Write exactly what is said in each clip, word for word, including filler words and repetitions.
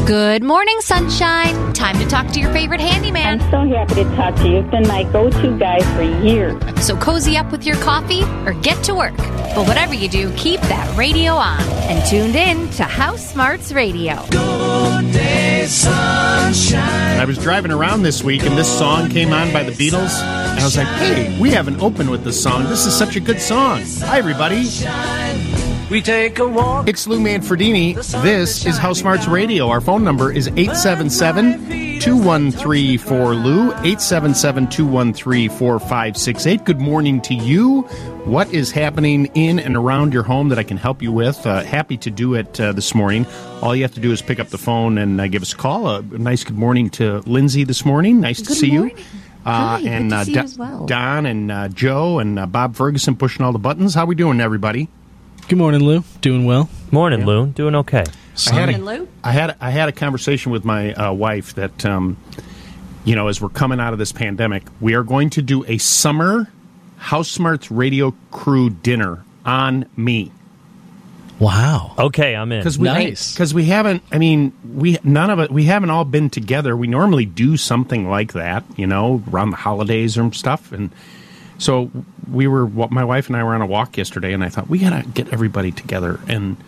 Good morning, sunshine. Time to talk to your favorite handyman. I'm so happy to talk to you. You've been my go-to guy for years. So cozy up with your coffee or get to work. But whatever you do, keep that radio on and tuned in to House Smarts Radio. Good day, sunshine. I was driving around this week and this song came on by the Beatles. And I was like, hey, we haven't opened with this song. This is such a good song. Hi, everybody. We take a walk. It's Lou Manfredini. This is House Smarts Radio. Our phone number is eight seven seven, two one three, four L U, eight seven seven, two one three, four five six eight. Good morning to you. What is happening in and around your home that I can help you with? Uh, happy to do it uh, this morning. All you have to do is pick up the phone and uh, give us a call. A nice good morning to Lindsay this morning. Nice good to see morning. you. Uh, Hi, and good to uh, see Don, you as well. Don and uh, Joe and uh, Bob Ferguson pushing all the buttons. How we doing, everybody? Good morning, Lou. Doing well. Morning, Yeah. Lou. Doing okay. I had, Morning, Lou. a, I had I had a conversation with my uh, wife that, um, you know, as we're coming out of this pandemic, we are going to do a summer House Smarts Radio crew dinner on me. Wow. Okay, I'm in. Because we, Nice. Because we haven't. I mean, we none of it. We haven't all been together. We normally do something like that, you know, around the holidays and stuff. And so we were. My wife and I were on a walk yesterday, and I thought we gotta get everybody together. And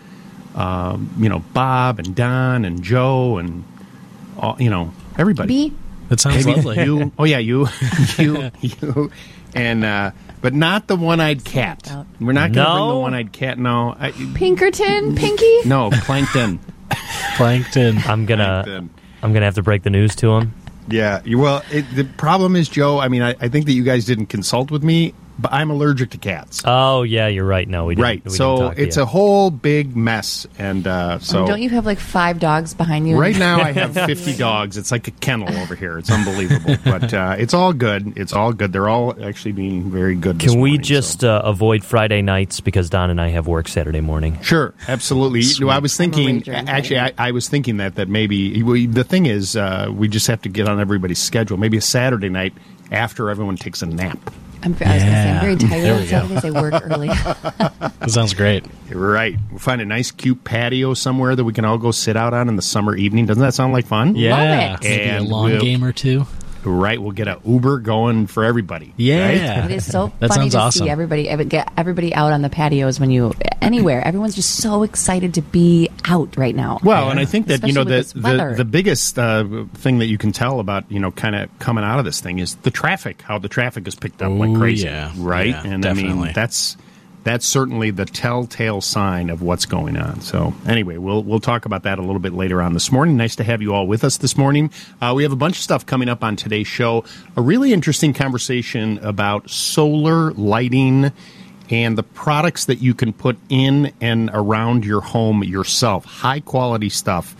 um, you know, Bob and Don and Joe and all, you know, everybody. B. That sounds Maybe lovely. you. Oh yeah, you, you, you, and uh, but not the one-eyed cat. We're not going to bring the No? one-eyed cat. No, I, Pinkerton, Pinky. no, plankton. Plankton. I'm gonna. Plankton. I'm gonna have to break the news to him. Yeah. you- Well, it, the problem is, Joe. I mean, I, I think that you guys didn't consult with me, but I'm allergic to cats. Oh yeah, you're right. No, we didn't. right. We So didn't talk to it's you. a whole big mess, and uh, so. Oh, don't you have like five dogs behind you? Right now, I have fifty dogs. It's like a kennel over here. It's unbelievable, but uh, it's all good. It's all good. They're all actually being very good. This Can we morning, just so. uh, avoid Friday nights because Don and I have work Saturday morning? Sure, absolutely. You know, I was thinking. rager. Actually, I, I was thinking that that maybe we, the thing is, uh, we just have to get on everybody's schedule. Maybe a Saturday night after everyone takes a nap. I'm, I was going to say, I'm very tired There on we go. Saturdays. I work early. That sounds great. Right. We'll find a nice, cute patio somewhere that we can all go sit out on in the summer evening. Doesn't that sound like fun? Yeah. it. Maybe And a long we'll- game or two. Right. We'll get an Uber going for everybody. Yeah. Right? It is so That funny sounds to awesome. see everybody ev- get everybody out on the patios when you anywhere. Everyone's just so excited to be out right now. Well, and I think that, you know, Especially the, with this the, weather. the biggest uh, thing that you can tell about, you know, kind of coming out of this thing is the traffic, how the traffic is picked up like Oh, crazy. yeah. Right? Yeah, and I definitely. mean, that's that's certainly the telltale sign of what's going on. So anyway, we'll we'll talk about that a little bit later on this morning. Nice to have you all with us this morning. Uh, we have a bunch of stuff coming up on today's show. A really interesting conversation about solar lighting and the products that you can put in and around your home yourself. High quality stuff.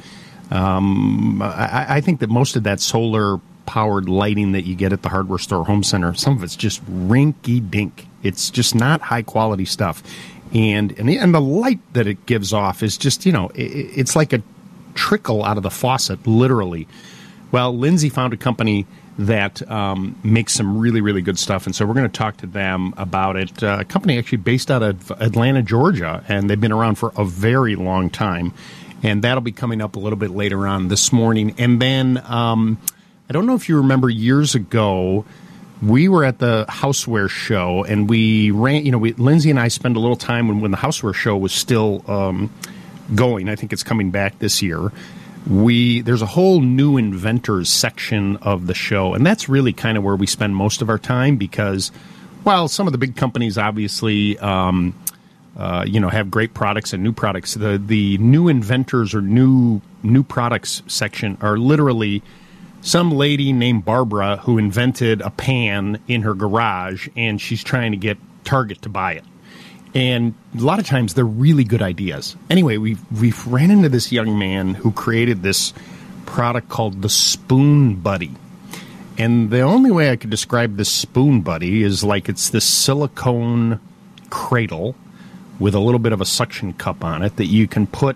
Um, I, I think that most of that solar powered lighting that you get at the hardware store, home center, some of it's just rinky dink. It's just not high quality stuff. And, and, and the light that it gives off is just, you know, it, it's like a trickle out of the faucet, literally. Well, Lindsay found a company that um, makes some really, really good stuff, and so we're going to talk to them about it. Uh, a company actually based out of Atlanta, Georgia, and they've been around for a very long time, and that'll be coming up a little bit later on this morning. And then um, I don't know if you remember years ago, we were at the Houseware Show, and we ran, you know, we, Lindsay and I spent a little time when, when the Houseware Show was still um, going. I think it's coming back this year. We there's a whole new inventors section of the show, and that's really kind of where we spend most of our time because, while some of the big companies obviously, um, uh, you know, have great products and new products, the the new inventors or new new products section are literally some lady named Barbara who invented a pan in her garage, and she's trying to get Target to buy it. And a lot of times they're really good ideas. Anyway, we we ran into this young man who created this product called the Spoon Buddy. And the only way I could describe this Spoon Buddy is like it's this silicone cradle with a little bit of a suction cup on it that you can put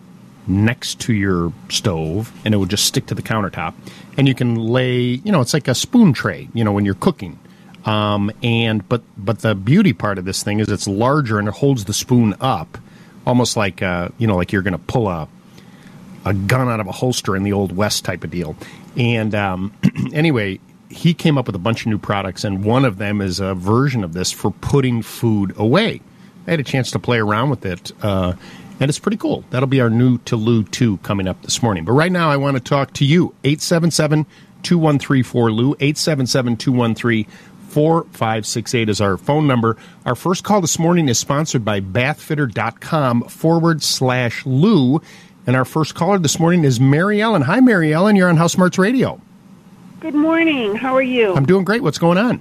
next to your stove, and it would just stick to the countertop. And you can lay, you know, it's like a spoon tray, you know, when you're cooking. Um, and but but the beauty part of this thing is it's larger and it holds the spoon up, almost like uh, you know, like you're going to pull a a gun out of a holster in the Old West type of deal. And um, anyway, he came up with a bunch of new products, and one of them is a version of this for putting food away. I had a chance to play around with it, uh, and it's pretty cool. That'll be our new Tolu two coming up this morning. But right now, I want to talk to you. eight seven seven, two one three, four L U. eight seven seven, two one three, four five six eight is our phone number. Our first call this morning is sponsored by bathfitter.com forward slash Lou. And our first caller this morning is Mary Ellen. Hi, Mary Ellen. You're on House Smarts Radio. Good morning. How are you? I'm doing great. What's going on?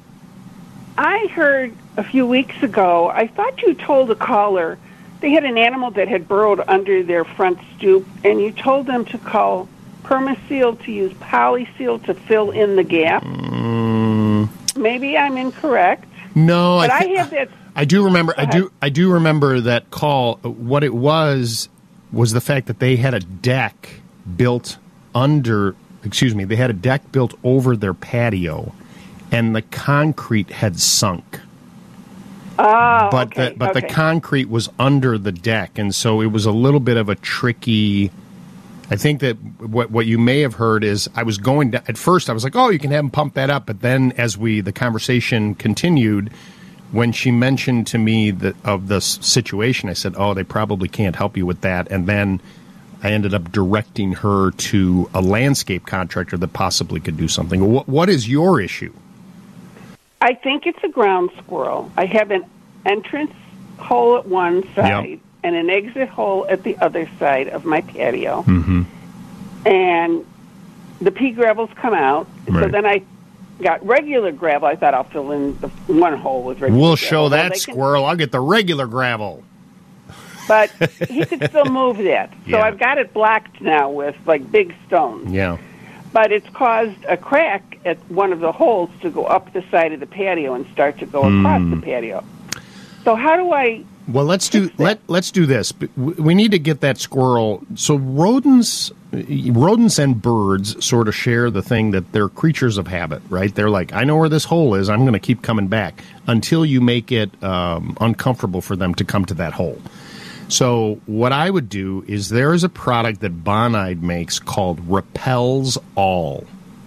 I heard a few weeks ago, I thought you told a caller they had an animal that had burrowed under their front stoop, and you told them to call Permaseal to use Polyseal to fill in the gap. Mm. Maybe I'm incorrect. No, but I, I th- have that. I do remember. I do. I do remember that call. What it was was the fact that they had a deck built under. Excuse me. They had a deck built over their patio, and the concrete had sunk. Oh, but okay, the, but okay. the concrete was under the deck, and so it was a little bit of a tricky. I think that what what you may have heard is I was going to, at first I was like, oh, you can have them pump that up, but then as we the conversation continued, when she mentioned to me that of the situation, I said, oh, they probably can't help you with that, and then I ended up directing her to a landscape contractor that possibly could do something. What, what is your issue? I think it's a ground squirrel. I have an entrance hole at one side. Yep. And an exit hole at the other side of my patio. Mm-hmm. And the pea gravels come out. Right. So then I got regular gravel. I thought I'll fill in the one hole with regular We'll gravel. show that Well, squirrel. I'll get the regular gravel. But he could still move that. So Yeah. I've got it blocked now with, like, big stones. Yeah. But it's caused a crack at one of the holes to go up the side of the patio and start to go across Mm. the patio. So how do I... Well, let's do let let's do this. We need to get that squirrel. So rodents, rodents and birds sort of share the thing that they're creatures of habit, right? They're like, I know where this hole is. I'm going to keep coming back until you make it um, uncomfortable for them to come to that hole. So what I would do is there is a product that Bonide makes called Repels All,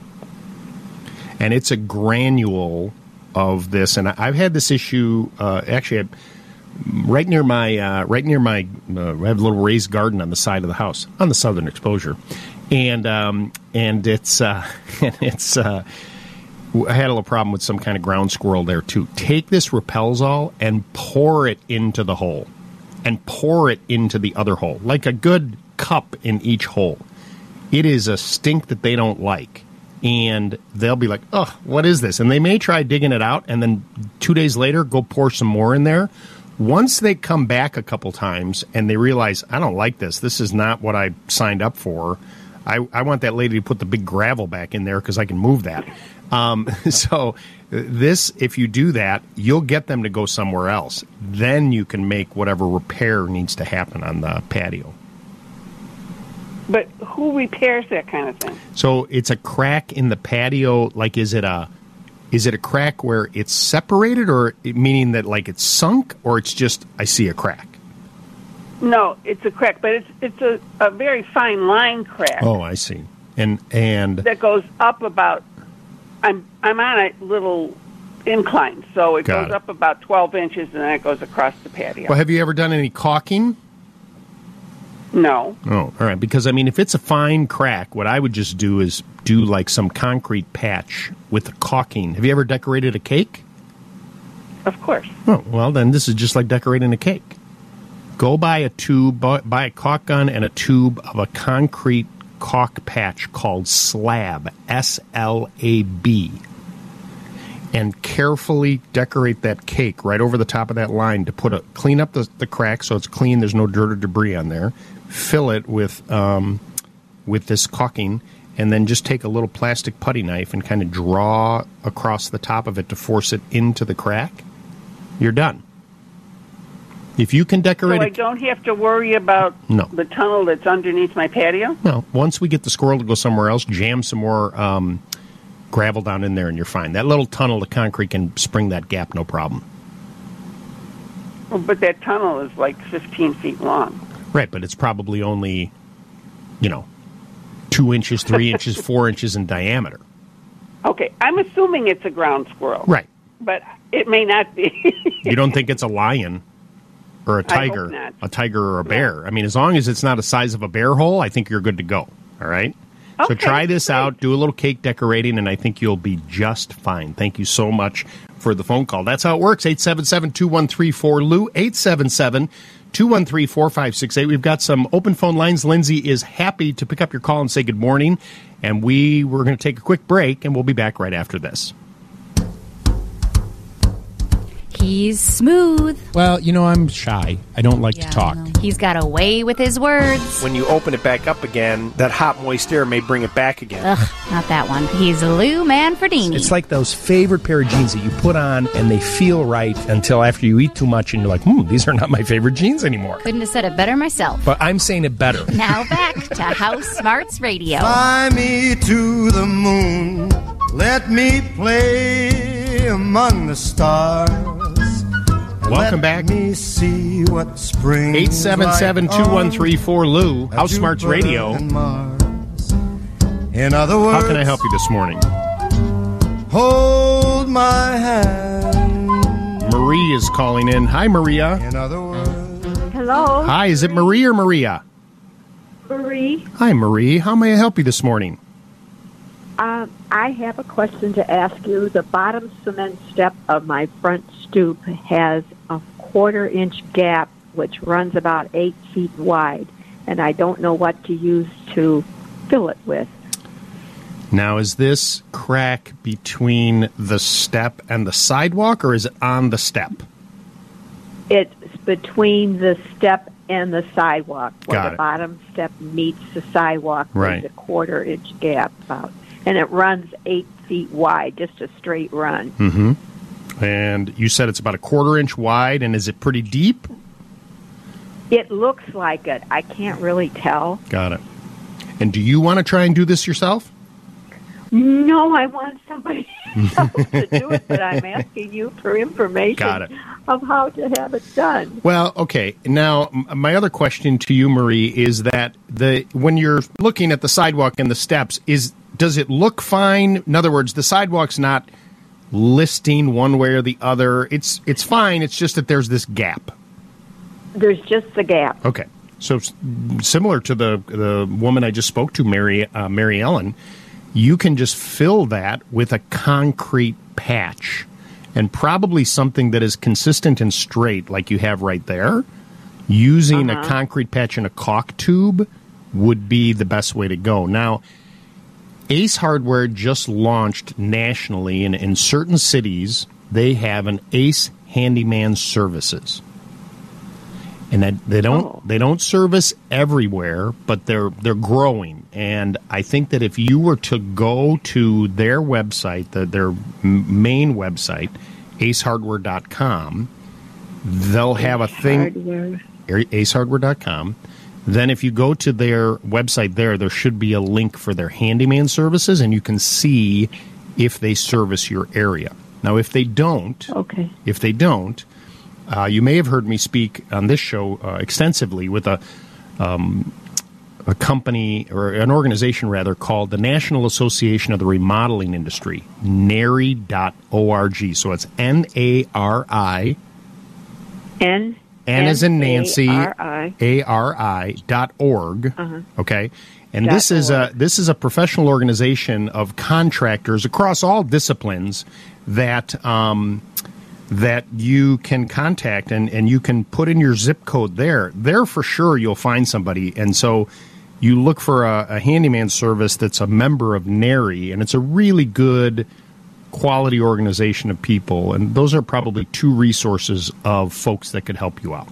and it's a granule of this. And I've had this issue uh, actually. I, Right near my, uh, right near my, uh, I have a little raised garden on the side of the house on the southern exposure, and um, and it's uh, it's uh, I had a little problem with some kind of ground squirrel there too. Take this Repelsol and pour it into the hole, and pour it into the other hole, like a good cup in each hole. It is a stink that they don't like. And they'll be like, oh, what is this? And they may try digging it out, and then two days later go pour some more in there. Once they come back a couple times and they realize, I don't like this, this is not what I signed up for, I, I want that lady to put the big gravel back in there because I can move that. Um, so this, if you do that, you'll get them to go somewhere else. Then you can make whatever repair needs to happen on the patio. But who repairs that kind of thing? So it's a crack in the patio, like is it a... Is it a crack where it's separated, or meaning that like it's sunk, or it's just I see a crack? No, it's a crack, but it's it's a, a very fine line crack. Oh, I see. And and that goes up about. I'm I'm on a little incline, so it Got goes it. up about twelve inches, and then it goes across the patio. Well, have you ever done any caulking? No. Oh, all right. Because I mean, if it's a fine crack, what I would just do is do like some concrete patch with the caulking. Have you ever decorated a cake? Of course. Oh, well, then this is just like decorating a cake. Go buy a tube, buy buy a caulk gun and a tube of a concrete caulk patch called Slab, S L A B, and carefully decorate that cake right over the top of that line to put a clean up the, the crack so it's clean. There's no dirt or debris on there. Fill it with um, with this caulking, and then just take a little plastic putty knife and kind of draw across the top of it to force it into the crack. You're done. If you can decorate So I it, don't have to worry about No. the tunnel that's underneath my patio? no. Once we get the squirrel to go somewhere else, jam some more um, gravel down in there, and you're fine. That little tunnel of concrete can spring that gap, no problem. Well, but that tunnel is like fifteen feet long. Right, but it's probably only you know, two inches, three inches, four inches in diameter. Okay, I'm assuming it's a ground squirrel. Right. But it may not be. You don't think it's a lion or a tiger, not. a tiger or a bear. I mean, as long as it's not the size of a bear hole, I think you're good to go. All right? So Okay, try this great. out, do a little cake decorating, and I think you'll be just fine. Thank you so much for the phone call. That's how it works, eight seven seven, two one three, four L U, eight seven seven, two one three, four five six eight. We've got some open phone lines. Lindsay is happy to pick up your call and say good morning, and we we're going to take a quick break, and we'll be back right after this. He's smooth. Well, you know, I'm shy. I don't like Yeah, to talk. I know. He's got a way with his words. When you open it back up again, that hot, moist air may bring it back again. Ugh, not that one. He's Lou Manfredini. It's like those favorite pair of jeans that you put on and they feel right until after you eat too much and you're like, hmm, these are not my favorite jeans anymore. Couldn't have said it better myself. But I'm saying it better. Now back to House Smarts Radio. Fly me to the moon. Let me play among the stars. Welcome back. Me see what spring eight seven seven, two one three, four L U, House Smarts Radio. In other words, How can I help you this morning? hold my hand. Marie is calling in. Hi, Maria. In other words, Hello, Hi, is it Marie or Maria? Marie. Hi, Marie. How may I help you this morning? Um, I have a question to ask you. The bottom cement step of my front stoop has a quarter inch gap which runs about eight feet wide, and I don't know what to use to fill it with. Now, is this crack between the step and the sidewalk, or is it on the step? It's between the step and the sidewalk, where Got the it. bottom step meets the sidewalk. Right. There's a quarter inch gap about, and it runs eight feet wide, just a straight run. Mm-hmm. And you said it's about a quarter inch wide, and is it pretty deep? It looks like it. I can't really tell. Got it. And do you want to try and do this yourself? No, I want somebody else to do it, but I'm asking you for information Got it. of how to have it done. Well, okay. Now, m- my other question to you, Marie, is that the when you're looking at the sidewalk and the steps, is does it look fine? In other words, the sidewalk's not listing one way or the other. It's it's fine. It's just that there's this gap. There's just the gap. Okay. So s- similar to the the woman I just spoke to, Mary uh, Mary Ellen, you can just fill that with a concrete patch, and probably something that is consistent and straight, like you have right there. Using Uh-huh. a concrete patch and a caulk tube would be the best way to go. Now, Ace Hardware just launched nationally, and in certain cities, they have an Ace Handyman Services. And that they don't Oh. they don't service everywhere, but they're they're growing. And I think that if you were to go to their website, the, their m- main website, ace hardware dot com, they'll have a thing, Hardware. ace hardware dot com. Then if you go to their website there, there should be a link for their handyman services, and you can see if they service your area. Now, if they don't, Okay. if they don't, uh, you may have heard me speak on this show uh, extensively with a um, a company, or an organization rather, called the National Association of the Remodeling Industry, nari dot org. So it's N A R I, N. N as in Nancy, A R I. A R I dot org. Uh-huh. Okay, and Dot this is a org. this is a professional organization of contractors across all disciplines that um, that you can contact, and, and you can put in your zip code there. There for sure you'll find somebody, and so you look for a, a handyman service that's a member of NARI, and it's a really good quality organization of people, and those are probably two resources of folks that could help you out.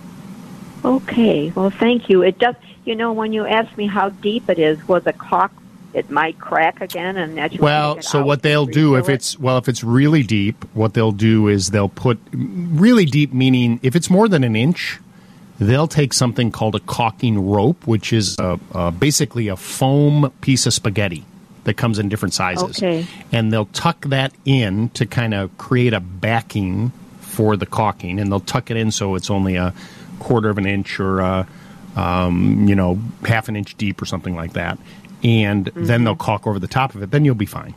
Okay. Well, thank you. It does. You know, when you asked me how deep it is, was a caulk, it might crack again, and that you Well, take it so out what they'll and do if refill it? it's well if it's really deep, what they'll do is they'll put really deep, meaning if it's more than an inch, they'll take something called a caulking rope, which is a, uh, basically a foam piece of spaghetti that comes in different sizes. Okay. And they'll tuck that in to kind of create a backing for the caulking, and they'll tuck it in so it's only a quarter of an inch or a, um, you know, half an inch deep or something like that. And mm-hmm. then they'll caulk over the top of it. Then you'll be fine.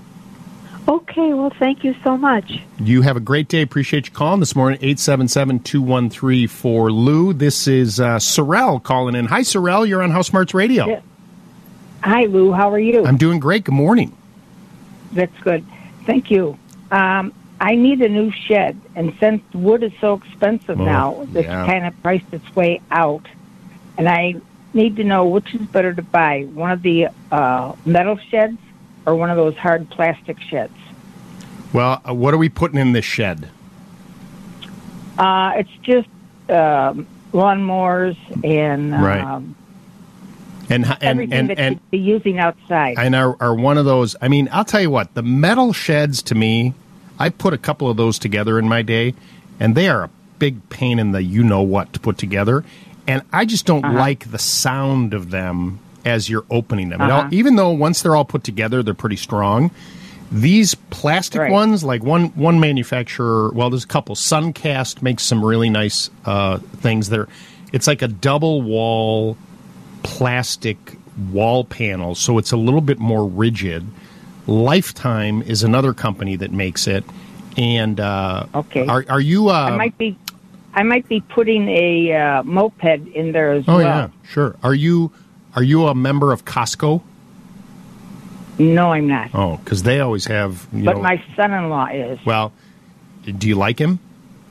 Okay, well, thank you so much. You have a great day. Appreciate you calling this morning. eight seven seven, two one three, four Lou. This is uh, Sorrel calling in. Hi, Sorrel. You're on House Smarts Radio. Yeah. Hi, Lou. How are you? I'm doing great. Good morning. That's good. Thank you. Um, I need a new shed, and since wood is so expensive oh, now, it's yeah. kind of priced its way out. And I need to know which is better to buy, one of the uh, metal sheds or one of those hard plastic sheds. Well, uh, what are we putting in this shed? Uh, it's just um, lawnmowers and um, right. and and everything and, that and, you'd be using outside. And are, are one of those, I mean, I'll tell you what, the metal sheds to me, I put a couple of those together in my day, and they are a big pain in the you-know-what to put together. And I just don't uh-huh. like the sound of them as you're opening them. Uh-huh. All, even though once they're all put together, they're pretty strong. These plastic right. ones, like one one manufacturer, well, there's a couple. Suncast makes some really nice uh, things. There, it's like a double wall plastic wall panel, so it's a little bit more rigid. Lifetime is another company that makes it. And uh, okay, are are you? Uh, I might be, I might be putting a uh, moped in there as oh, well. Oh yeah, sure. Are you are you a member of Costco? No, I'm not. Oh, because they always have. You but know, my son-in-law is. Well, do you like him?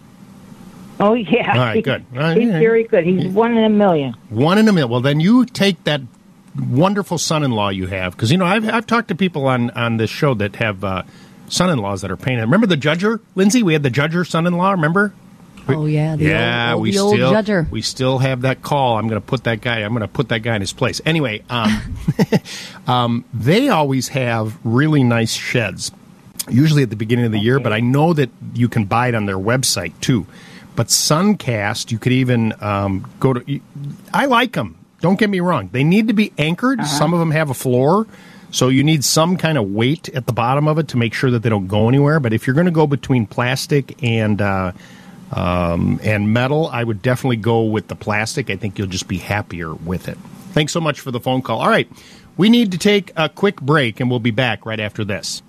Oh yeah. All right, good. All right, He's all right. very good. He's one in a million. One in a million. Well, then you take that wonderful son-in-law you have, because you know I've I've talked to people on, on this show that have uh, son-in-laws that are painted. Remember the Judger, Lindsay? We had the Judger son-in-law. Remember? Oh yeah, the yeah, old, we the old still Judger. we still have that call. I'm going to put that guy. I'm going to put that guy in his place. Anyway, um, um, they always have really nice sheds, usually at the beginning of the okay. year. But I know that you can buy it on their website too. But Suncast, you could even um, go to. I like them. Don't get me wrong. They need to be anchored. Uh-huh. Some of them have a floor, so you need some kind of weight at the bottom of it to make sure that they don't go anywhere. But if you're going to go between plastic and uh, Um, and metal, I would definitely go with the plastic. I think you'll just be happier with it. Thanks so much for the phone call. All right, we need to take a quick break, and we'll be back right after this.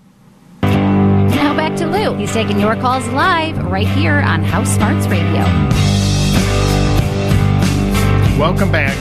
Now back to Lou. He's taking your calls live right here on House Smarts Radio. Welcome back.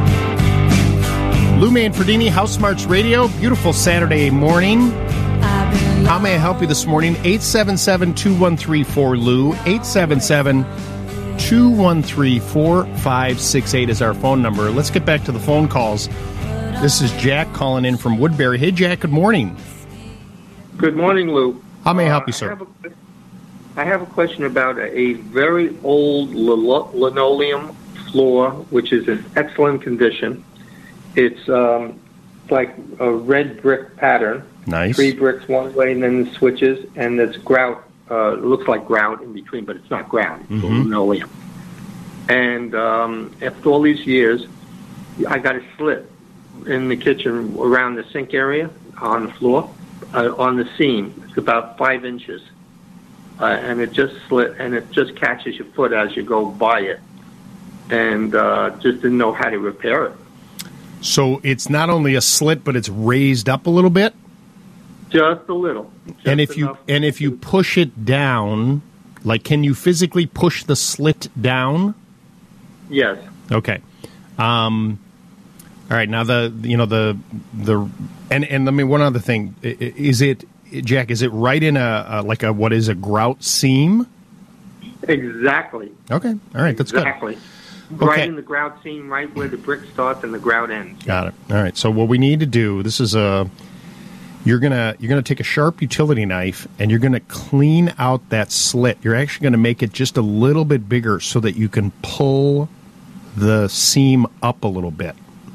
Lou Manfredini, House Smarts Radio. Beautiful Saturday morning. How may I help you this morning? eight seven seven, two one three, four Lou. eight seven seven, two one three, four five six eight is our phone number. Let's get back to the phone calls. This is Jack calling in from Woodbury. Hey, Jack, good morning. Good morning, Lou. How may I help you, uh, sir? I have, a, I have a question about a, a very old lino- linoleum floor, which is in excellent condition. It's um, like a red brick pattern. Nice. Three bricks one way and then the switches, and there's grout. Uh, it looks like grout in between, but it's not grout. It's mm-hmm. linoleum. And um, after all these years, I got a slit in the kitchen around the sink area on the floor, uh, on the seam. It's about five inches. Uh, and it just slit, and it just catches your foot as you go by it. And uh, just didn't know how to repair it. So it's not only a slit, but it's raised up a little bit? Just a little. Just and if you and if you push it down, like, can you physically push the slit down? Yes. Okay. Um, all right. Now the you know the the and and I mean one other thing, is it, Jack? Is it right in a, a like a what is a grout seam? Exactly. Okay. All right. That's exactly. good. Right okay. in the grout seam, right where the brick starts and the grout ends. Got it. All right. So what we need to do, this is a. You're gonna you're gonna take a sharp utility knife and you're gonna clean out that slit. You're actually gonna make it just a little bit bigger so that you can pull the seam up a little bit.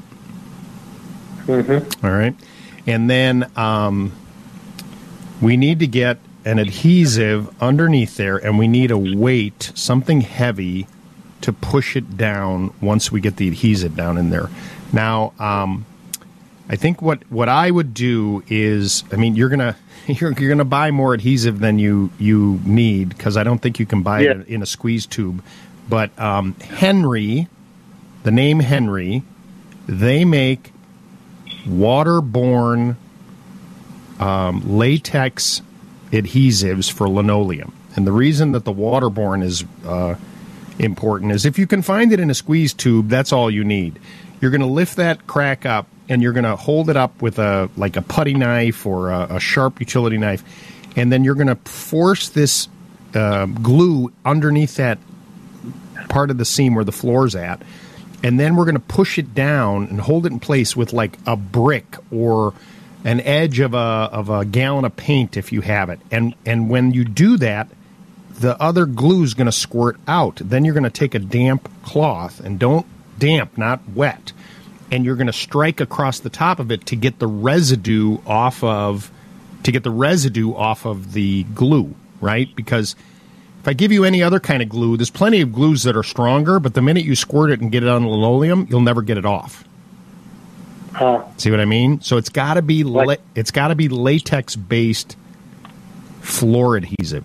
Mm-hmm. All right, and then um, we need to get an adhesive underneath there, and we need a weight, something heavy, to push it down once we get the adhesive down in there. Now. Um, I think what, what I would do is, I mean, you're gonna you're you're gonna buy more adhesive than you you need, because I don't think you can buy yeah. it in a squeeze tube. But um, Henry the name Henry. They make waterborne um, latex adhesives for linoleum. And the reason that the waterborne is uh, important is if you can find it in a squeeze tube, that's all you need. You're going to lift that crack up, and you're going to hold it up with a like a putty knife or a, a sharp utility knife, and then you're going to force this uh, glue underneath that part of the seam where the floor's at, and then we're going to push it down and hold it in place with like a brick or an edge of a of a gallon of paint if you have it. And and when you do that, the other glue is going to squirt out. Then you're going to take a damp cloth, and don't damp, not wet, and you're going to strike across the top of it to get the residue off of to get the residue off of the glue, right? Because if I give you any other kind of glue, there's plenty of glues that are stronger, but the minute you squirt it and get it on linoleum, you'll never get it off. Huh. See what I mean? So it's got to be la- Like- it's got to be latex based floor adhesive.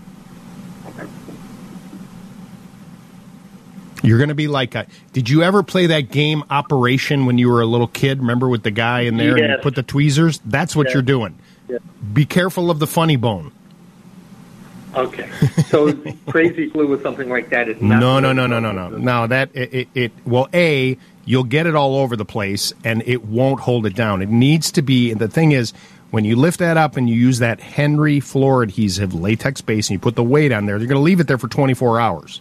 You're going to be like a, did you ever play that game Operation when you were a little kid? Remember with the guy in there and you Yes. put the tweezers? That's what Yes. you're doing. Yes. Be careful of the funny bone. Okay. So crazy glue or something like that is not... No, no, no, no, no, no. No, that, it, it, it, well, A, you'll get it all over the place and it won't hold it down. It needs to be, and the thing is, when you lift that up and you use that Henry floor adhesive, latex base, and you put the weight on there, you're going to leave it there for twenty-four hours.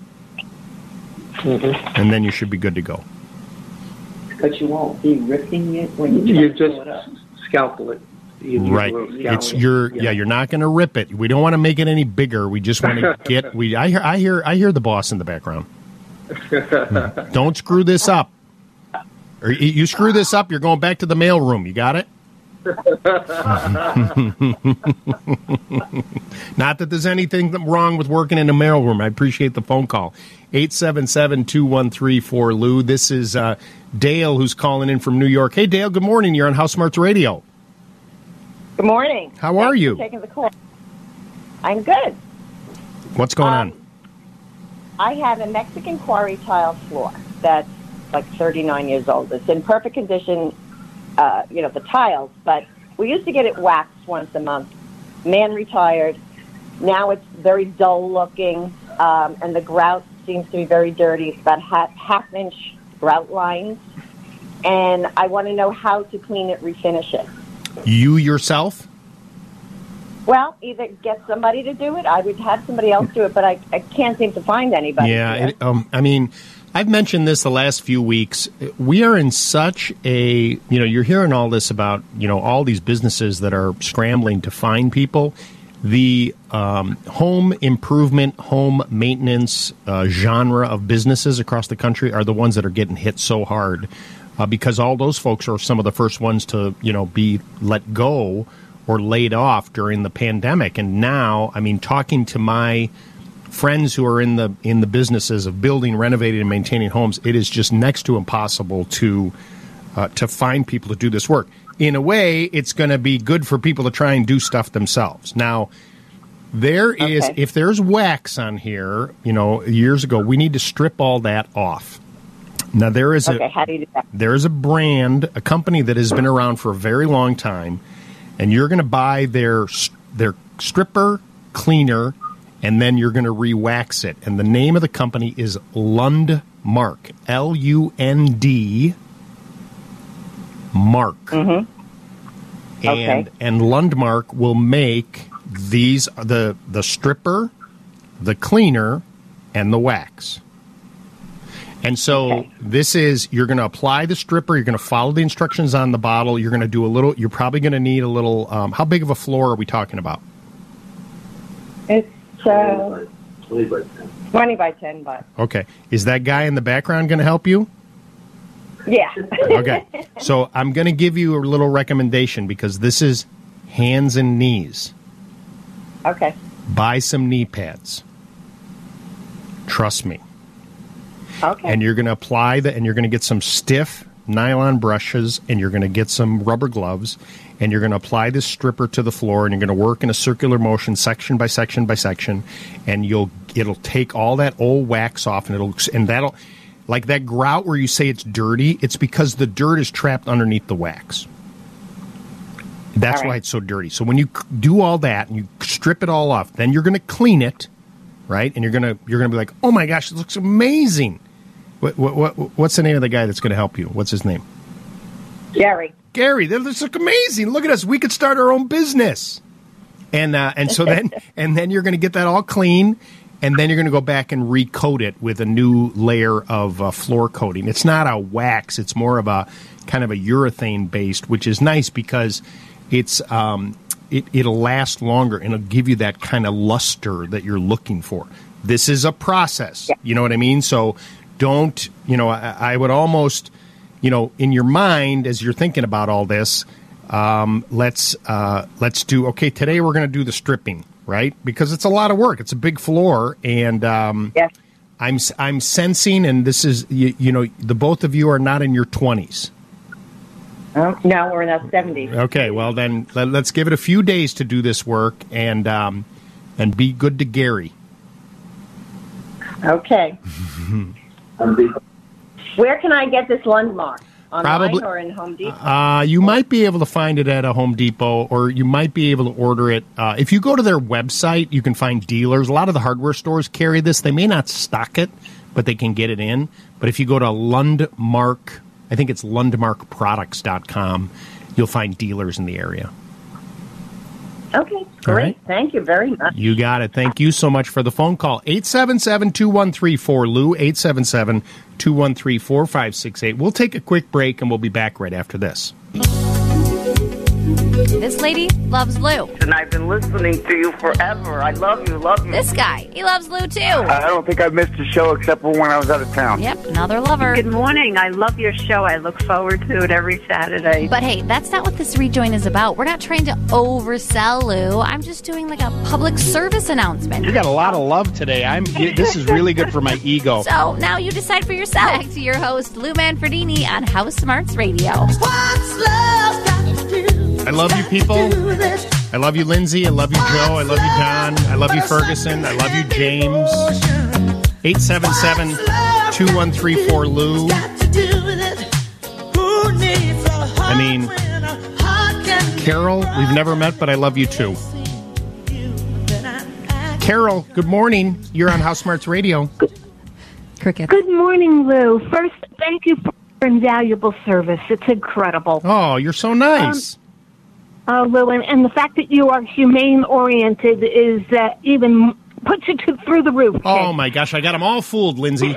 Mm-hmm. And then you should be good to go. But you won't be ripping it when you, You try to just pull it up. scalpel it. You use Right. a little scalpel. It's you're yeah. You're not going to rip it. We don't want to make it any bigger. We just want to get. We I hear I hear I hear the boss in the background. Don't screw this up. Or you you screw this up, you're going back to the mail room. You got it? Not that there's anything wrong with working in a mail room. I appreciate the phone call. eight seven seven, two one three, four L U. This is uh, Dale who's calling in from New York. Hey, Dale, good morning. You're on House Smarts Radio. Good morning. How are Thanks you? for taking the call. I'm good. What's going Um, on? I have a Mexican quarry tile floor that's like thirty-nine years old. It's in perfect condition, uh, you know, the tiles, but we used to get it waxed once a month. Man retired. Now it's very dull looking, um, and the grout seems to be very dirty. It's about half, half inch grout lines, and I want to know how to clean it, refinish it. You yourself? Well, either get somebody to do it. I would have somebody else do it, but I, I can't seem to find anybody. Yeah, here. it, um, I mean, I've mentioned this the last few weeks. We are in such a, you know, you're hearing all this about, you know, all these businesses that are scrambling to find people. The um, home improvement, home maintenance uh, genre of businesses across the country are the ones that are getting hit so hard uh, because all those folks are some of the first ones to, you know, be let go or laid off during the pandemic. And now, I mean, talking to my friends who are in the in the businesses of building, renovating, and maintaining homes, it is just next to impossible to uh, to find people to do this work. In a way, it's going to be good for people to try and do stuff themselves. Now, there is Okay. if there's wax on here, you know, years ago, we need to strip all that off. Now, there is Okay, a how do you do that? there is a brand, a company that has been around for a very long time, and you're going to buy their their stripper cleaner, and then you're going to re-wax it. And the name of the company is Lundmark, L U N D Mark. Mm-hmm. Okay. And and Lundmark will make these the the stripper, the cleaner, and the wax. And so Okay. this is, you're going to apply the stripper, you're going to follow the instructions on the bottle, you're going to do a little, you're probably going to need a little, um, how big of a floor are we talking about? It's uh, twenty by ten, but Okay. Is that guy in the background going to help you? yeah. Okay. So I'm going to give you a little recommendation because this is hands and knees. Okay. Buy some knee pads. Trust me. Okay. And you're going to apply the, and you're going to get some stiff nylon brushes, and you're going to get some rubber gloves, and you're going to apply this stripper to the floor, and you're going to work in a circular motion, section by section by section, and you'll it'll take all that old wax off, and it'll and that'll like that grout where you say it's dirty, it's because the dirt is trapped underneath the wax. That's All right. why it's so dirty. So when you c- do all that and you strip it all off, then you're going to clean it, right? And you're going to you're going to be like, "Oh my gosh, it looks amazing." What, what, what what's the name of the guy that's going to help you? What's his name? Gary. Gary, that looks amazing. Look at us. We could start our own business. And uh, and so then and then you're going to get that all clean, and then you're going to go back and recoat it with a new layer of uh, floor coating. It's not a wax; it's more of a kind of a urethane based, which is nice because it's um, it, it'll last longer and it'll give you that kind of luster that you're looking for. This is a process. Yeah. You know what I mean? So don't you know? I, I would almost you know in your mind as you're thinking about all this. Um, let's uh, let's do okay. Today we're going to do the stripping, right? Because it's a lot of work. It's a big floor, and um, yes. I'm I'm sensing, and this is you, you know the both of you are not in your twenties. Oh, no, we're in our seventies. Okay, well then let, let's give it a few days to do this work, and um, and be good to Gary. Okay. Where can I get this Lundmark? Online Probably, or in Home Depot? Uh, you might be able to find it at a Home Depot, or you might be able to order it. Uh, if you go to their website, you can find dealers. A lot of the hardware stores carry this. They may not stock it, but they can get it in. But if you go to Lundmark, I think it's lundmark products dot com, you'll find dealers in the area. Okay, great. Right. Thank you very much. You got it. Thank you so much for the phone call. eight seven seven, two one three, four L U, eight seven seven, two one three, four five six eight. We'll take a quick break, and we'll be back right after this. This lady loves Lou. And I've been listening to you forever. I love you, love you. This guy, he loves Lou, too. I don't think I've missed a show except for when I was out of town. Yep, another lover. Good morning. I love your show. I look forward to it every Saturday. But hey, that's not what this rejoin is about. We're not trying to oversell Lou. I'm just doing like a public service announcement. You got a lot of love today. I'm. This is really good for my ego. So now you decide for yourself. Back to your host, Lou Manfredini on House Smarts Radio. What's love got to do? I love you, people. I love you, Lindsay. I love you, Joe. I love you, Don. I love you, Ferguson. I love you, James. eight seven seven, two one three, four L U. I mean, Carol, we've never met, but I love you, too. Carol, good morning. You're on House Smarts Radio. Cricket. Good morning, Lou. First, thank you for your invaluable service. It's incredible. Oh, you're so nice. Um, Uh, Lou, and, and the fact that you are humane-oriented is uh, even puts you to, through the roof. Oh, my gosh. I got them all fooled, Lindsay.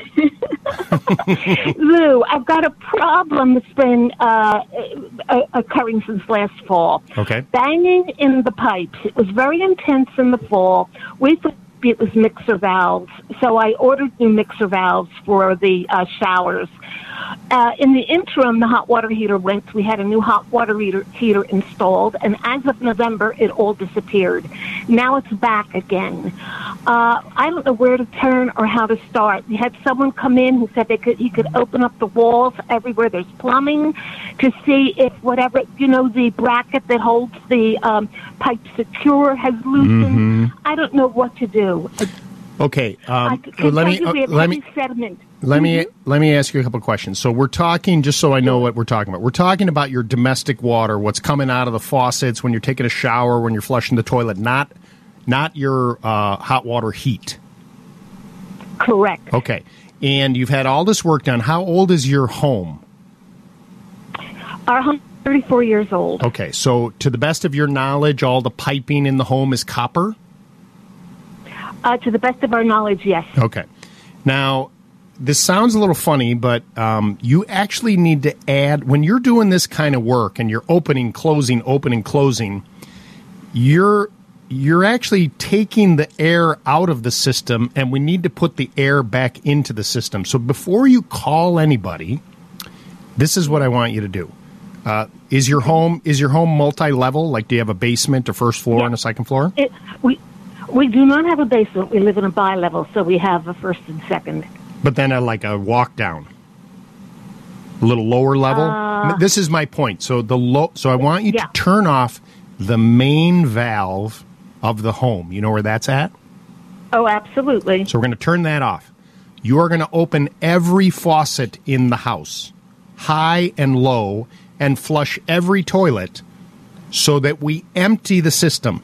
Lou, I've got a problem that's been uh, occurring since last fall. Okay. Banging in the pipes. It was very intense in the fall. We thought it was mixer valves, so I ordered new mixer valves for the uh, showers. Uh, in the interim, the hot water heater went. We had a new hot water heater, heater installed, and as of November, it all disappeared. Now it's back again. Uh, I don't know where to turn or how to start. We had someone come in who said they could he could open up the walls everywhere there's plumbing to see if whatever, you know, the bracket that holds the um, pipe secure has loosened. Mm-hmm. I don't know what to do. Okay. Um, I can let tell me you we have uh, let heavy me sediment. let me Mm-hmm. let me ask you a couple of questions. So we're talking, just so I know what we're talking about. We're talking about your domestic water, what's coming out of the faucets when you're taking a shower, when you're flushing the toilet, not not your uh, hot water heat. Correct. Okay. And you've had all this work done. How old is your home? Our home is thirty-four years old. Okay. So to the best of your knowledge, all the piping in the home is copper? Uh, to the best of our knowledge, yes. Okay. Now, this sounds a little funny, but um, you actually need to add, when you're doing this kind of work and you're opening, closing, opening, closing, you're you're actually taking the air out of the system, and we need to put the air back into the system. So before you call anybody, this is what I want you to do. Uh, is your home is your home multi-level? Like, do you have a basement, a first floor, Yeah. and a second floor? It, we we do not have a basement. We live in a bi-level, so we have a first and second. But then a, like a walk down, a little lower level. Uh, this is my point. So the low. So I want you Yeah. to turn off the main valve of the home. You know where that's at? Oh, absolutely. So we're going to turn that off. you are going to open every faucet in the house, high and low, and flush every toilet so that we empty the system.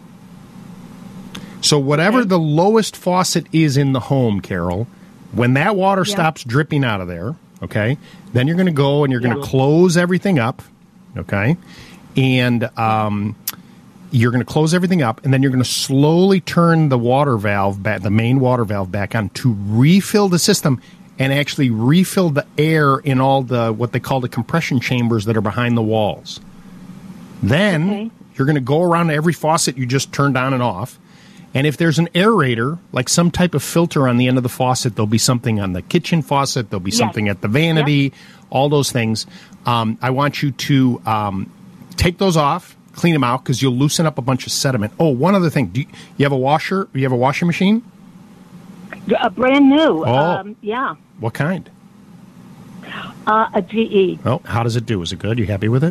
So whatever okay. the lowest faucet is in the home, Carol, when that water yeah. stops dripping out of there, okay, then you're going to go and you're going to yeah. close everything up, okay, and um, you're going to close everything up, and then you're going to slowly turn the water valve back, the main water valve back on to refill the system and actually refill the air in all the what they call the compression chambers that are behind the walls. Then okay. you're going to go around to every faucet you just turned on and off. And if there's an aerator, like some type of filter on the end of the faucet, there'll be something on the kitchen faucet, there'll be yes. something at the vanity, yep. all those things. Um, I want you to um, take those off. Clean them out because you'll loosen up a bunch of sediment. Oh, one other thing. Do you, you have a washer? You have a washing machine? A brand new. Oh. Um, yeah. What kind? Uh, a G E. Oh, how does it do? Is it good? You happy with it?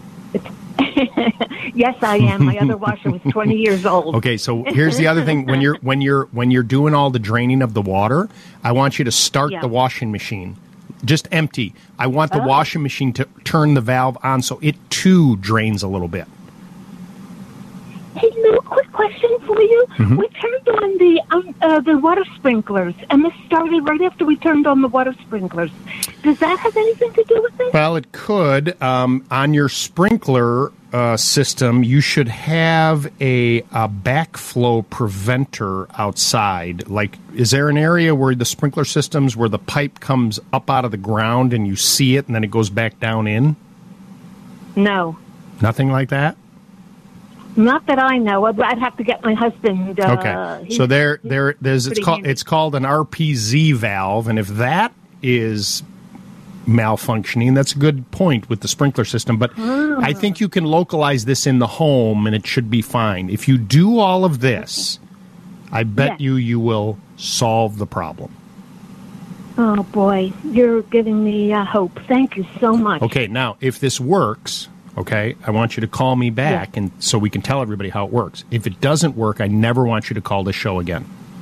Yes, I am. My other washer was twenty years old. Okay, so here's the other thing. When you're when you're when you're doing all the draining of the water, I want you to start yeah. the washing machine. Just empty. I want the oh. washing machine to turn the valve on so it too drains a little bit. Hey, Lou, quick question for you. Mm-hmm. We turned on the um, uh, the water sprinklers, and this started right after we turned on the water sprinklers. Does that have anything to do with it? Well, it could. Um, on your sprinkler uh, system, you should have a, a backflow preventer outside. Like, is there an area where the sprinkler systems, where the pipe comes up out of the ground and you see it and then it goes back down in? No. Nothing like that? Not that I know. I'd, I'd have to get my husband. Uh, okay, so there, there, there's it's called handy. It's called an R P Z valve, and if that is malfunctioning, that's a good point with the sprinkler system. But oh. I think you can localize this in the home, and it should be fine. If you do all of this, I bet yes. you you will solve the problem. Oh boy, you're giving me uh, hope. Thank you so much. Okay, now if this works. Okay, I want you to call me back, yeah. and so we can tell everybody how it works. If it doesn't work, I never want you to call the show again.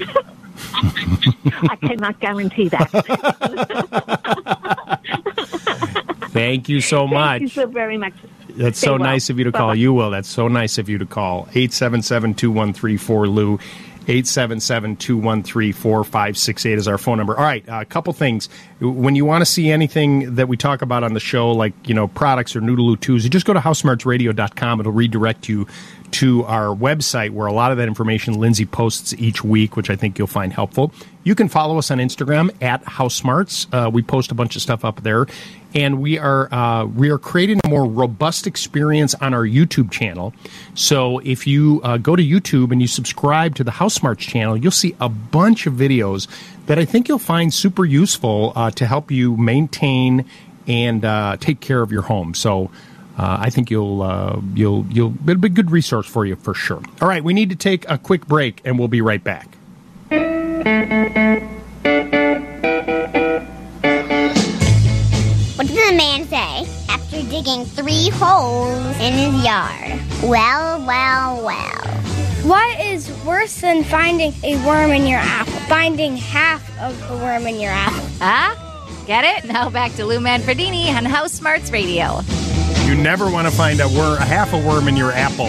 I cannot guarantee that. Thank you so much. Thank you so very much. That's Stay so well. Nice of you to call. Bye-bye. You will. That's so nice of you to call. eight seven seven, two one three, four L U. eight seven seven, two one three, four five six eight is our phone number. All right, uh, a couple things. When you want to see anything that we talk about on the show, like, you know, products or Noodaloo twos, you just go to house smarts radio dot com. It'll redirect you to our website where a lot of that information Lindsay posts each week, which I think you'll find helpful. You can follow us on Instagram at HouseSmarts. Uh, we post a bunch of stuff up there. And we are uh, we are creating a more robust experience on our YouTube channel. So if you uh, go to YouTube and you subscribe to the House Smarts channel, you'll see a bunch of videos that I think you'll find super useful uh, to help you maintain and uh, take care of your home. So uh, I think you'll uh, you'll you'll it'll be a good resource for you for sure. All right, we need to take a quick break, and we'll be right back. What did the man say after digging three holes in his yard? Well, well, well. What is worse than finding a worm in your apple? Finding half of the worm in your apple. Ah, get it? Now back to Lou Manfredini on House Smarts Radio. You never want to find a worm, a half a worm in your apple.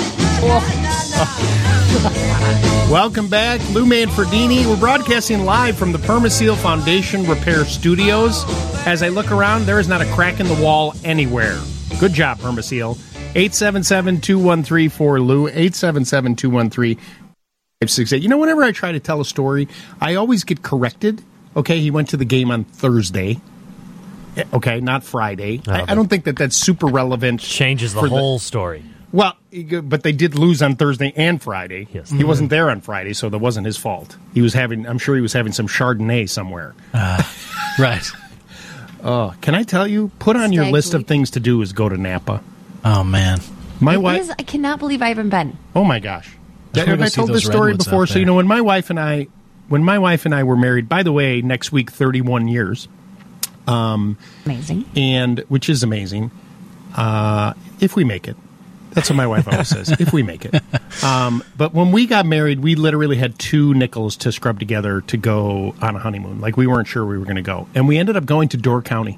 Welcome back, Lou Manfredini. We're broadcasting live from the Permaseal Foundation Repair Studios. As I look around, there is not a crack in the wall anywhere. Good job, Permaseal. eight seven seven, two one three, four L U, eight seven seven, two one three, five six eight. You know, whenever I try to tell a story, I always get corrected. Okay, he went to the game on Thursday. Okay, not Friday. I, I don't think that that's super relevant. Changes the whole the, story. Well, but they did lose on Thursday and Friday. Yes. He wasn't there on Friday, so that wasn't his fault. He was having, I'm sure he was having some Chardonnay somewhere. Uh, right. Oh, can I tell you? Put on Stag your list week. Of things to do is go to Napa. Oh, man. My it wife. Is, I cannot believe I haven't been. Oh, my gosh. That, I told this story before, so you know, when my wife and I, when my wife and I were married, by the way, next week, thirty-one years. Um, amazing. And, which is amazing, uh, if we make it. That's what my wife always says, if we make it. Um, but when we got married, we literally had two nickels to scrub together to go on a honeymoon. Like, we weren't sure we were going to go. And we ended up going to Door County.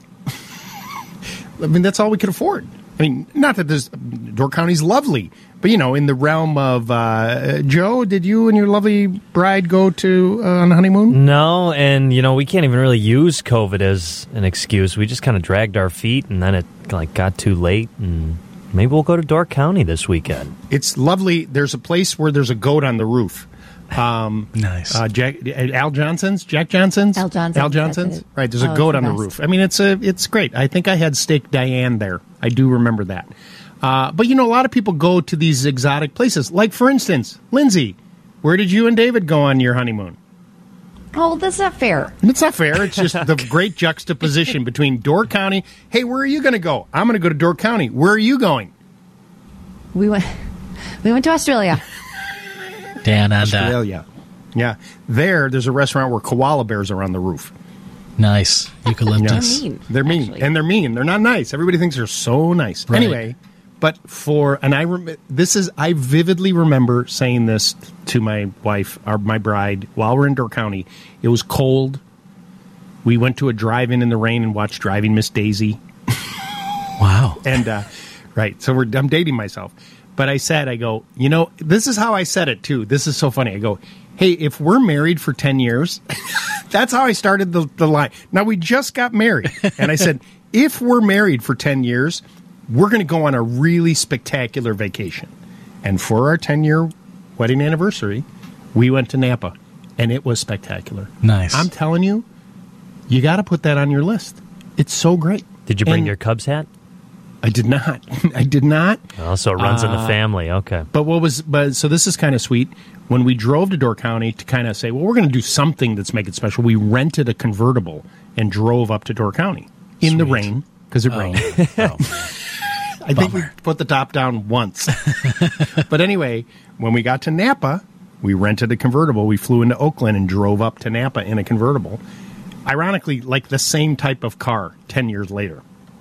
I mean, that's all we could afford. I mean, not that this Door County's lovely, but, you know, in the realm of, uh, Joe, did you and your lovely bride go to uh, on a honeymoon? No, and, you know, we can't even really use COVID as an excuse. We just kind of dragged our feet, and then it, like, got too late, and maybe we'll go to Door County this weekend. It's lovely. There's a place where there's a goat on the roof. Um, nice. Uh, Jack, Al Johnson's? Jack Johnson's? Al Johnson's. Al Johnson's? Right, there's Oh, a goat it's on the the best. roof. I mean, it's a, it's great. I think I had steak Diane there. I do remember that. Uh, but, you know, a lot of people go to these exotic places. Like, for instance, Lindsay, where did you and David go on your honeymoon? Oh, that's not fair. It's not fair. It's just the great juxtaposition between Door County. Hey, where are you going to go? I'm going to go to Door County. Where are you going? We went. We went to Australia. Down under. Australia. Yeah. There, there's a restaurant where koala bears are on the roof. Nice. Eucalyptus. They're mean. They're mean. Actually. And they're mean. They're not nice. Everybody thinks they're so nice. Right. Anyway, but for, and I, rem- this is, I vividly remember saying this to my wife, or my bride, while we're in Door County. It was cold. We went to a drive-in in the rain and watched Driving Miss Daisy. Wow. And, uh, right, so we're, I'm dating myself. But I said, I go, you know, this is how I said it, too. This is so funny. I go, hey, if we're married for ten years, that's how I started the, the line. Now, we just got married. And I said, if we're married for ten years, we're going to go on a really spectacular vacation. And for our ten-year wedding anniversary, we went to Napa. And it was spectacular. Nice. I'm telling you, you got to put that on your list. It's so great. Did you bring And your Cubs hat? I did not. I did not. Oh, so it runs in the Uh, family. Okay. But what was, but so this is kind of sweet. When we drove to Door County to kind of say, well, we're going to do something that's make it special, we rented a convertible and drove up to Door County in the rain because it Oh. rained. Oh. I think we put the top down once. But anyway, when we got to Napa, we rented a convertible. We flew into Oakland and drove up to Napa in a convertible. Ironically, like the same type of car ten years later.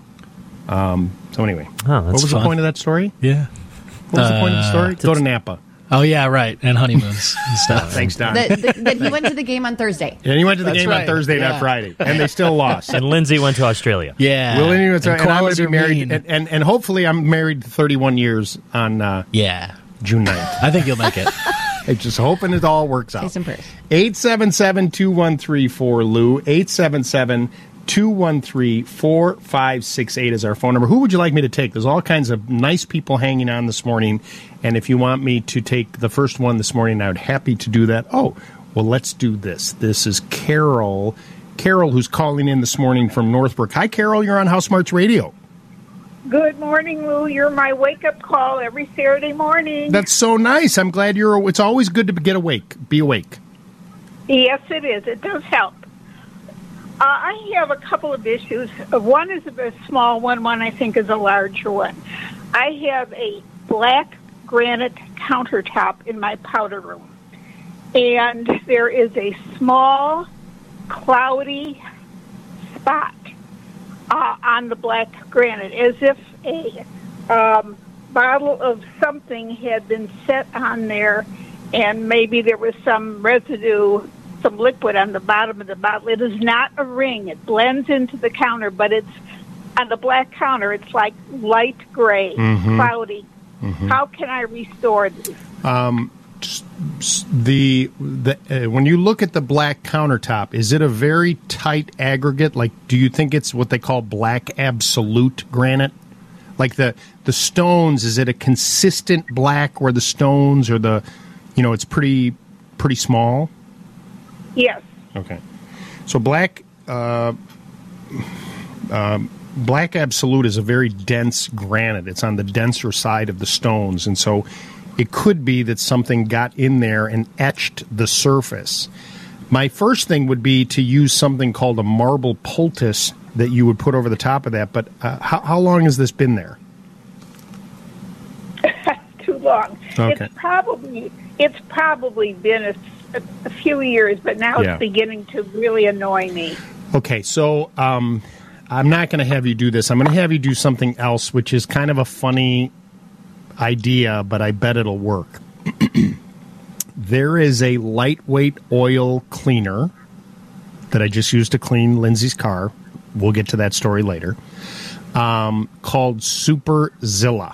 Um, so anyway, Oh, what was fun. the point of that story? Yeah. What was the point of the story? Uh, Go to Napa. Oh, yeah, right. And honeymoons and stuff. Thanks, Don. That, that, that he went to the game on Thursday. And he went to the That's game on right. Thursday, Yeah. not Friday, and they still lost. And Lindsay went to Australia. Yeah. Will anyway, and, And and I'm going koalas to are be married, mean. and, and, and hopefully I'm married thirty-one years on uh, Yeah. June ninth. I think you'll make it. I'm just hoping it all works out. Say some prayers. eight seven seven, two one three, four L U, eight seven seven, two one three, four five six eight is our phone number. Who would you like me to take? There's all kinds of nice people hanging on this morning, and if you want me to take the first one this morning, I would happy to do that. Oh, well, let's do this. This is Carol. Carol, who's calling in this morning from Northbrook. Hi, Carol. You're on House Smarts Radio. Good morning, Lou. You're my wake-up call every Saturday morning. That's so nice. I'm glad you're. It's always good to get awake. Be awake. Yes, it is. It does help. Uh, I have a couple of issues. Uh, One is a small one. One I think is a larger one. I have a black granite countertop in my powder room, and there is a small, cloudy spot uh, on the black granite, as if a um, bottle of something had been set on there, and maybe there was some residue, some liquid on the bottom of the bottle. It is not a ring. It blends into the counter, but it's on the black counter. It's like light gray, Mhm. cloudy. Mhm. How can I restore this? Um, s- s- the the uh, when you look at the black countertop, is it a very tight aggregate? Like, do you think it's what they call black absolute granite? Like the the stones, is it a consistent black where the stones or the, you know, it's pretty pretty small? Yes. Okay, so black uh, um, black absolute is a very dense granite. It's on the denser side of the stones, and so it could be that something got in there and etched the surface. My first thing would be to use something called a marble poultice that you would put over the top of that. But uh, how, how long has this been there? Too long. Okay. It's probably it's probably been a, a, a few years, but now Yeah. it's beginning to really annoy me. Okay, so um, I'm not going to have you do this. I'm going to have you do something else, which is kind of a funny idea, but I bet it'll work. There is a lightweight oil cleaner that I just used to clean Lindsay's car. We'll get to that story later. Um, called Super Zilla.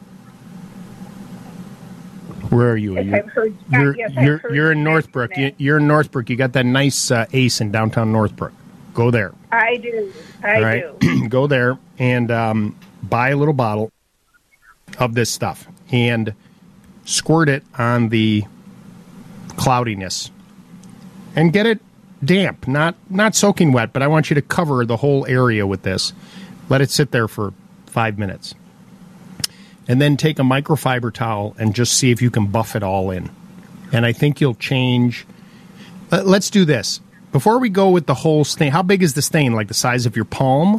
Where are you? Yes, You're, I've heard- you're, yes, I've you're, heard you're in you Northbrook. mention You, that. you're in Northbrook. You got that nice uh, Ace in downtown Northbrook. Go there. I do. I All right? do. Go there and um, buy a little bottle of this stuff and squirt it on the cloudiness and get it damp, not not soaking wet, but I want you to cover the whole area with this. Let it sit there for five minutes. And then take a microfiber towel and just see if you can buff it all in. And I think you'll change. Uh, let's do this. Before we go with the whole stain, how big is the stain? Like the size of your palm?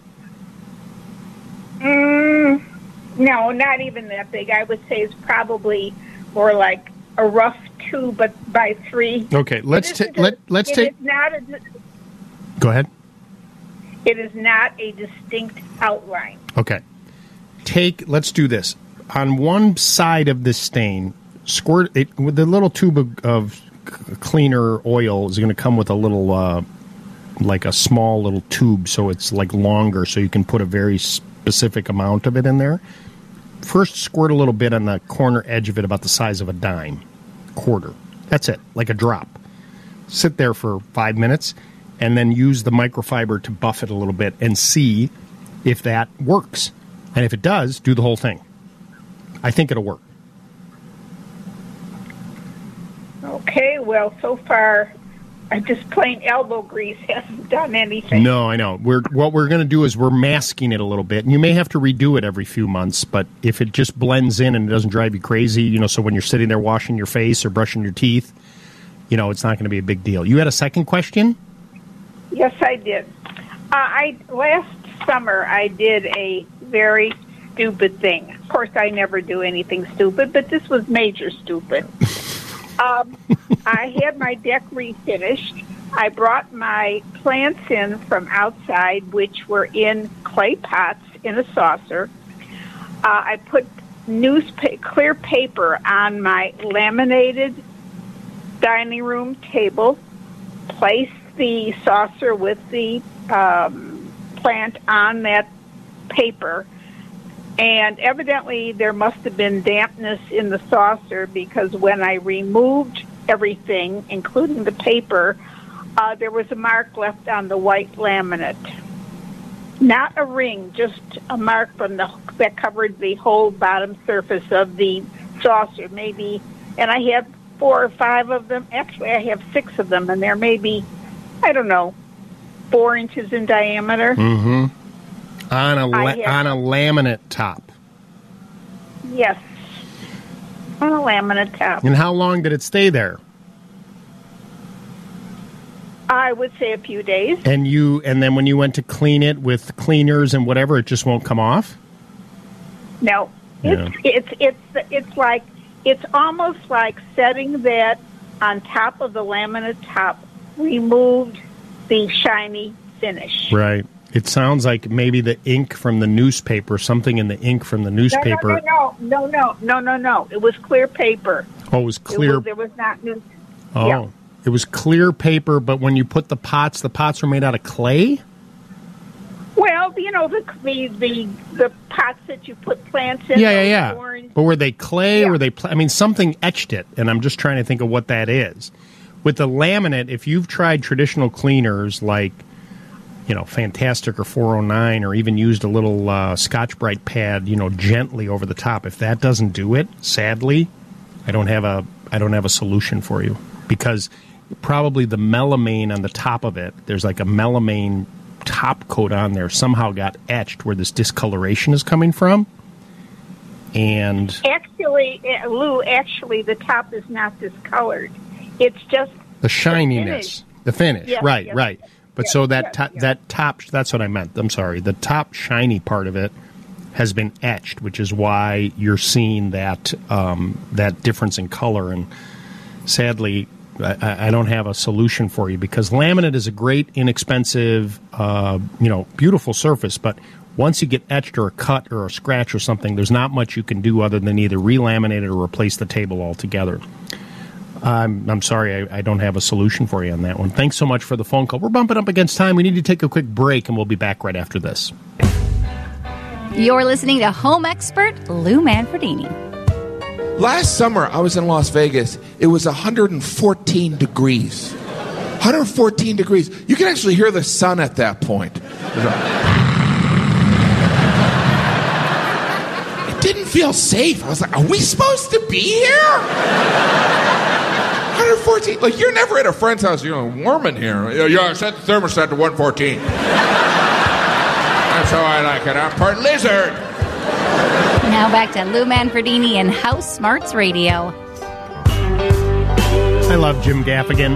Mm, no, not even that big. I would say it's probably more like a rough two, but by three. Okay, let's It ta- isn't a- let let's it take. is not a, Go ahead. it is not a distinct outline. Okay. Take, let's do this. On one side of this stain, squirt it with the little tube of, of c- cleaner oil is going to come with a little, uh, like a small little tube, so it's like longer, so you can put a very specific amount of it in there. First, squirt a little bit on the corner edge of it, about the size of a dime, quarter. That's it, like a drop. Sit there for five minutes, and then use the microfiber to buff it a little bit and see if that works. And if it does, do the whole thing. I think it'll work. Okay, well, so far, I just plain elbow grease hasn't done anything. No, I know. We're what we're going to do is we're masking it a little bit. And you may have to redo it every few months, but if it just blends in and it doesn't drive you crazy, you know, so when you're sitting there washing your face or brushing your teeth, you know, it's not going to be a big deal. You had a second question? Yes, I did. Uh, I last summer I did a very stupid thing. Of course, I never do anything stupid, but this was major stupid. um, I had my deck refinished. I brought my plants in from outside, which were in clay pots in a saucer. Uh, I put newspaper, clear paper on my laminated dining room table, placed the saucer with the um, plant on that paper, and evidently there must have been dampness in the saucer, because when I removed everything, including the paper, uh, there was a mark left on the white laminate. Not a ring, just a mark from the that covered the whole bottom surface of the saucer. Maybe, and I have four or five of them. Actually, I have six of them, and they're maybe, I don't know, four inches in diameter. Mm-hmm. On a la- I have- on a laminate top. Yes, on a laminate top. And how long did it stay there? I would say a few days. And you and then when you went to clean it with cleaners and whatever, it just won't come off? No, it's it's it's it's like it's almost like setting that on top of the laminate top removed the shiny finish. Right. It sounds like maybe the ink from the newspaper, something in the ink from the newspaper. No, no, no, no, no, no, no. It was clear paper. Oh, it was It clear. was, there was not news. oh, yeah. It was clear paper, but when you put the pots, the pots were made out of clay? Well, you know the the the, the pots that you put plants in. Yeah, yeah, those yeah. orange- But were they clay or were they pla- I mean, something etched it, and I'm just trying to think of what that is. With the laminate, if you've tried traditional cleaners like, you know, Fantastic or four oh nine, or even used a little uh, Scotch-Brite pad, you know, gently over the top, if that doesn't do it, sadly, I don't have a I don't have a solution for you, because probably the melamine on the top of it, there's like a melamine top coat on there, somehow got etched where this discoloration is coming from. And Actually, uh, Lou, actually, the top is not discolored. It's just the shininess, the finish, Yes, right, yes, right. But yes, so that yes, top, yes. that top, that's what I meant. I'm sorry. The top shiny part of it has been etched, which is why you're seeing that um, that difference in color. And sadly, I, I don't have a solution for you, because laminate is a great, inexpensive, uh, you know, beautiful surface. But once you get etched or a cut or a scratch or something, there's not much you can do other than either relaminate it or replace the table altogether. I'm, I'm sorry, I, I don't have a solution for you on that one. Thanks so much for the phone call. We're bumping up against time. We need to take a quick break, and we'll be back right after this. You're listening to home expert Lou Manfredini. Last summer, I was in Las Vegas. It was one hundred fourteen degrees. one hundred fourteen degrees. You can actually hear the sun at that point. It didn't feel safe. I was like, are we supposed to be here? one hundred fourteen. Like, you're never at a friend's house. You're warm in here. Yeah, I set the thermostat to one fourteen. That's how I like it. I'm part lizard. Now back to Lou Manfredini and House Smarts Radio. I love Jim Gaffigan.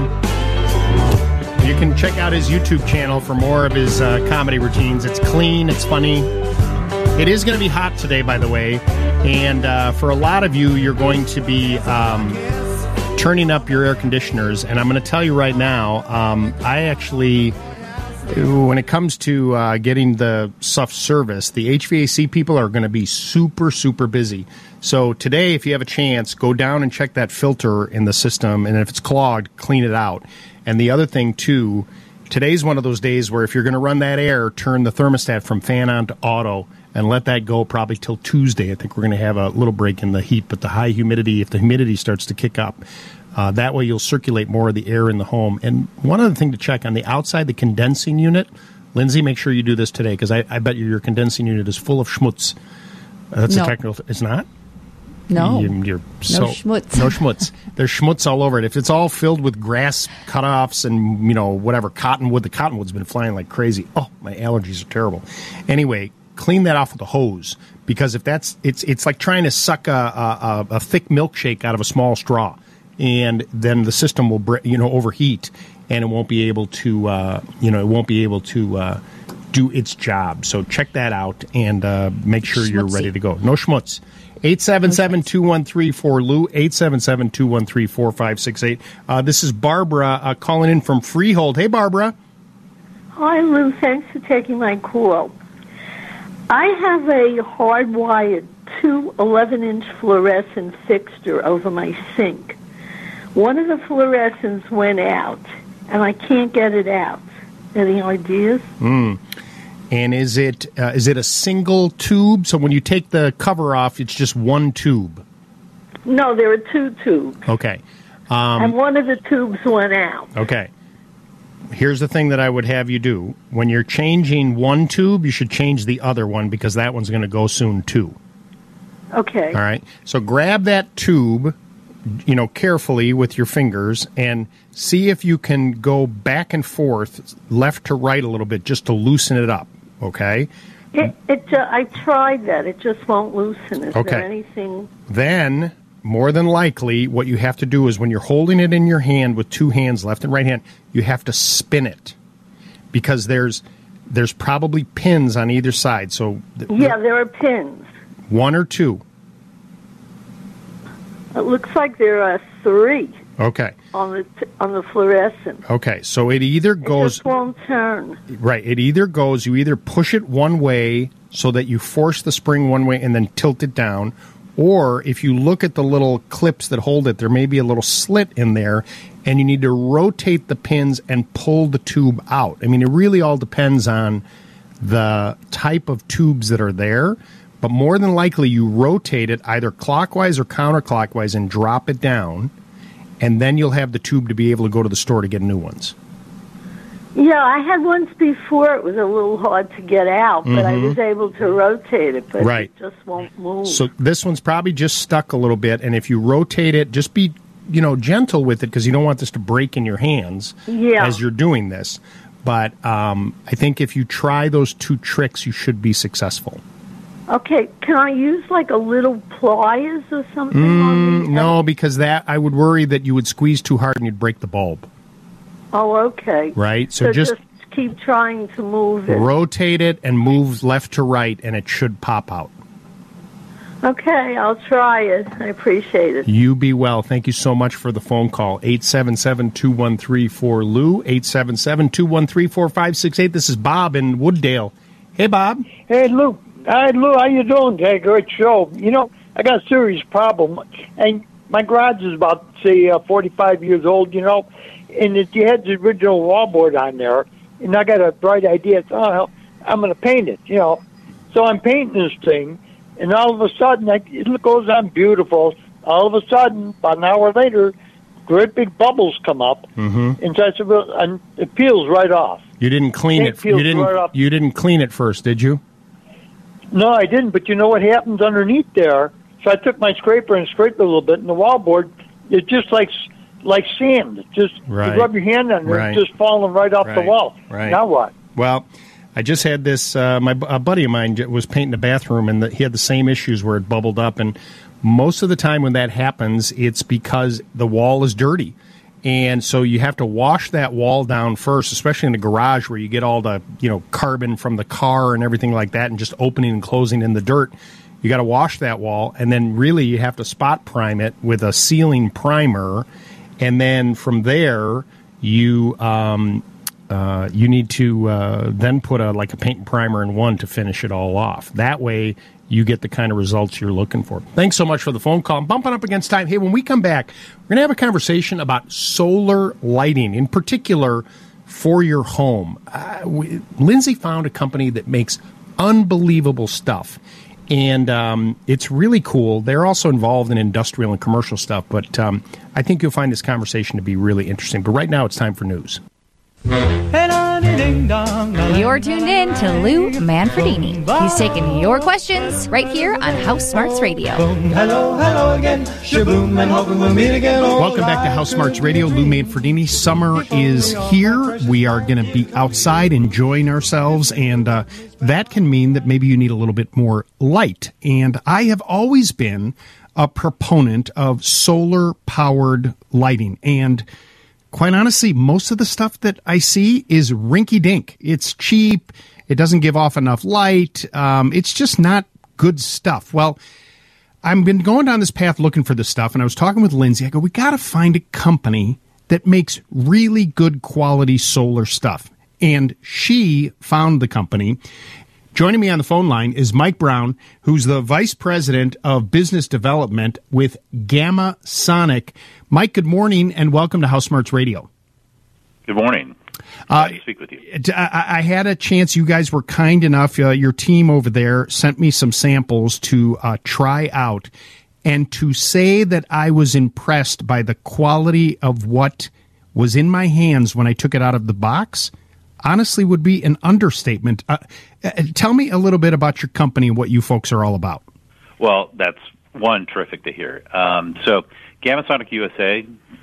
You can check out his YouTube channel for more of his uh, comedy routines. It's clean. It's funny. It is going to be hot today, by the way. And uh, for a lot of you, you're going to be um, turning up your air conditioners. And I'm going to tell you right now, um, I actually... when it comes to uh, getting the stuff serviced, the H V A C people are going to be super, super busy. So today, if you have a chance, go down and check that filter in the system, and if it's clogged, clean it out. And the other thing, too, today's one of those days where if you're going to run that air, turn the thermostat from fan on to auto and let that go probably till Tuesday. I think we're going to have a little break in the heat, but the high humidity, if the humidity starts to kick up, Uh, that way you'll circulate more of the air in the home. And one other thing to check on the outside, the condensing unit. Lindsay, make sure you do this today because I, I bet you your condensing unit is full of schmutz. Uh, that's No. a technical. It's not. No. You, you're so, No schmutz. No schmutz. There's schmutz all over it. If it's all filled with grass cutoffs and you know whatever cottonwood, the cottonwood's been flying like crazy. Oh, my allergies are terrible. Anyway, clean that off with a hose because if that's it's it's like trying to suck a a, a thick milkshake out of a small straw. And then the system will, you know, overheat, and it won't be able to, uh, you know, it won't be able to uh, do its job. So check that out and uh, make sure Schmutzy. You're ready to go. No schmutz. eight seven seven, two one three, four L U, eight seven seven, two one three, four five six eight. Uh, this is Barbara uh, calling in from Freehold. Hey, Barbara. Hi, Lou. Thanks for taking my call. I have a hardwired two eleven-inch fluorescent fixture over my sink. One of the fluorescents went out, and I can't get it out. Any ideas? Mm. And is it uh, is it a single tube? So when you take the cover off, it's just one tube? No, there are two tubes. Okay. Um, and one of the tubes went out. Okay. Here's the thing that I would have you do. When you're changing one tube, you should change the other one because that one's going to go soon, too. Okay. All right. So grab that tube, you know, carefully with your fingers and see if you can go back and forth, left to right a little bit, just to loosen it up, okay? It, it, uh, I tried that. It just won't loosen. Is Okay. there anything? Then, more than likely, what you have to do is when you're holding it in your hand with two hands, left and right hand, you have to spin it because there's there's probably pins on either side. So th- Yeah, there are pins. one or two. It looks like there are three Okay. on the t- on the fluorescent. Okay. So it either It goes just won't turn. right. It either goes. You either push it one way so that you force the spring one way and then tilt it down, or if you look at the little clips that hold it, there may be a little slit in there, and you need to rotate the pins and pull the tube out. I mean, it really all depends on the type of tubes that are there. But more than likely, you rotate it either clockwise or counterclockwise and drop it down, and then you'll have the tube to be able to go to the store to get new ones. Yeah, I had once before. It was a little hard to get out, but I Mhm. was able to rotate it, but Right. it just won't move. So this one's probably just stuck a little bit, and if you rotate it, just be, you know, gentle with it because you don't want this to break in your hands Yeah. as you're doing this. But um, I think if you try those two tricks, you should be successful. Okay, can I use like a little pliers or something on Mm, the no, because that I would worry that you would squeeze too hard and you'd break the bulb. Oh, okay. Right, so So, just- just keep trying to move it. Rotate it and move left to right, and it should pop out. Okay, I'll try it. I appreciate it. You be well. Thank you so much for the phone call. eight seven seven, two one three, four L U, eight seven seven, two one three, four five six eight. This is Bob in Wooddale. Hey, Bob. Hey, Lou. Hi, Lou. How you doing? Hey, great show. You know, I got a serious problem, and my garage is about, say, uh, forty-five years old, you know, and it had the original wallboard on there, and I got a bright idea. Oh, I'm going to paint it, you know. So I'm painting this thing, and all of a sudden, I, it goes on beautiful. All of a sudden, about an hour later, great big bubbles come up, Mm-hmm. and, so I said, well, and it peels right off. You didn't clean It it. You peels didn't. right off. You didn't clean it first, did you? No, I didn't, but you know what happens underneath there? So I took my scraper and scraped it a little bit, and the wallboard, it's just like like sand. It's just, Right. you rub your hand on it, Right. it's just falling right off the Right. wall. Right. Now what? Well, I just had this. Uh, my a buddy of mine j- was painting the bathroom, and the, he had the same issues where it bubbled up. And most of the time, when that happens, it's because the wall is dirty, and so you have to wash that wall down first, especially in the garage where you get all the you know carbon from the car and everything like that, and just opening and closing in the dirt. You got to wash that wall, and then really you have to spot prime it with a sealing primer, and then from there you um, uh, you need to uh, then put a like a paint and primer in one to finish it all off. That way you get the kind of results you're looking for. Thanks so much for the phone call. I'm bumping up against time. Hey, when we come back, we're going to have a conversation about solar lighting, in particular for your home. Uh, we, Lindsay found a company that makes unbelievable stuff. And um, it's really cool. They're also involved in industrial and commercial stuff, but um, I think you'll find this conversation to be really interesting. But right now, it's time for news. You're tuned in to Lou Manfredini. He's taking your questions right here on House Smarts Radio. Hello, hello again. Shaboom, and hoping we'll meet again. Welcome back to House Smarts Radio. Lou Manfredini. Summer is here. We are going to be outside enjoying ourselves, and uh, that can mean that maybe you need a little bit more light. And I have always been a proponent of solar-powered lighting, and quite honestly, most of the stuff that I see is rinky-dink. It's cheap. It doesn't give off enough light. Um, it's just not good stuff. Well, I've been going down this path looking for this stuff, and I was talking with Lindsay. I go, we got to find a company that makes really good quality solar stuff. And she found the company. Joining me on the phone line is Mike Brown, who's the Vice President of Business Development with Gamma Sonic. Mike, good morning, and welcome to House Smarts Radio. Good morning. Uh, Glad to speak with you. I, I had a chance. You guys were kind enough. Uh, your team over there sent me some samples to uh, try out, and to say that I was impressed by the quality of what was in my hands when I took it out of the box, honestly, would be an understatement. Uh, uh, tell me a little bit about your company and what you folks are all about. Well, that's one, terrific to hear. Um, so Gamma Sonic U S A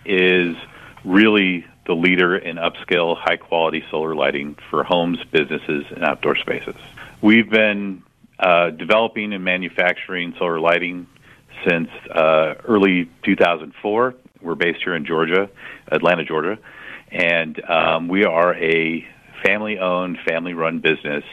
is really the leader in upscale, high-quality solar lighting for homes, businesses, and outdoor spaces. We've been uh, developing and manufacturing solar lighting since uh, early two thousand four. We're based here in Georgia, Atlanta, Georgia, and um, we are a family-owned, family-run business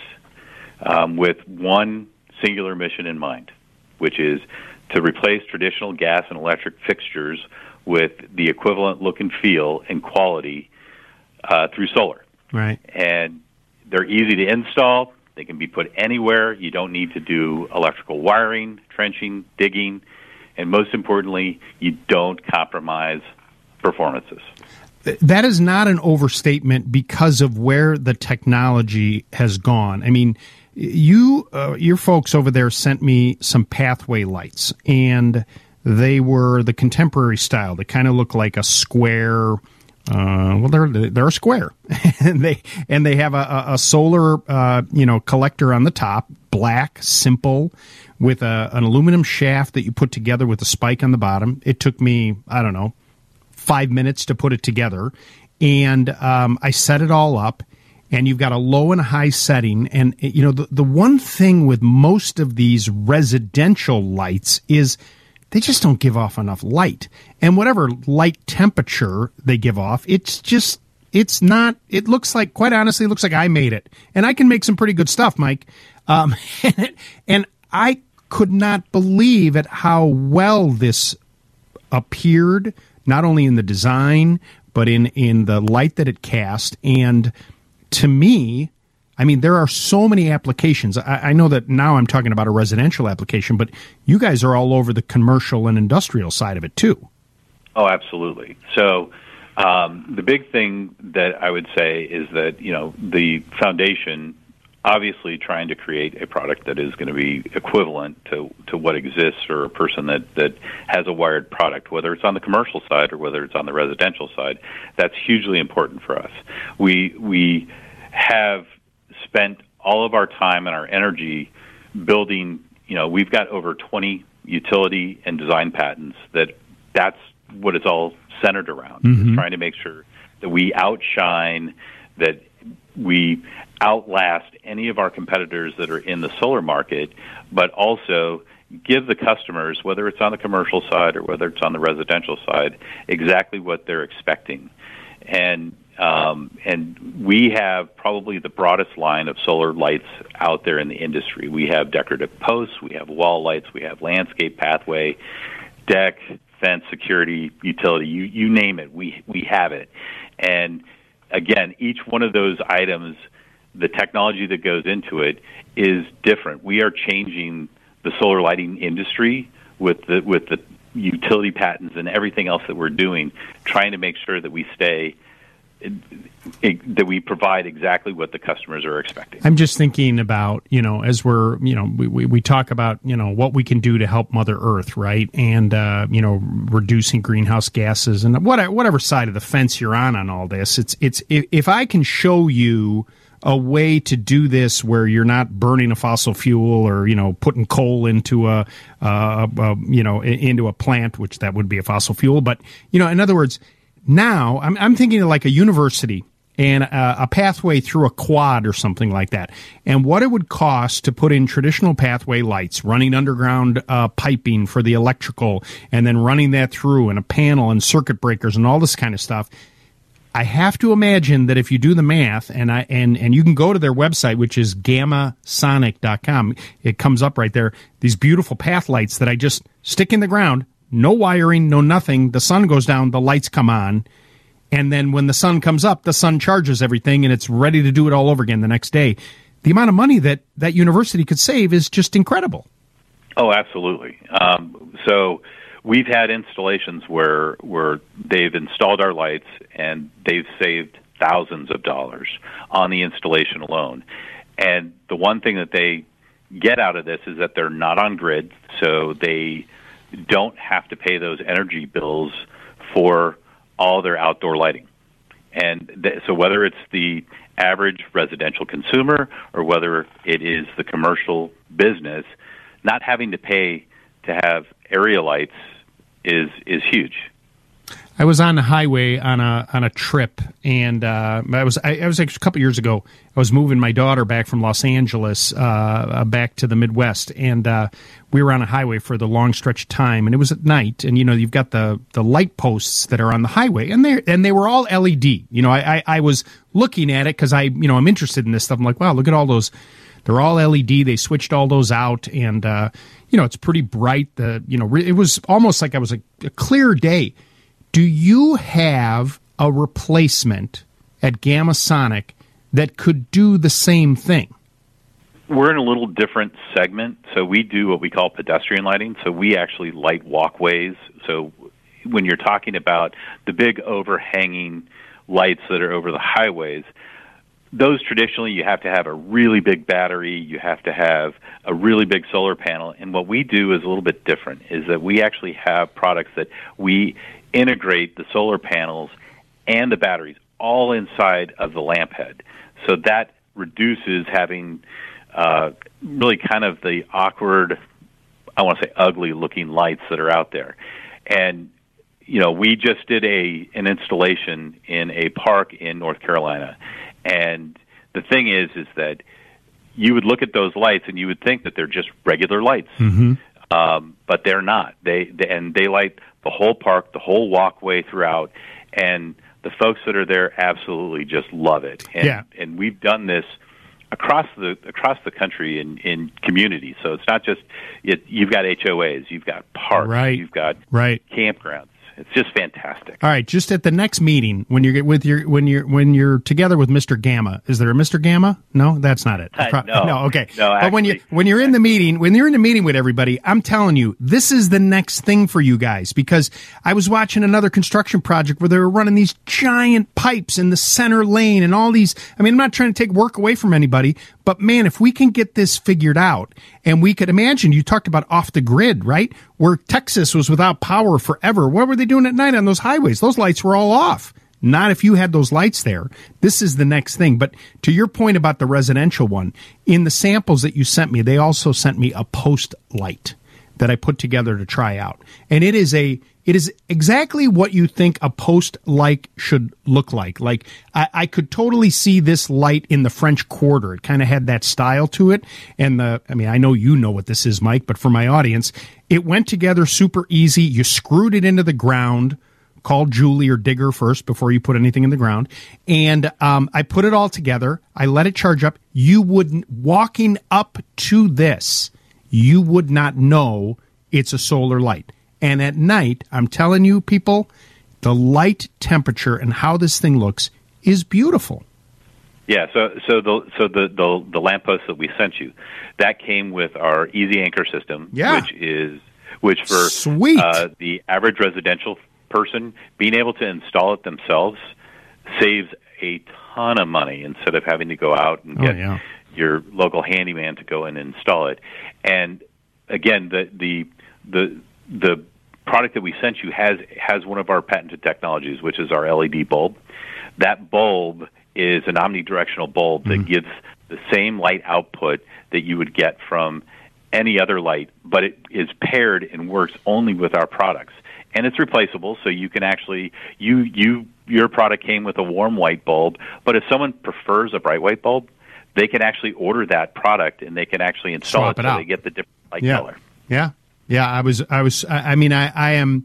um, with one singular mission in mind, which is to replace traditional gas and electric fixtures with the equivalent look and feel and quality uh, through solar. Right. And they're easy to install. They can be put anywhere. You don't need to do electrical wiring, trenching, digging, and most importantly, you don't compromise performances. That is not an overstatement because of where the technology has gone. I mean, you, uh, your folks over there sent me some pathway lights, and they were the contemporary style. They kind of look like a square. Uh, well, they're they're a square, and they and they have a, a solar uh, you know collector on the top, black, simple, with a, an aluminum shaft that you put together with a spike on the bottom. It took me, I don't know, five minutes to put it together, and um, I set it all up. And you've got a low and a high setting. And, you know, the, the one thing with most of these residential lights is they just don't give off enough light. And whatever light temperature they give off, it's just, it's not, it looks like, quite honestly, it looks like I made it. And I can make some pretty good stuff, Mike. Um, and, and I could not believe at how well this appeared, not only in the design, but in, in the light that it cast. And to me, I mean, there are so many applications. I, I know that now I'm talking about a residential application, but you guys are all over the commercial and industrial side of it, too. Oh, absolutely. So um, the big thing that I would say is that, you know, the foundation, obviously trying to create a product that is going to be equivalent to, to what exists for a person that, that has a wired product, whether it's on the commercial side or whether it's on the residential side. That's hugely important for us. We we have spent all of our time and our energy building, you know, we've got over twenty utility and design patents that that's what it's all centered around, Mm-hmm. trying to make sure that we outshine, that we outlast any of our competitors that are in the solar market, but also give the customers, whether it's on the commercial side or whether it's on the residential side, exactly what they're expecting. And um, and we have probably the broadest line of solar lights out there in the industry. We have decorative posts, we have wall lights, we have landscape pathway, deck, fence, security, utility, you, you name it, we we have it. And again, each one of those items, the technology that goes into it is different. We are changing the solar lighting industry with the with the utility patents and everything else that we're doing, trying to make sure that we stay, that we provide exactly what the customers are expecting. I'm just thinking about, you know, as we're, you know, we, we, we talk about, you know, what we can do to help Mother Earth, right? And, uh, you know, reducing greenhouse gases and whatever, whatever side of the fence you're on on all this. It's, it's, if, if I can show you a way to do this where you're not burning a fossil fuel or, you know, putting coal into a, uh, a you know, into a plant, which that would be a fossil fuel. But, you know, in other words, now I'm, I'm thinking of like a university and a, a pathway through a quad or something like that. And what it would cost to put in traditional pathway lights, running underground uh, piping for the electrical, and then running that through and a panel and circuit breakers and all this kind of stuff. I have to imagine that if you do the math, and I and, and you can go to their website, which is gamma sonic dot com, it comes up right there, these beautiful path lights that I just stick in the ground, no wiring, no nothing, the sun goes down, the lights come on, and then when the sun comes up, the sun charges everything, and it's ready to do it all over again the next day. The amount of money that that university could save is just incredible. Oh, absolutely. Um, so we've had installations where where they've installed our lights and they've saved thousands of dollars on the installation alone. And the one thing that they get out of this is that they're not on grid, so they don't have to pay those energy bills for all their outdoor lighting. And th- so whether it's the average residential consumer or whether it is the commercial business, not having to pay to have area lights is is huge. I was on the highway on a on a trip, and uh, I was I, I was actually a couple years ago. I was moving my daughter back from Los Angeles uh, back to the Midwest, and uh, we were on a highway for the long stretch of time, and it was at night. And you know, you've got the, the light posts that are on the highway, and they and they were all L E D. You know, I I, I was looking at it because I you know I'm interested in this stuff. I'm like, wow, look at all those. They're all L E D. They switched all those out, and uh, you know, it's pretty bright. The you know, it was almost like I was a, a clear day. Do you have a replacement at Gamma Sonic that could do the same thing? We're in a little different segment. So we do what we call pedestrian lighting. So we actually light walkways. So when you're talking about the big overhanging lights that are over the highways, those traditionally you have to have a really big battery, you have to have a really big solar panel. And what we do is a little bit different, is that we actually have products that we integrate the solar panels and the batteries all inside of the lamp head. So that reduces having uh, really kind of the awkward, I want to say ugly looking lights that are out there. And, you know, we just did a an installation in a park in North Carolina. And the thing is, is that you would look at those lights and you would think that they're just regular lights. Mm-hmm. Um, but they're not. They, they and they light the whole park, the whole walkway throughout, and the folks that are there absolutely just love it. And, yeah. and we've done this across the across the country in, in communities. So it's not just it, you've got H O As, you've got parks, right. you've got right. campgrounds. It's just fantastic. All right, just at the next meeting when you're with your when you're when you're together with Mister Gamma, is there a Mister Gamma? No, that's not it. Uh, no. no, okay. No, but actually, when you when you're in the meeting, when you're in the meeting with everybody, I'm telling you, this is the next thing for you guys, because I was watching another construction project where they were running these giant pipes in the center lane and all these. I mean, I'm not trying to take work away from anybody, but man, if we can get this figured out, and we could imagine, you talked about off the grid, right? Where Texas was without power forever. What were they doing at night on those highways? Those lights were all off. Not if you had those lights there. This is the next thing. But to your point about the residential one, in the samples that you sent me, they also sent me a post light that I put together to try out. And it is a it is exactly what you think a post light should look like. Like I, I could totally see this light in the French Quarter. It kind of had that style to it. And the I mean, I know you know what this is, Mike, but for my audience, it went together super easy. You screwed it into the ground. Call Julie or Digger first before you put anything in the ground. And um, I put it all together. I let it charge up. You wouldn't, walking up to this, you would not know it's a solar light. And at night, I'm telling you, people, the light temperature and how this thing looks is beautiful. Yeah, so so the so the the, the lamppost that we sent you, that came with our Easy Anchor system, yeah. which is which for Sweet. Uh, the average residential person being able to install it themselves saves a ton of money instead of having to go out and Oh, get yeah. your local handyman to go in and install it. And again, the the the the product that we sent you has has one of our patented technologies, which is our L E D bulb. That bulb is an omnidirectional bulb that gives the same light output that you would get from any other light, but it is paired and works only with our products. And it's replaceable, so you can actually you you your product came with a warm white bulb, but if someone prefers a bright white bulb, they can actually order that product and they can actually install Swap it it so out. they get the different light Yeah. color. Yeah. Yeah, I was, I was, I I mean, I, I am,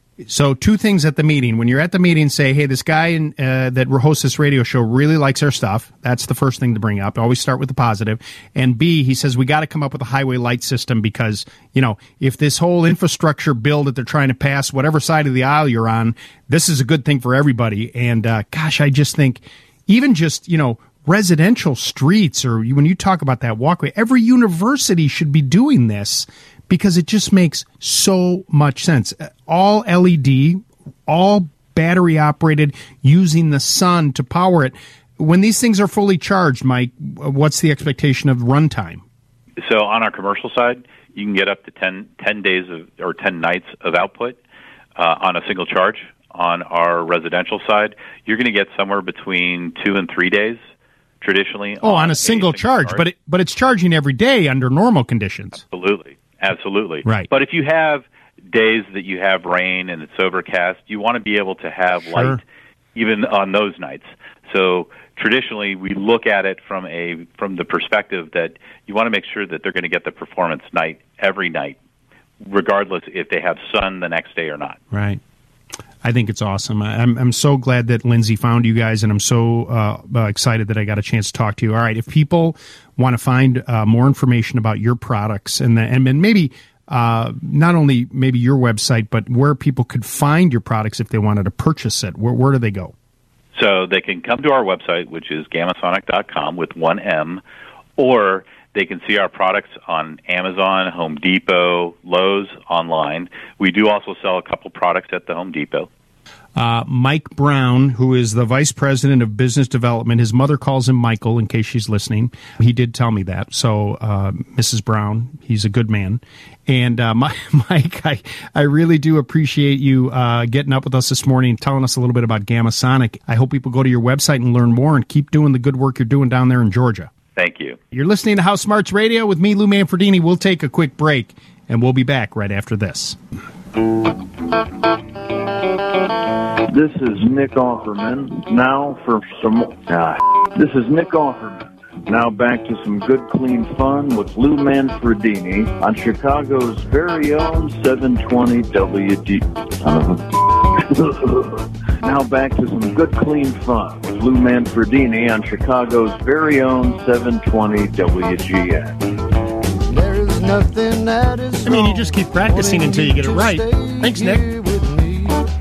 so two things at the meeting. When you're at the meeting, say, hey, this guy in, uh, that hosts this radio show really likes our stuff. That's the first thing to bring up. Always start with the positive. And B, he says, we got to come up with a highway light system because, you know, if this whole infrastructure bill that they're trying to pass, whatever side of the aisle you're on, this is a good thing for everybody. And, uh, gosh, I just think even just, you know, residential streets, or when you talk about that walkway, every university should be doing this because it just makes so much sense. All L E D, all battery operated, using the sun to power it. When these things are fully charged, Mike, what's the expectation of runtime? So on our commercial side, you can get up to ten, ten days of, or ten nights of output uh, on a single charge. On our residential side, you're going to get somewhere between two and three days traditionally. Oh, on, on a single, single charge, charge, but it, but it's charging every day under normal conditions. Absolutely. Absolutely. Right. But if you have days that you have rain and it's overcast, you want to be able to have Sure. light even on those nights. So traditionally, we look at it from a from the perspective that you want to make sure that they're going to get the performance night every night, regardless if they have sun the next day or not. Right. I think it's awesome. I'm I'm so glad that Lindsay found you guys, and I'm so uh, uh, excited that I got a chance to talk to you. All right, if people want to find uh, more information about your products and the, and, and maybe uh, not only maybe your website, but where people could find your products if they wanted to purchase it, where, where do they go? So they can come to our website, which is gamasonic dot com with one M, or they can see our products on Amazon, Home Depot, Lowe's online. We do also sell a couple products at the Home Depot. Uh, Mike Brown, who is the Vice President of Business Development. His mother calls him Michael, in case she's listening. He did tell me that. So, uh, Missus Brown, he's a good man. And uh, Mike, I, I really do appreciate you uh, getting up with us this morning and telling us a little bit about Gamasonic. I hope people go to your website and learn more and keep doing the good work you're doing down there in Georgia. Thank you. You're listening to House Smarts Radio with me, Lou Manfredini. We'll take a quick break, and we'll be back right after this. This is Nick Offerman. Now for some... Uh, this is Nick Offerman. Now back to some good, clean fun with Lou Manfredini on Chicago's very own seven twenty W G... Now back to some good, clean fun with Lou Manfredini on Chicago's very own seven twenty W G N. There's nothing that is I mean, you just keep practicing until you get it right. Thanks, Nick.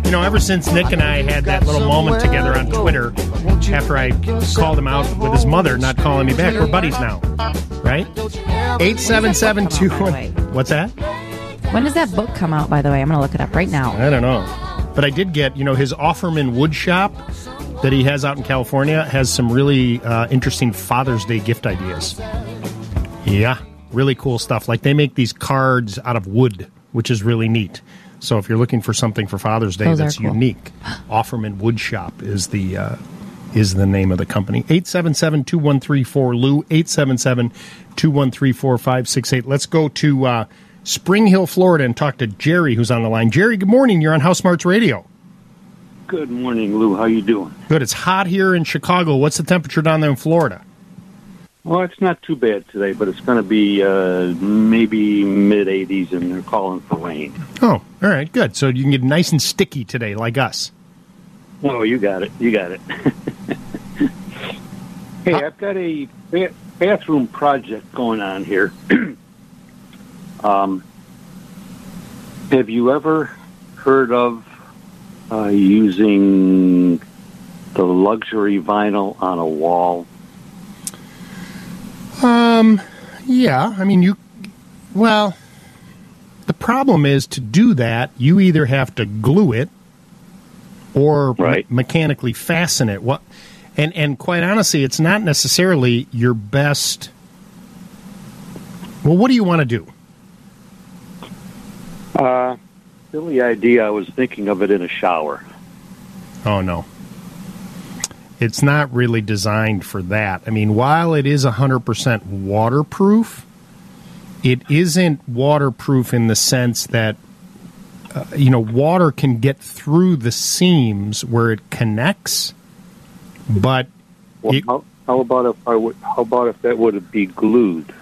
You know, ever since Nick and I had that little moment together on Twitter, after I called him out with his mother not calling me back, we're buddies now, right? eight seven seven two one. What's that? When does that book come out, by the way? I'm going to look it up right now. I don't know. But I did get, you know, his Offerman Wood Shop that he has out in California has some really uh, interesting Father's Day gift ideas. Yeah, really cool stuff. Like they make these cards out of wood, which is really neat. So if you're looking for something for Father's Day Those that's are cool. unique, Offerman Wood Shop is the uh, is the name of the company. eight seven seven, two one three four, L U, eight seven seven, two one three, four five six eight. Let's go to uh, Spring Hill, Florida, and talk to Jerry, who's on the line. Jerry, good morning. You're on House Smarts Radio. Good morning, Lou. How you doing? Good. It's hot here in Chicago. What's the temperature down there in Florida? Well, it's not too bad today, but it's going to be uh, maybe mid eighties, and they're calling for rain. Oh, all right, good. So you can get nice and sticky today, like us. Oh, you got it. You got it. Hey, I've got a ba- bathroom project going on here. um, have you ever heard of uh, using the luxury vinyl on a wall? Um, yeah, I mean, you, well, the problem is to do that, you either have to glue it or right. me- mechanically fasten it. What, and, and quite honestly, it's not necessarily your best. Well, what do you want to do? Uh, silly idea. I was thinking of it in a shower. Oh, no. It's not really designed for that. I mean, while it is one hundred percent waterproof, it isn't waterproof in the sense that, uh, you know, water can get through the seams where it connects, but... Well, it, how, how about if I would? How about if that would be glued?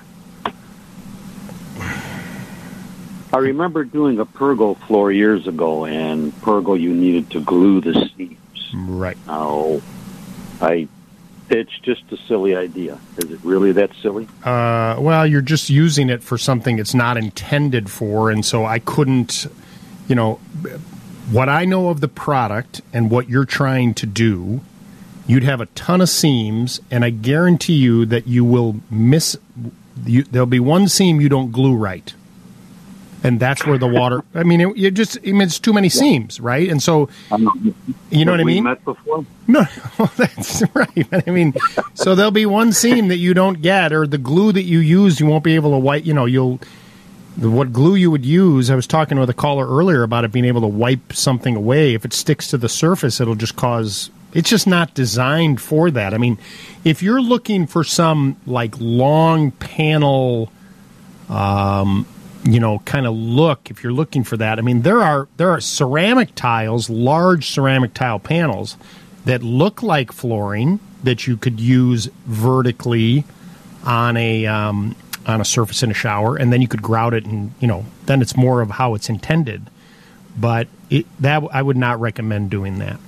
I remember doing a pergo floor years ago, and pergo you needed to glue the seams. Right. Now, I, it's just a silly idea. Is it really that silly? Uh, well, you're just using it for something it's not intended for, and so I couldn't, you know, what I know of the product and what you're trying to do, you'd have a ton of seams, and I guarantee you that you will miss, you, there'll be one seam you don't glue right. And that's where the water. I mean, it, it just I mean, it's too many seams, right? And so, you know what I mean? Met before? No, well, that's right. I mean, so there'll be one seam that you don't get, or the glue that you use, you won't be able to wipe. You know, you'll what glue you would use. I was talking with a caller earlier about it being able to wipe something away. If it sticks to the surface, it'll just cause. It's just not designed for that. I mean, if you're looking for some like long panel. Um, you know, kind of look, if you're looking for that. I mean, there are there are ceramic tiles, large ceramic tile panels that look like flooring that you could use vertically on a um, on a surface in a shower, and then you could grout it, and you know, then it's more of how it's intended. But it, that I would not recommend doing that.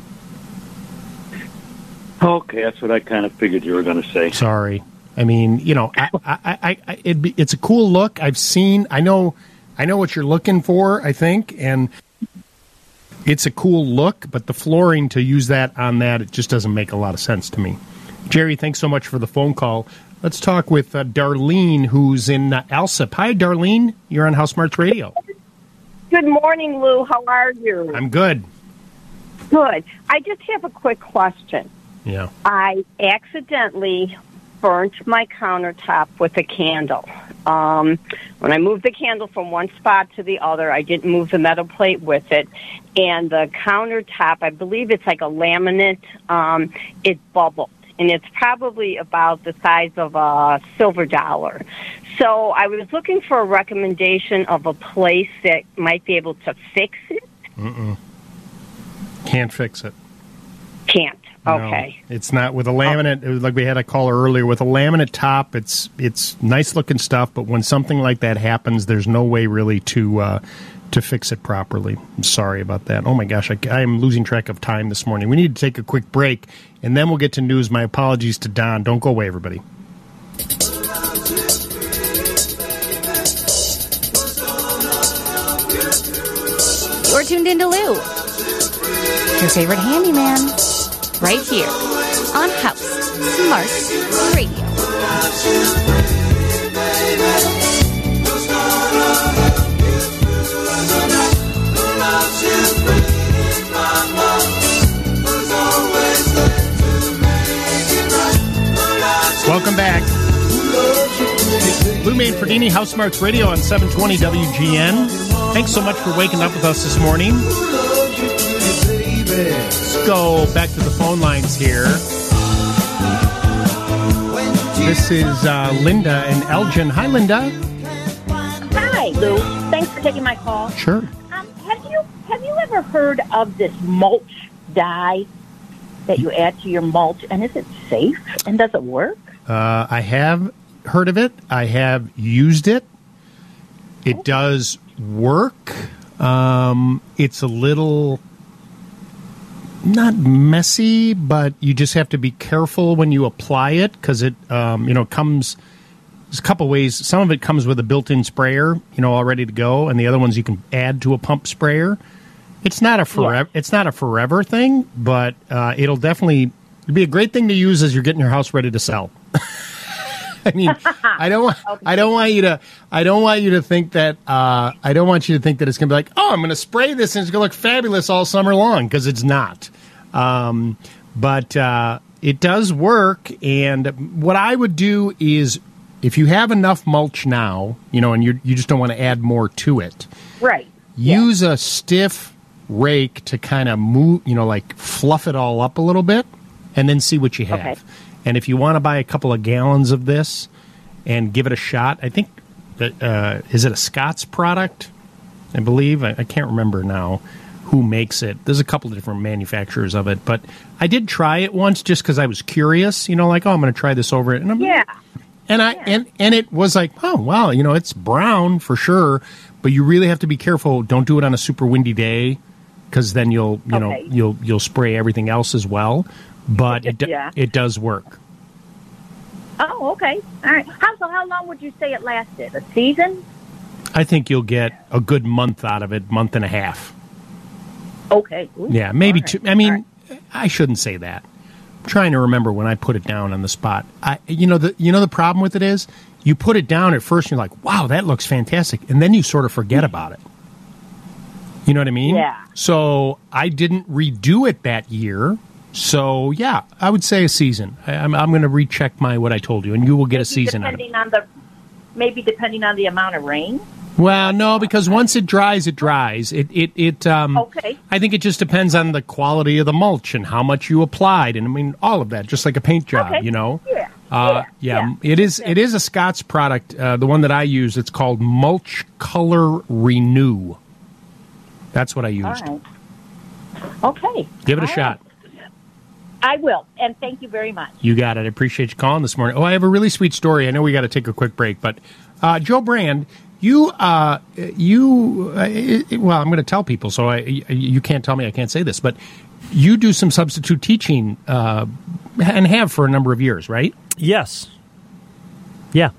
Okay, that's what I kind of figured you were going to say. Sorry. I mean, you know, I, I, I, it'd be, it's a cool look. I've seen, I know, I know what you're looking for, I think, and it's a cool look, but the flooring to use that on that, it just doesn't make a lot of sense to me. Jerry, thanks so much for the phone call. Let's talk with uh, Darlene, who's in uh, Alsip. Hi, Darlene. You're on House Smarts Radio. Good morning, Lou. How are you? I'm good. Good. I just have a quick question. Yeah. I accidentally burnt my countertop with a candle. Um, when I moved the candle from one spot to the other, I didn't move the metal plate with it, and the countertop, I believe it's like a laminate, um, it bubbled, and it's probably about the size of a silver dollar. So I was looking for a recommendation of a place that might be able to fix it. Mm-mm. Can't fix it. Can't. Okay. No, it's not with a laminate. It was like we had a caller earlier with a laminate top. It's it's nice looking stuff, but when something like that happens, there's no way really to uh, to fix it properly. I'm sorry about that. Oh my gosh, I, I am losing track of time this morning. We need to take a quick break, and then we'll get to news. My apologies to Don. Don't go away, everybody. You're tuned into Lou. Your favorite handyman, right here on House Smarts Radio. Welcome back. Lou Main Ferdini, House Smarts Radio on seven twenty W G N. Thanks so much for waking up with us this morning. Let's go back to the phone lines here. This is uh, Linda and Elgin. Hi, Linda. Hi, Lou. Thanks for taking my call. Sure. Um, have you have you ever heard of this mulch dye that you add to your mulch, and is it safe, and does it work? Uh, I have heard of it. I have used it. It okay. does work. Um, it's a little not messy, but you just have to be careful when you apply it because it, um, you know, comes. There's a couple ways. Some of it comes with a built-in sprayer, you know, all ready to go, and the other ones you can add to a pump sprayer. It's not a forever. Yeah. It's not a forever thing, but uh, it'll definitely it'd be a great thing to use as you're getting your house ready to sell. I mean, I don't want. Okay. I don't want you to. I don't want you to think that. Uh, I don't want you to think that it's going to be like, oh, I'm going to spray this and it's going to look fabulous all summer long, because it's not. Um, but uh, it does work. And what I would do is, if you have enough mulch now, you know, and you you just don't want to add more to it, right? Use yeah. a stiff rake to kind of move, you know, like fluff it all up a little bit, and then see what you have. Okay. And if you want to buy a couple of gallons of this and give it a shot, I think, that, uh, is it a Scott's product? I believe. I, I can't remember now who makes it. There's a couple of different manufacturers of it. But I did try it once just because I was curious, you know, like, oh, I'm going to try this over it. And I'm, yeah. And, I, yeah. and, and it was like, oh, wow, you know, it's brown for sure. But you really have to be careful. Don't do it on a super windy day, because then you'll, you okay. know, you'll you'll spray everything else as well. But it, yeah. it does work. Oh, okay. All right. How so? How long would you say it lasted? A season? I think you'll get a good month out of it, month and a half. Okay. Ooh, yeah, maybe right. two. I mean, right. I shouldn't say that. I'm trying to remember when I put it down on the spot. I, you know, the you know the problem with it is you put it down at first and you're like, wow, that looks fantastic, and then you sort of forget about it. You know what I mean? Yeah. So I didn't redo it that year. So yeah, I would say a season. I, I'm I'm going to recheck my what I told you, and you will get maybe a season out of it. Depending on the, maybe depending on the amount of rain. Well, no, because once it dries, it dries. It it it. Um, okay. I think it just depends on the quality of the mulch and how much you applied, and I mean all of that, just like a paint job, okay. you know. Yeah. Uh, yeah. yeah. It is. It is a Scott's product. Uh, the one that I use, it's called Mulch Color Renew. That's what I used. All right. Okay. Give it a all shot. Right. I will, and thank you very much. You got it. I appreciate you calling this morning. Oh, I have a really sweet story. I know we got to take a quick break, but uh, Joe Brand, you, uh, you, uh, it, well, I'm going to tell people, so I, you can't tell me I can't say this, but you do some substitute teaching uh, and have for a number of years, right? Yes. Yeah.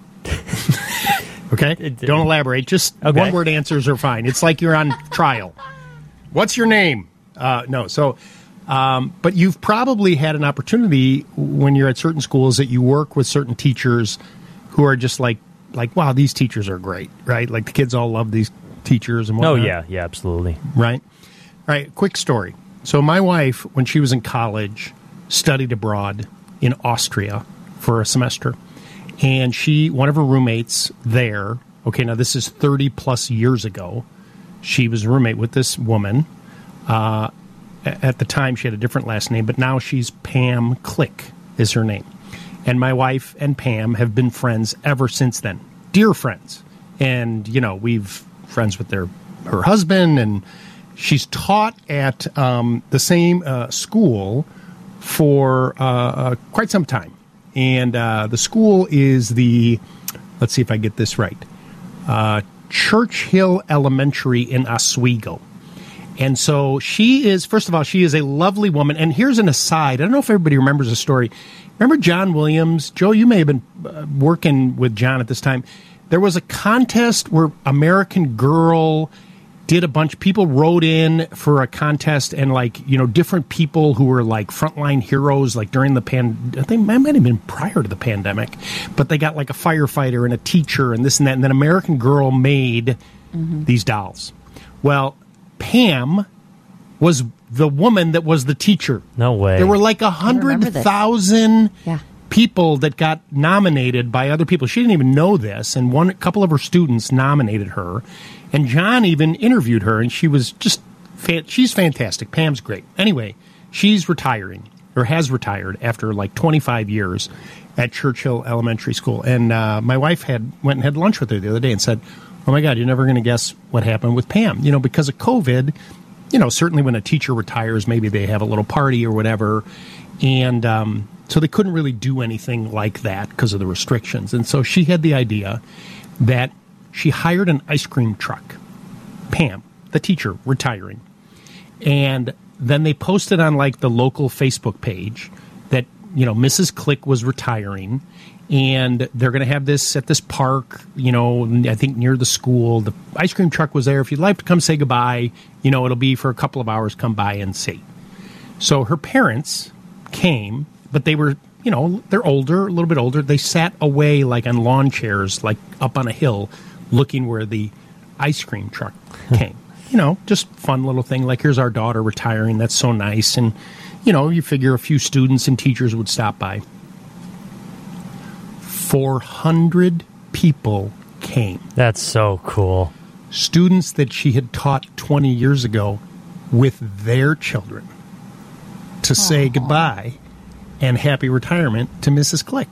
Okay. Don't elaborate. Just okay. One-word answers are fine. It's like you're on trial. What's your name? Uh, no. So. Um, but you've probably had an opportunity when you're at certain schools that you work with certain teachers who are just like, like, wow, these teachers are great, right? Like the kids all love these teachers and whatnot. Oh, yeah, yeah, absolutely. Right? All right, quick story. So my wife, when she was in college, studied abroad in Austria for a semester. And she, one of her roommates there, okay, now this is thirty plus years ago, she was a roommate with this woman. Uh At the time, she had a different last name, but now she's Pam Click is her name. And my wife and Pam have been friends ever since then. Dear friends. And, you know, we've friends with their her husband, and she's taught at um, the same uh, school for uh, uh, quite some time. And uh, the school is the, let's see if I get this right, uh, Churchill Elementary in Oswego. And so she is, first of all, she is a lovely woman. And here's an aside. I don't know if everybody remembers the story. Remember John Williams? Joe, you may have been uh, working with John at this time. There was a contest where American Girl did a bunch. People wrote in for a contest, and like you know, different people who were like frontline heroes, like during the pan. I think it might have been prior to the pandemic, but they got like a firefighter and a teacher and this and that. And then American Girl made mm-hmm. these dolls. Well, Pam was the woman that was the teacher. No way. There were like a hundred thousand yeah. people that got nominated by other people. She didn't even know this, and one a couple of her students nominated her. And John even interviewed her, and she was just, fan- she's fantastic. Pam's great. Anyway, she's retiring, or has retired after like twenty-five years at Churchill Elementary School. And uh, my wife had went and had lunch with her the other day and said, oh my God, you're never going to guess what happened with Pam. You know, because of COVID, you know, certainly when a teacher retires, maybe they have a little party or whatever. And um, so they couldn't really do anything like that because of the restrictions. And so she had the idea that she hired an ice cream truck. Pam, the teacher, retiring. And then they posted on like the local Facebook page that, you know, Missus Click was retiring and they're going to have this at this park, you know, I think near the school. The ice cream truck was there. If you'd like to come say goodbye, you know, it'll be for a couple of hours, come by and see. So her parents came, but they were, you know, they're older, a little bit older. They sat away like on lawn chairs, like up on a hill, looking where the ice cream truck came. You know, just fun little thing. Like, here's our daughter retiring. That's so nice. And, you know, you figure a few students and teachers would stop by. four hundred people came. That's so cool. Students that she had taught twenty years ago with their children to Aww. Say goodbye and happy retirement to Missus Click.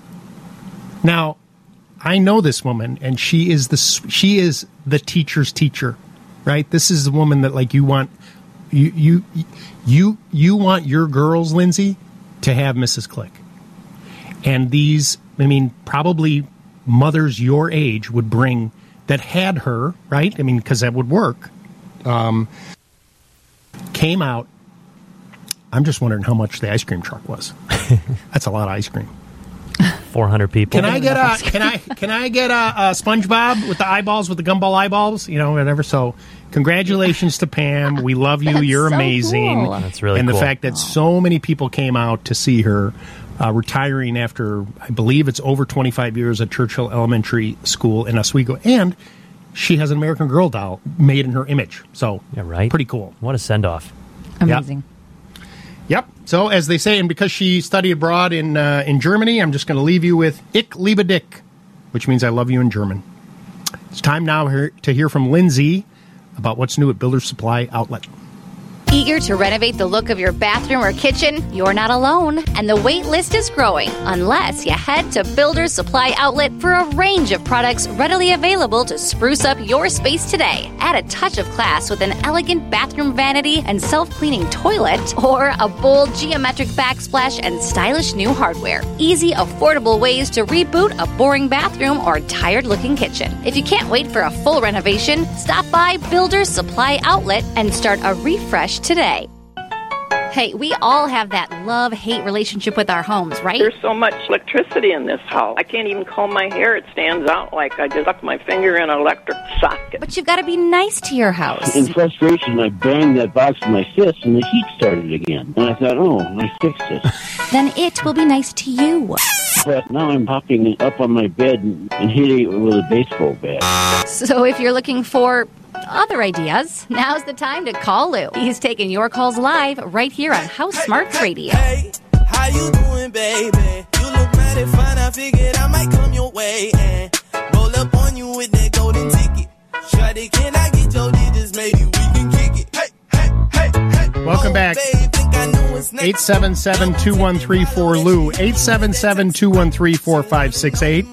Now, I know this woman, and she is the she is the teacher's teacher, right? This is the woman that like you want you you you you want your girls, Lindsay, to have Missus Click. And these, I mean, probably mothers your age would bring that had her, right? I mean, because that would work. Um, came out. I'm just wondering how much the ice cream truck was. That's a lot of ice cream. Four hundred people. Can I get a can I can I get a, a SpongeBob with the eyeballs, with the gumball eyeballs? You know, whatever. So, congratulations to Pam. We love you. That's You're so amazing. Cool. That's really and cool. And the fact that so many people came out to see her uh, retiring after, I believe it's over twenty-five years at Churchill Elementary School in Oswego, and she has an American Girl doll made in her image. So, yeah, right. Pretty cool. What a send off. Amazing. Yep. Yep. So, as they say, and because she studied abroad in uh, in Germany, I'm just going to leave you with Ich liebe dich, which means I love you in German. It's time now here to hear from Lindsay about what's new at Builders Supply Outlet. Eager to renovate the look of your bathroom or kitchen? You're not alone, and the wait list is growing unless you head to Builders Supply Outlet for a range of products readily available to spruce up your space today. Add a touch of class with an elegant bathroom vanity and self-cleaning toilet, or a bold geometric backsplash and stylish new hardware. Easy, affordable ways to reboot a boring bathroom or tired-looking kitchen. If you can't wait for a full renovation, stop by Builders Supply Outlet and start a refresh today. Hey, we all have that love-hate relationship with our homes, right? There's so much electricity in this house. I can't even comb my hair. It stands out like I just stuck my finger in an electric socket. But you've got to be nice to your house. In frustration, I banged that box with my fist and the heat started again. And I thought, oh, I fixed it. Then it will be nice to you. But now I'm hopping up on my bed and, and hitting it with a baseball bat. So if you're looking for other ideas, now's the time to call Lou. He's taking your calls live right here on House Smarts Radio. Hey, how you doing, baby? You look mighty fine. I figured I might come your way and roll up on you with that golden ticket. Shawty, can I get your digits? Maybe we can kick it. Hey, hey, hey, hey. Welcome back. eight seven seven, two one three, four L U. eight seven seven, two one three, four five six eight.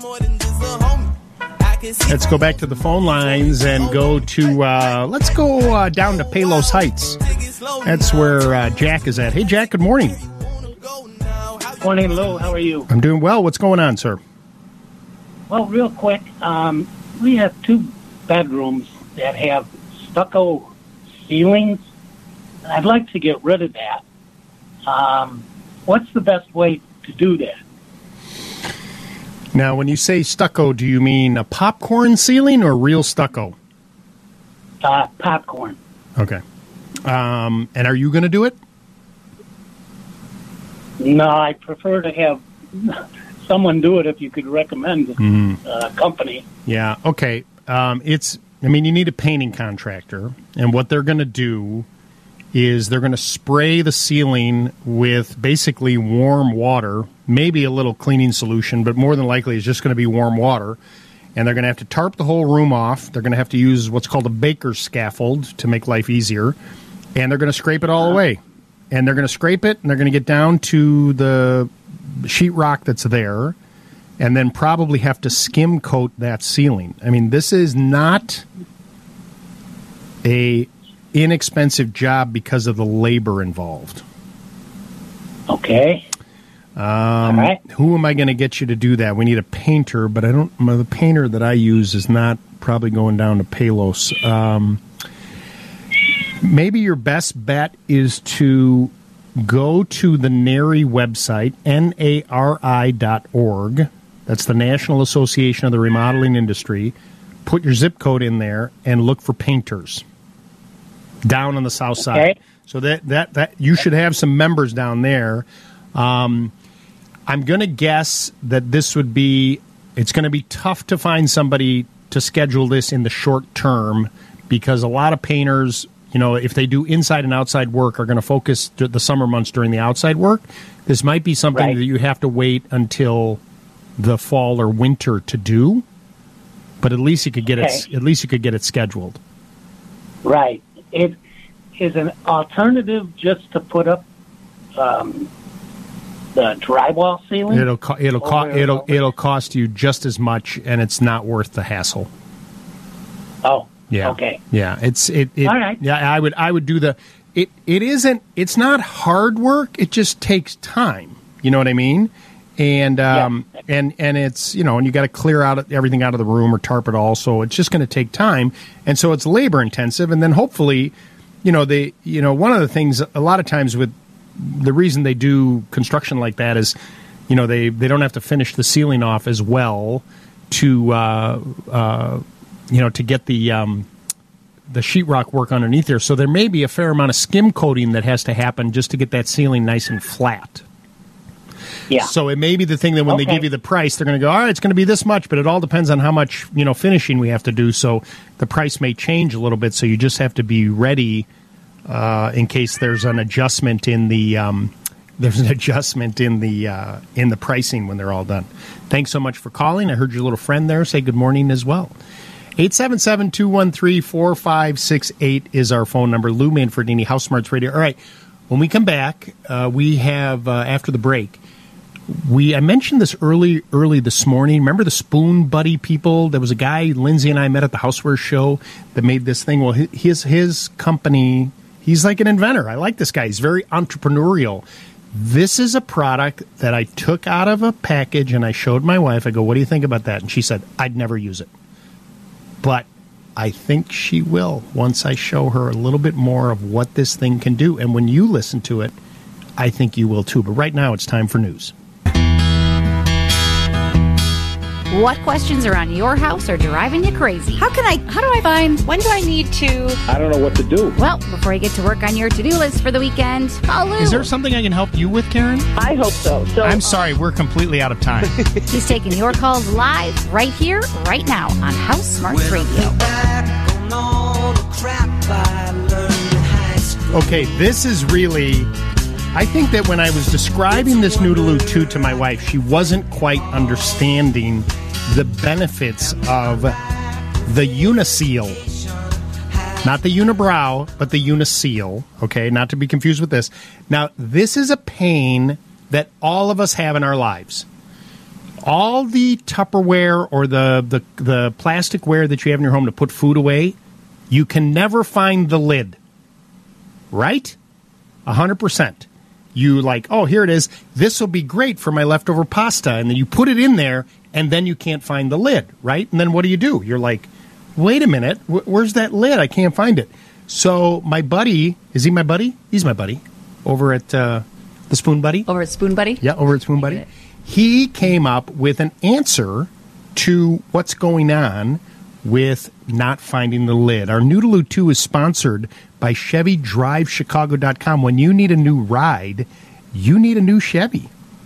Let's go back to the phone lines and go to, uh, let's go uh, down to Palos Heights. That's where uh, Jack is at. Hey, Jack, good morning. Morning, Lou. How are you? I'm doing well. What's going on, sir? Well, real quick, um, we have two bedrooms that have stucco ceilings. I'd like to get rid of that. Um, what's the best way to do that? Now, when you say stucco, do you mean a popcorn ceiling or real stucco? Uh, popcorn. Okay. Um, and are you going to do it? No, I prefer to have someone do it if you could recommend a Mhm. uh, company. Yeah. Okay. Um, it's. I mean, you need a painting contractor, and what they're going to do is they're going to spray the ceiling with basically warm water, maybe a little cleaning solution, but more than likely it's just going to be warm water. And they're going to have to tarp the whole room off. They're going to have to use what's called a baker's scaffold to make life easier, and they're going to scrape it all away. And they're going to scrape it, and they're going to get down to the sheetrock that's there, and then probably have to skim coat that ceiling. I mean, this is not a inexpensive job because of the labor involved. Okay. Um, right. Who am I going to get you to do that? We need a painter, but I don't. The painter that I use is not probably going down to Palos. Um, maybe your best bet is to go to the NARI website, N A R I dot org. That's the National Association of the Remodeling Industry. Put your zip code in there and look for painters down on the south side. Okay. So that, that, that you should have some members down there. Um, I'm going to guess that this would be, it's going to be tough to find somebody to schedule this in the short term because a lot of painters, you know, if they do inside and outside work, are going to focus to the summer months during the outside work. This might be something Right. that you have to wait until the fall or winter to do, but at least you could get Okay. it. At least you could get it scheduled. Right. It is an alternative just to put up um, the drywall ceiling. It'll co- it'll co- Over- it'll it'll cost you just as much, and it's not worth the hassle. Oh. Yeah. Okay. Yeah. It's it. it All right. Yeah. I would I would do the. It it isn't. It's not hard work. It just takes time. You know what I mean? And um and and it's you know and you got to clear out everything out of the room or tarp it all. So it's just going to take time, and so it's labor intensive. And then hopefully, you know they you know one of the things a lot of times with the reason they do construction like that is, you know they they don't have to finish the ceiling off as well to uh, uh, you know to get the um, the sheetrock work underneath there. So there may be a fair amount of skim coating that has to happen just to get that ceiling nice and flat. Yeah. So it may be the thing that when Okay. they give you the price, they're going to go, all right, it's going to be this much, but it all depends on how much, you know, finishing we have to do. So the price may change a little bit. So you just have to be ready uh, in case there's an adjustment in the um, there's an adjustment in the uh, in the pricing when they're all done. Thanks so much for calling. I heard your little friend there say good morning as well. eight seven seven, two one three, four five six eight is our phone number. Lou Manfredini, House Smarts Radio. All right. When we come back, uh, we have, uh, after the break, we I mentioned this early early this morning. Remember the Spoon Buddy people? There was a guy, Lindsay and I met at the Housewares show that made this thing. Well, his his company, he's like an inventor. I like this guy. He's very entrepreneurial. This is a product that I took out of a package and I showed my wife. I go, what do you think about that? And she said, I'd never use it. But I think she will once I show her a little bit more of what this thing can do. And when you listen to it, I think you will too. But right now, it's time for news. What questions are on your house or driving you crazy? How can I, how do I find, when do I need to? I don't know what to do. Well, before you get to work on your to-do list for the weekend, call Lou. Is there something I can help you with, Karen? I hope so. So I'm sorry, we're completely out of time. He's taking your calls live right here, right now on House Smarts Radio. Okay, this is really... I think that when I was describing this Noodaloo two to my wife, she wasn't quite understanding the benefits of the Uniseal. Not the Unibrow, but the Uniseal. Okay, not to be confused with this. Now, this is a pain that all of us have in our lives. All the Tupperware or the, the, the plasticware that you have in your home to put food away, you can never find the lid. Right? A hundred percent. You like, oh, here it is. This will be great for my leftover pasta. And then you put it in there, and then you can't find the lid, right? And then what do you do? You're like, wait a minute. Wh- where's that lid? I can't find it. So my buddy, is he my buddy? He's my buddy. Over at uh, the Spoon Buddy. Over at Spoon Buddy? Yeah, over at Spoon Buddy. He came up with an answer to what's going on with not finding the lid. Our Noodaloo two is sponsored by Chevy Drive Chicago dot com. When you need a new ride, you need a new Chevy.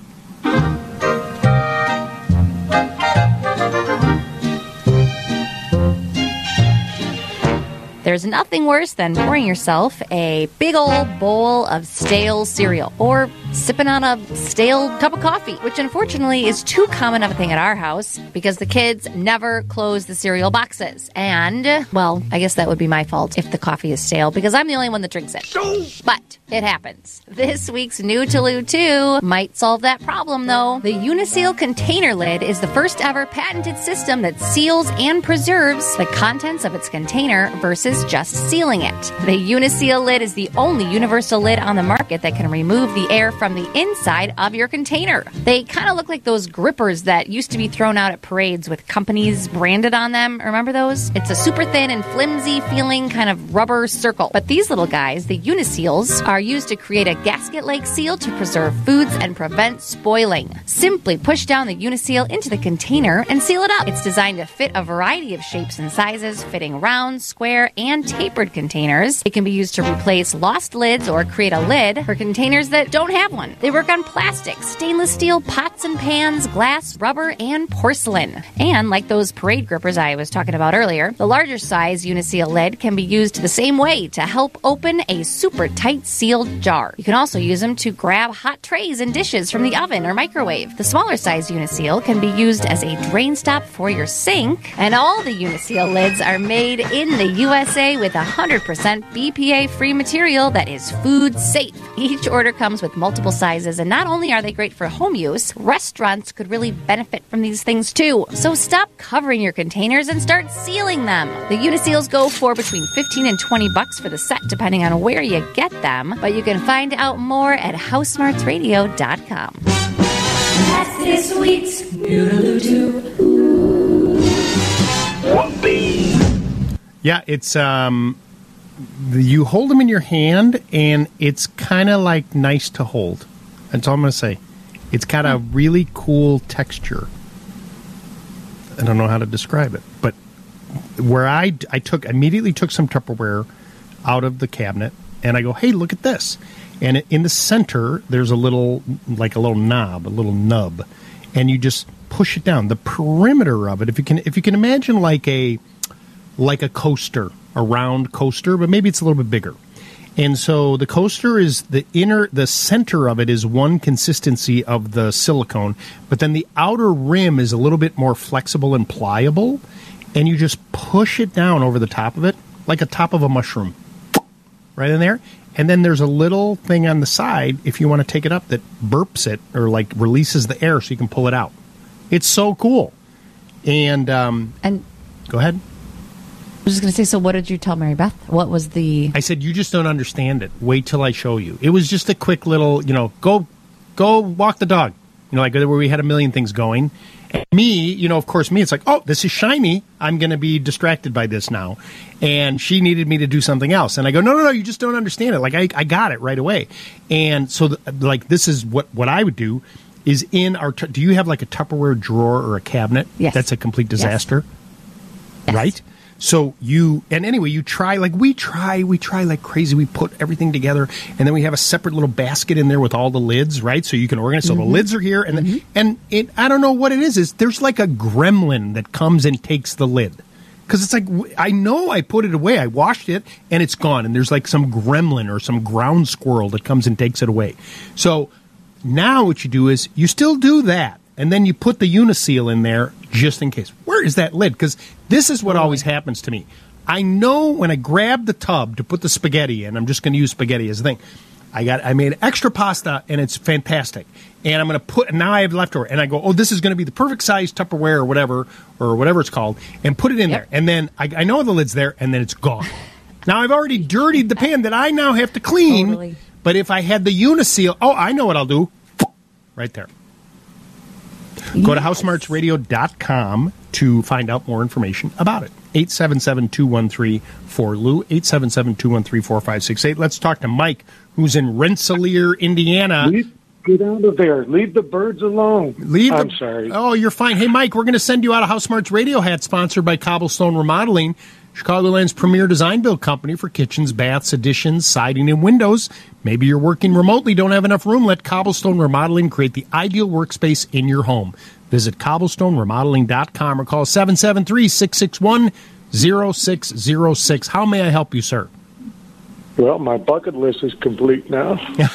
There's nothing worse than pouring yourself a big old bowl of stale cereal or sipping on a stale cup of coffee, which unfortunately is too common of a thing at our house because the kids never close the cereal boxes. And, well, I guess that would be my fault if the coffee is stale because I'm the only one that drinks it. But it happens. This week's Noodaloo two might solve that problem, though. The Uniseal container lid is the first ever patented system that seals and preserves the contents of its container versus just sealing it. The Uniseal lid is the only universal lid on the market that can remove the air from the inside of your container. They kind of look like those grippers that used to be thrown out at parades with companies branded on them. Remember those? It's a super thin and flimsy feeling kind of rubber circle. But these little guys, the Uniseals, are used to create a gasket-like seal to preserve foods and prevent spoiling. Simply push down the Uniseal into the container and seal it up. It's designed to fit a variety of shapes and sizes, fitting round, square, and tapered containers. It can be used to replace lost lids or create a lid for containers that don't have one. They work on plastic, stainless steel, pots and pans, glass, rubber, and porcelain. And like those parade grippers I was talking about earlier, the larger size Uniseal lid can be used the same way to help open a super tight sealed jar. You can also use them to grab hot trays and dishes from the oven or microwave. The smaller size Uniseal can be used as a drain stop for your sink. And all the Uniseal lids are made in the U S A with one hundred percent B P A-free material that is food safe. Each order comes with multiple sizes, and not only are they great for home use, restaurants could really benefit from these things too. So stop covering your containers and start sealing them. The Uniseals go for between fifteen and twenty bucks for the set, depending on where you get them. But you can find out more at house smarts radio dot com. That's this week's Noodaloo two. Yeah, it's um, you hold them in your hand, and it's kind of like nice to hold. That's all I'm going to say. It's got a really cool texture. I don't know how to describe it, but where I I took immediately took some Tupperware out of the cabinet, and I go, hey, look at this. And in the center, there's a little, like a little knob, a little nub, and you just push it down. The perimeter of it, if you can, if you can imagine like a like a coaster, a round coaster, but maybe it's a little bit bigger. And so the coaster is the inner, the center of it is one consistency of the silicone, but then the outer rim is a little bit more flexible and pliable, and you just push it down over the top of it like a top of a mushroom, right in there. And then there's a little thing on the side, if you want to take it up, that burps it or like releases the air so you can pull it out. It's so cool. And um, and go ahead. I was just going to say, so what did you tell Mary Beth? What was the... I said, you just don't understand it. Wait till I show you. It was just a quick little, you know, go go walk the dog. You know, like where we had a million things going. And me, you know, of course, me, it's like, oh, this is shiny. I'm going to be distracted by this now. And she needed me to do something else. And I go, no, no, no, you just don't understand it. Like, I, I got it right away. And so, the, like, this is what, what I would do is in our... Do you have like a Tupperware drawer or a cabinet? Yes. That's a complete disaster? Yes. Right? So you, and anyway, you try, like we try, we try like crazy. We put everything together, and then we have a separate little basket in there with all the lids, right? So you can organize. So Mm-hmm. the lids are here, and then, and it, I don't know what it is. Is there's like a gremlin that comes and takes the lid. Because it's like, I know I put it away. I washed it, and it's gone. And there's like some gremlin or some ground squirrel that comes and takes it away. So now what you do is you still do that. And then you put the Uniseal in there just in case. Where is that lid? Because this is what always happens to me. I know when I grab the tub to put the spaghetti in, I'm just going to use spaghetti as a thing. I got, I made extra pasta, and it's fantastic. And I'm going to put, now I have leftover. And I go, oh, this is going to be the perfect size Tupperware or whatever, or whatever it's called, and put it in Yep. there. And then I, I know the lid's there, and then it's gone. Now I've already dirtied the pan that I now have to clean. Totally. But if I had the Uniseal, oh, I know what I'll do. Right there. Go to house smarts radio dot com to find out more information about it. eight seven seven, two one three, four L U, eight seven seven, two one three, four five six eight. Let's talk to Mike, who's in Rensselaer, Indiana. get out of there. Leave the birds alone. Leave I'm the, sorry. Oh, you're fine. Hey, Mike, we're going to send you out a House Smarts radio hat sponsored by Cobblestone Remodeling, Chicagoland's premier design build company for kitchens, baths, additions, siding, and windows. Maybe you're working remotely, don't have enough room. Let Cobblestone Remodeling create the ideal workspace in your home. Visit cobblestone remodeling dot com or call seven seven three, six six one, zero six zero six. How may I help you, sir? Well, my bucket list is complete now.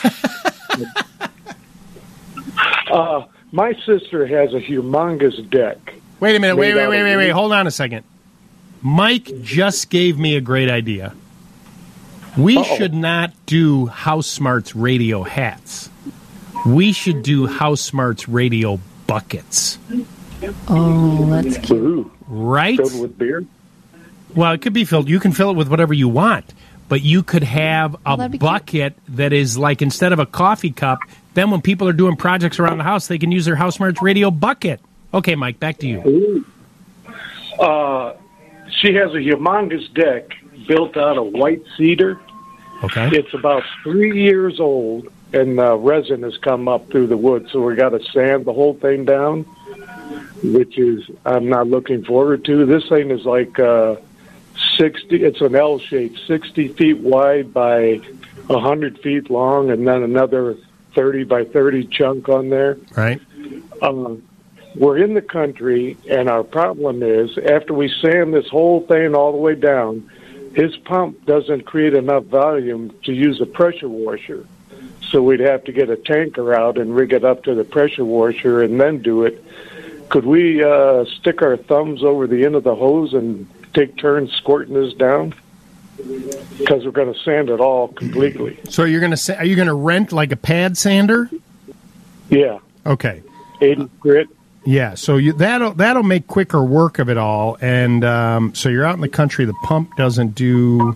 uh, my sister has a humongous deck. Wait a minute. Wait, made wait, out wait, of wait, wait. wood. Hold on a second. Mike just gave me a great idea. We Uh-oh. should not do House Smarts radio hats. We should do House Smarts radio buckets. Oh, that's cute. Right? Filled with beer? Well, it could be filled. You can fill it with whatever you want. But you could have a that'd be bucket that is like, instead of a coffee cup, then when people are doing projects around the house, they can use their House Smarts radio bucket. Okay, Mike, back to you. Uh, she has a humongous deck built out of white cedar. Okay. It's about three years old, and uh, resin has come up through the wood, so we got to sand the whole thing down, which is I'm not looking forward to. This thing is like uh, sixty. It's an L shape, sixty feet wide by a hundred feet long, and then another thirty by thirty chunk on there. Right. Um, we're in the country, and our problem is after we sand this whole thing all the way down, his pump doesn't create enough volume to use a pressure washer. So we'd have to get a tanker out and rig it up to the pressure washer and then do it. Could we uh, stick our thumbs over the end of the hose and take turns squirting this down? Because we're going to sand it all completely. So you're going to are you going to rent like a pad sander? Yeah. Okay. eighty grit. Yeah, so you, that'll that'll make quicker work of it all, and um, so you're out in the country. The pump doesn't do.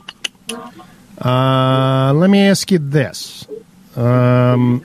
Uh, let me ask you this: um,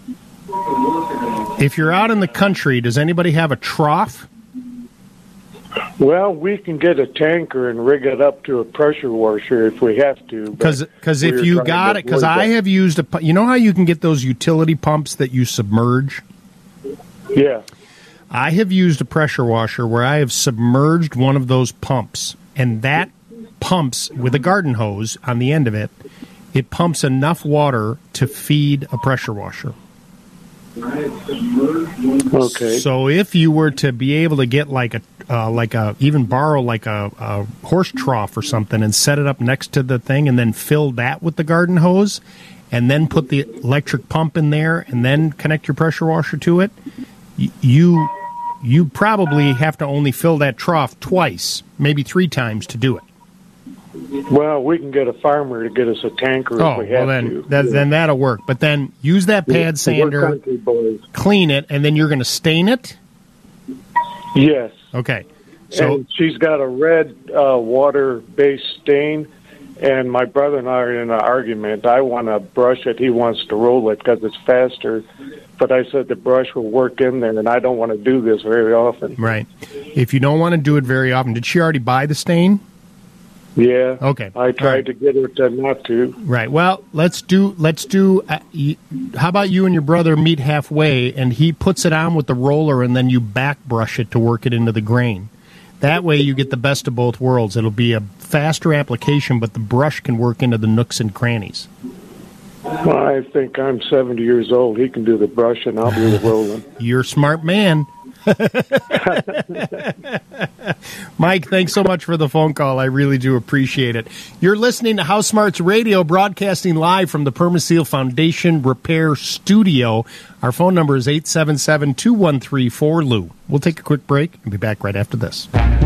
if you're out in the country, does anybody have a trough? Well, we can get a tanker and rig it up to a pressure washer if we have to. Because we if were you trying got to it, because avoid I that. have used a, pu- you know how you can get those utility pumps that you submerge. Yeah. I have used a pressure washer where I have submerged one of those pumps, and that pumps with a garden hose on the end of it. It pumps enough water to feed a pressure washer. Okay. So if you were to be able to get like a uh, like a even borrow like a, a horse trough or something and set it up next to the thing and then fill that with the garden hose and then put the electric pump in there and then connect your pressure washer to it, y- you you probably have to only fill that trough twice, maybe three times to do it. Well, we can get a farmer to get us a tanker Oh, if we well have then to. that, then that'll work. But then use that Yeah, pad we're sander, country boys. clean it, and then you're going to stain it? Yes. Okay. So And she's got a red uh, water-based stain, and my brother and I are in an argument. I want to brush it. He wants to roll it because it's faster. But I said the brush will work in there, and I don't want to do this very often. right. If you don't want to do it very often, did she already buy the stain? Yeah. Okay. I tried to get her to not to. Right. Well, let's do. Let's do. Uh, y- how about you and your brother meet halfway, and he puts it on with the roller, and then you back brush it to work it into the grain. That way, you get the best of both worlds. It'll be a faster application, but the brush can work into the nooks and crannies. Well, I think I'm seventy years old. He can do the brush, and I'll do the rolling. You're a smart man. Mike, thanks so much for the phone call. I really do appreciate it. You're listening to House Smarts Radio, broadcasting live from the Permaseal Foundation Repair Studio. Our phone number is eight seven seven, two one three, four L U. We'll take a quick break and be back right after this.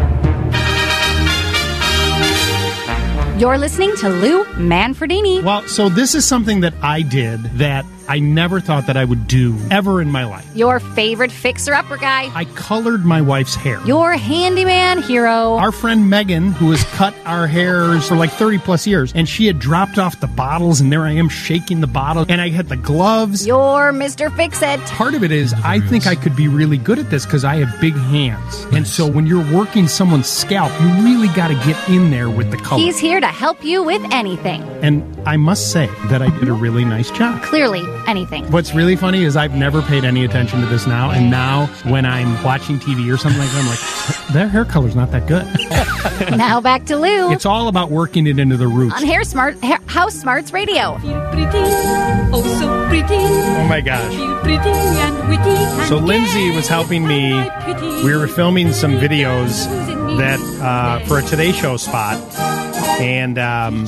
You're listening to Lou Manfredini. Well, so this is something that I did that I never thought that I would do ever in my life. Your favorite fixer-upper guy. I colored my wife's hair. Your handyman hero. Our friend Megan, who has cut our hairs for like thirty plus years, and she had dropped off the bottles, and there I am shaking the bottle, and I had the gloves. Your Mister Fix-It. Part of it is I think I could be really good at this because I have big hands. And so when you're working someone's scalp, you really got to get in there with the color. He's here to help you with anything. And I must say that I did a really nice job. Clearly, anything. What's really funny is I've never paid any attention to this now, and now when I'm watching T V or something like that, I'm like, their hair color's not that good. Now back to Lou. It's all about working it into the roots. On Hair Smart, Hair, House Smarts Radio. Pretty, oh so pretty. Oh my gosh. Pretty and witty. So Lindsay was helping me. We were filming some videos that uh, for a Today Show spot, and um,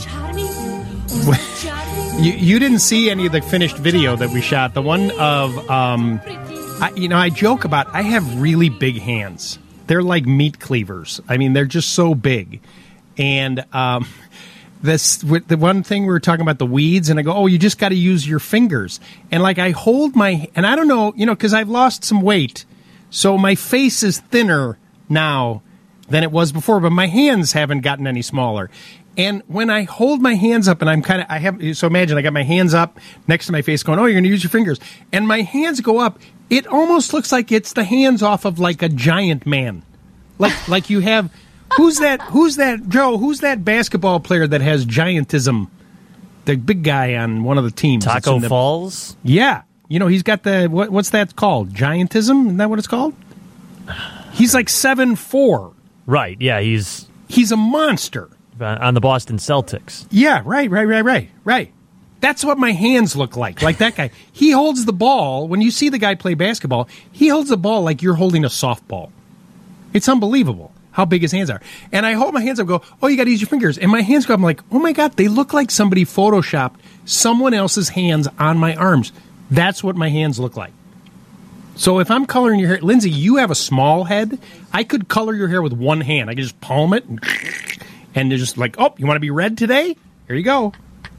you, you didn't see any of the finished video that we shot. The one of, um, I, you know, I joke about I have really big hands. They're like meat cleavers. I mean, they're just so big. And um, this the one thing we were talking about, the weeds, and I go, oh, you just got to use your fingers. And like I hold my, and I don't know, you know, because I've lost some weight, so my face is thinner now than it was before, but my hands haven't gotten any smaller. And when I hold my hands up, and I'm kind of, I have, so imagine I got my hands up next to my face going, oh, you're going to use your fingers. And my hands go up. It almost looks like it's the hands off of like a giant man. Like, like you have, who's that, who's that, Joe, who's that basketball player that has giantism? The big guy on one of the teams. Taco the, Falls? Yeah. You know, he's got the, what, what's that called? Giantism? Isn't that what it's called? He's like seven four. Right, yeah, he's... He's a monster. On the Boston Celtics. Yeah, right, right, right, right, right. That's what my hands look like, like that guy. He holds the ball. When you see the guy play basketball, he holds the ball like you're holding a softball. It's unbelievable how big his hands are. And I hold my hands up and go, oh, you got to use your fingers. And my hands go up, I'm like, oh, my God, they look like somebody photoshopped someone else's hands on my arms. That's what my hands look like. So if I'm coloring your hair, Lindsay, you have a small head. I could color your hair with one hand. I could just palm it, and, and they're just like, oh, you want to be red today? Here you go.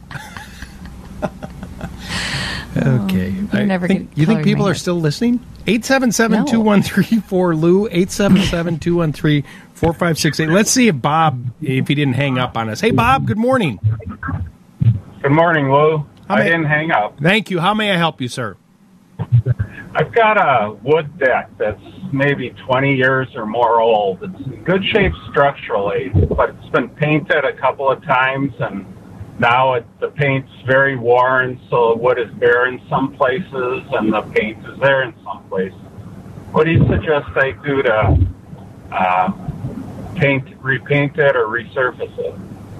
Okay. Oh, you're never think, gonna you think color people my are hair. still listening? eight seven seven, two one three, four L U, eight seven seven, two one three, four five six eight. Let's see if Bob, if he didn't hang up on us. Hey, Bob, good morning. Good morning, Lou. How I may- didn't hang up. Thank you. How may I help you, sir? I've got a wood deck that's maybe twenty years or more old. It's in good shape structurally, but it's been painted a couple of times, and now it, the paint's very worn, so the wood is bare in some places, and the paint is there in some places. What do you suggest I do to uh, paint, repaint it, or resurface it?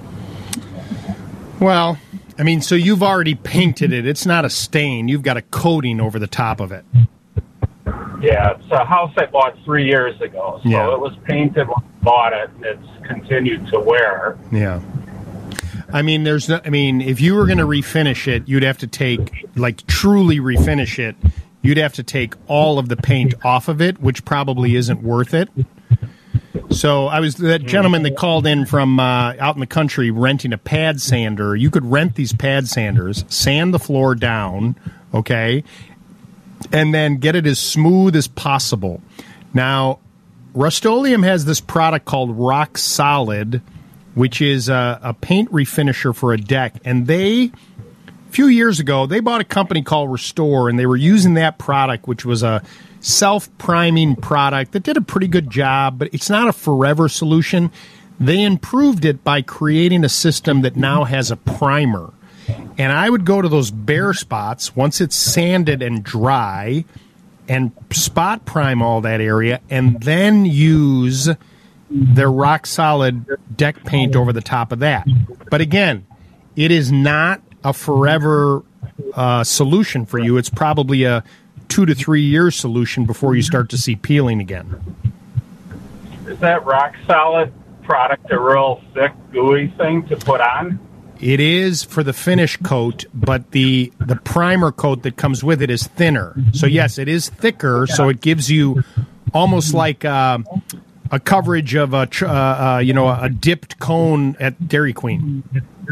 Well, I mean, so you've already painted it. It's not a stain. You've got a coating over the top of it. Yeah, it's a house I bought three years ago, so Yeah. it was painted when I bought it, and it's continued to wear. Yeah. I mean, there's no, I mean, if you were going to refinish it, you'd have to take, like, truly refinish it, you'd have to take all of the paint off of it, which probably isn't worth it. So I was that gentleman that called in from uh, out in the country renting a pad sander. You could rent these pad sanders, sand the floor down, okay, and then get it as smooth as possible. Now, Rust-Oleum has this product called Rock Solid, which is a, a paint refinisher for a deck. And they, a few years ago, they bought a company called Restore, and they were using that product, which was a self-priming product that did a pretty good job, but it's not a forever solution. They improved it by creating a system that now has a primer. And I would go to those bare spots once it's sanded and dry and spot prime all that area and then use their rock solid deck paint over the top of that. But again, it is not a forever uh, solution for you. It's probably a two to three year solution before you start to see peeling again. Is that rock solid product a real thick, gooey thing to put on? It is for the finish coat, but the the primer coat that comes with it is thinner. So yes, it is thicker, so it gives you almost like uh, a coverage of a tr- uh, uh, you know a dipped cone at Dairy Queen.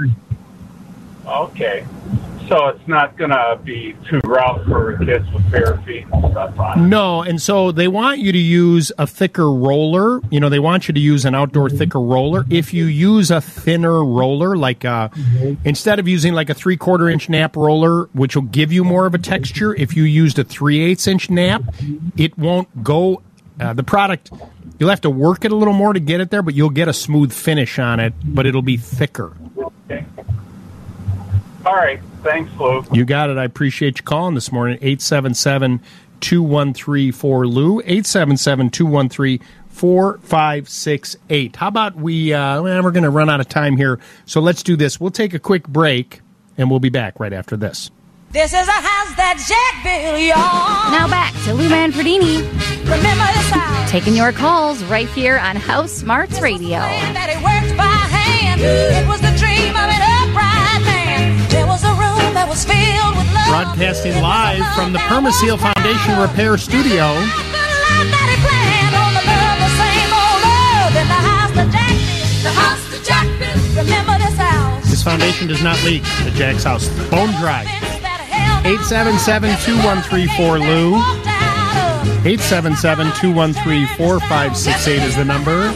Okay. So it's not going to be too rough for kids with bare feet and stuff on it. No, and so they want you to use a thicker roller. You know, they want you to use an outdoor thicker roller. If you use a thinner roller, like uh, instead of using like a three-quarter inch nap roller, which will give you more of a texture, if you used a three-eighths inch nap, it won't go. Uh, the product, you'll have to work it a little more to get it there, but you'll get a smooth finish on it, but it'll be thicker. Okay. All right. Thanks, Lou. You got it. I appreciate you calling this morning. eight seven seven, two one three, four L U. eight seven seven, two one three, four five six eight. How about we, uh, well, we're going to run out of time here, so let's do this. We'll take a quick break, and we'll be back right after this. This is a house that Jack built, y'all. Now back to Lou Manfredini. Remember this house? Taking your calls right here on House Smarts Radio. That it worked by hand. It was the dream of an upright man. There was a room that was filled with love. Broadcasting live from the Permaseal Foundation Repair Studio. That he planned on the love, the same old love in the house that Jack built. The house that Jack built. Remember this house? This foundation does not leak at Jack's house. Bone dry. eight seven seven, two one three, four L U. eight seven seven, two one three, four five six eight is the number.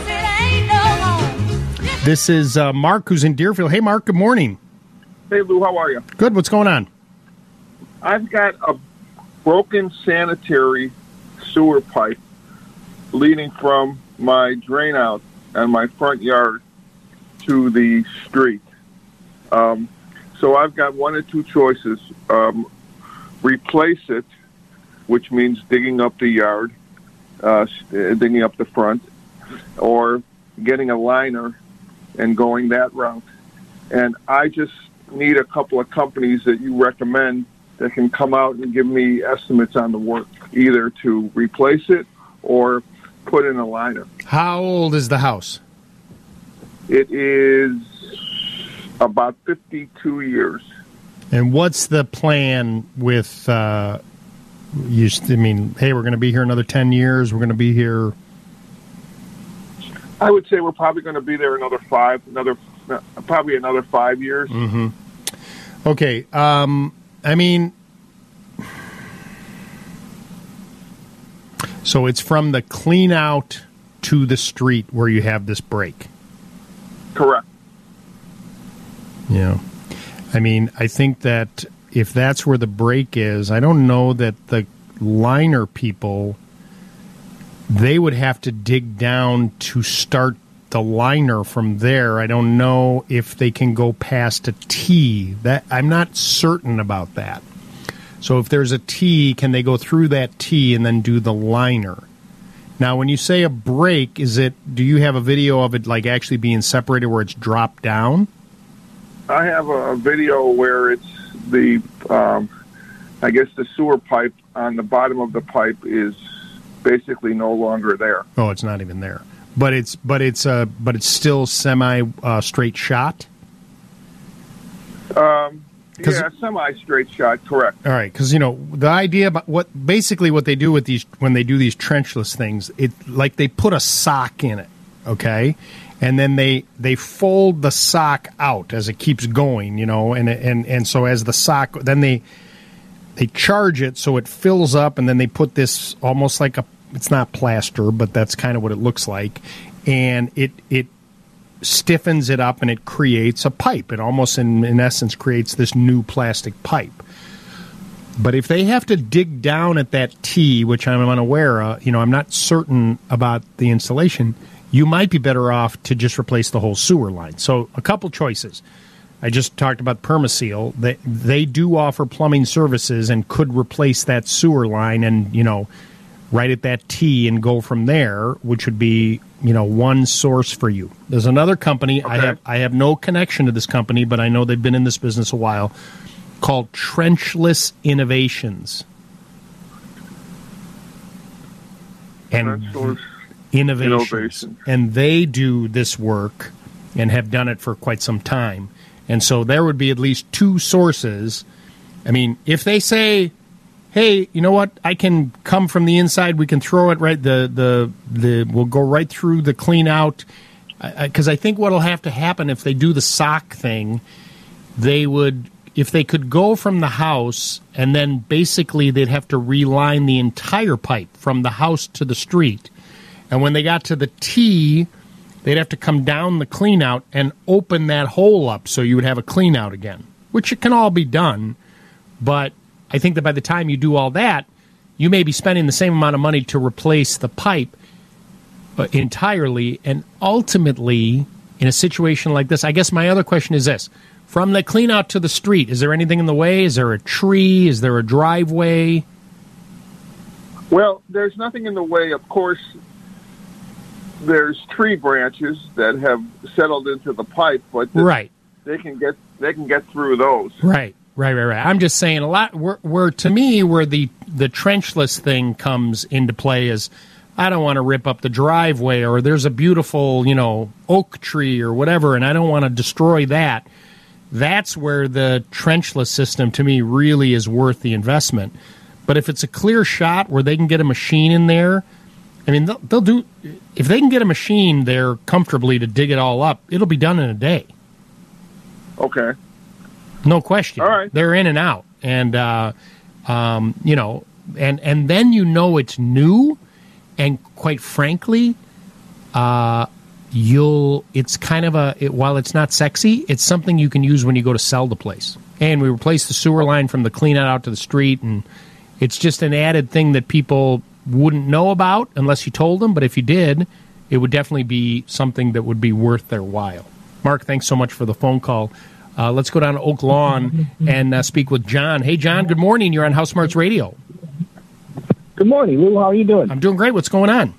This is uh, Mark, who's in Deerfield. Hey, Mark, good morning. Hey, Lou, how are you? Good, what's going on? I've got a broken sanitary sewer pipe leading from my drain out and my front yard to the street. Um, so I've got one or two choices. Um, replace it, which means digging up the yard, uh, digging up the front, or getting a liner and going that route. And I just need a couple of companies that you recommend that can come out and give me estimates on the work, either to replace it or put in a liner. How old is the house? It is about fifty-two years. And what's the plan with, uh, you, I mean, hey, we're going to be here another ten years, we're going to be here... I would say we're probably going to be there another five, another probably another five years. Mm-hmm. Okay, um, I mean, so it's from the clean out to the street where you have this break. Correct. Yeah. I mean, I think that if that's where the break is, I don't know that the liner people, they would have to dig down to start the liner from there. I don't know if they can go past a T. That I'm not certain about that. So if there's a T, can they go through that T and then do the liner? Now, when you say a break, is it? Do you have a video of it like actually being separated where it's dropped down? I have a video where it's the, um, I guess the sewer pipe on the bottom of the pipe is basically no longer there. Oh, it's not even there. But it's but it's uh but it's still semi uh, straight shot. Um, yeah, semi straight shot, correct. All right, because you know the idea about what basically what they do with these when they do these trenchless things, it like they put a sock in it, okay, and then they they fold the sock out as it keeps going, you know, and and and so as the sock, then they they charge it so it fills up, and then they put this almost like a, it's not plaster, but that's kind of what it looks like, and it it stiffens it up and it creates a pipe. It almost in in essence creates this new plastic pipe. But if they have to dig down at that T, which I'm unaware of, you know, I'm not certain about the installation, you might be better off to just replace the whole sewer line. So a couple choices. I just talked about Permaseal. They, they do offer plumbing services and could replace that sewer line and, you know, right at that T and go from there, which would be, you know, one source for you. There's another company. Okay. I have I have no connection to this company, but I know they've been in this business a while, called Trenchless Innovations. And Trenchless Innovations. Innovations. And they do this work and have done it for quite some time. And so there would be at least two sources. I mean, if they say, hey, you know what, I can come from the inside, we can throw it right, the, the, the we'll go right through the clean out. Because I, I think what will have to happen if they do the sock thing, they would, if they could go from the house and then basically they'd have to reline the entire pipe from the house to the street. And when they got to the T, they'd have to come down the clean out and open that hole up so you would have a clean out again, which it can all be done. But I think that by the time you do all that, you may be spending the same amount of money to replace the pipe uh, entirely. And ultimately, in a situation like this, I guess my other question is this. from the clean out to the street, is there anything in the way? Is there a tree? Is there a driveway? Well, there's nothing in the way. Of course, there's tree branches that have settled into the pipe, but the, right. they can get they can get through those. Right, right, right, right. I'm just saying a lot. Where, where to me, where the the trenchless thing comes into play is, I don't want to rip up the driveway, or there's a beautiful, you know, oak tree or whatever, and I don't want to destroy that. That's where the trenchless system, to me, really is worth the investment. But if it's a clear shot where they can get a machine in there, I mean, they'll, they'll do. If they can get a machine there comfortably to dig it all up, it'll be done in a day. Okay. No question. All right. They're in and out, and uh, um, you know, and and then you know it's new, and quite frankly, uh, you'll. It's kind of a it, while it's not sexy, it's something you can use when you go to sell the place. And we replaced the sewer line from the clean out out to the street, and it's just an added thing that people wouldn't know about unless you told them. But if you did, it would definitely be something that would be worth their while. Mark, thanks so much for the phone call. Uh, let's go down to Oak Lawn and uh, speak with John. Hey, John, good morning. You're on House Smarts Radio. Good morning, Lou. How are you doing? I'm doing great. What's going on?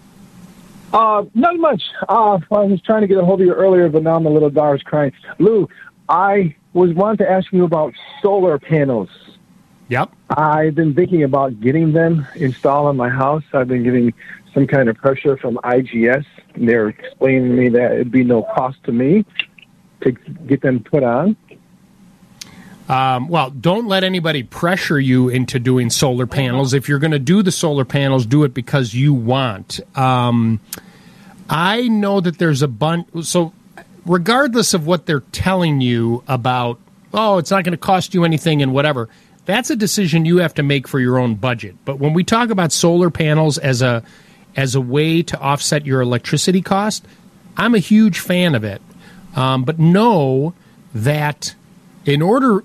Uh, not much. Uh, I was trying to get a hold of you earlier, but now I'm a little Doris crying. Lou, I was wanting to ask you about solar panels. Yep. I've been thinking about getting them installed on my house. I've been getting some kind of pressure from I G S, and they're explaining to me that it'd be no cost to me to get them put on. Um, well, don't let anybody pressure you into doing solar panels. If you're going to do the solar panels, do it because you want. Um, I know that there's a bunch. So regardless of what they're telling you about, oh, it's not going to cost you anything and whatever, that's a decision you have to make for your own budget. But when we talk about solar panels as a as a way to offset your electricity cost, I'm a huge fan of it. Um, but know that in order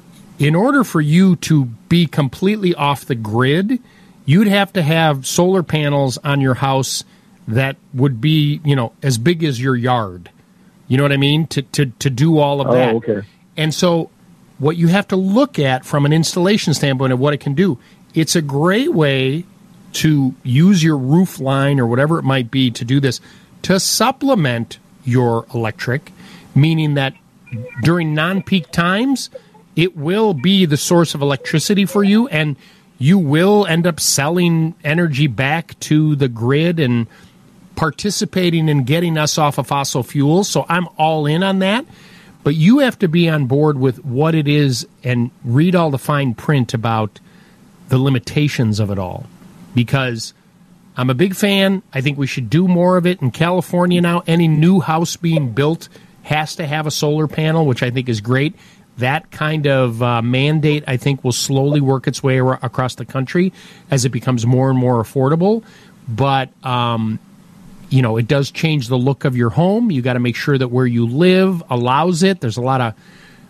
in order for you to be completely off the grid, you'd have to have solar panels on your house that would be, you know, as big as your yard. You know what I mean? To to to do all of Oh, that. okay. And so what you have to look at from an installation standpoint of what it can do, it's a great way to use your roof line or whatever it might be to do this, to supplement your electric, meaning that during non-peak times, it will be the source of electricity for you, and you will end up selling energy back to the grid and participating in getting us off of fossil fuels. So I'm all in on that. But you have to be on board with what it is and read all the fine print about the limitations of it all. Because I'm a big fan. I think we should do more of it. In California now, any new house being built has to have a solar panel, which I think is great. That kind of uh, mandate, I think, will slowly work its way ar- across the country as it becomes more and more affordable. But, um, you know, it does change the look of your home. You got to make sure that where you live allows it. There's a lot of,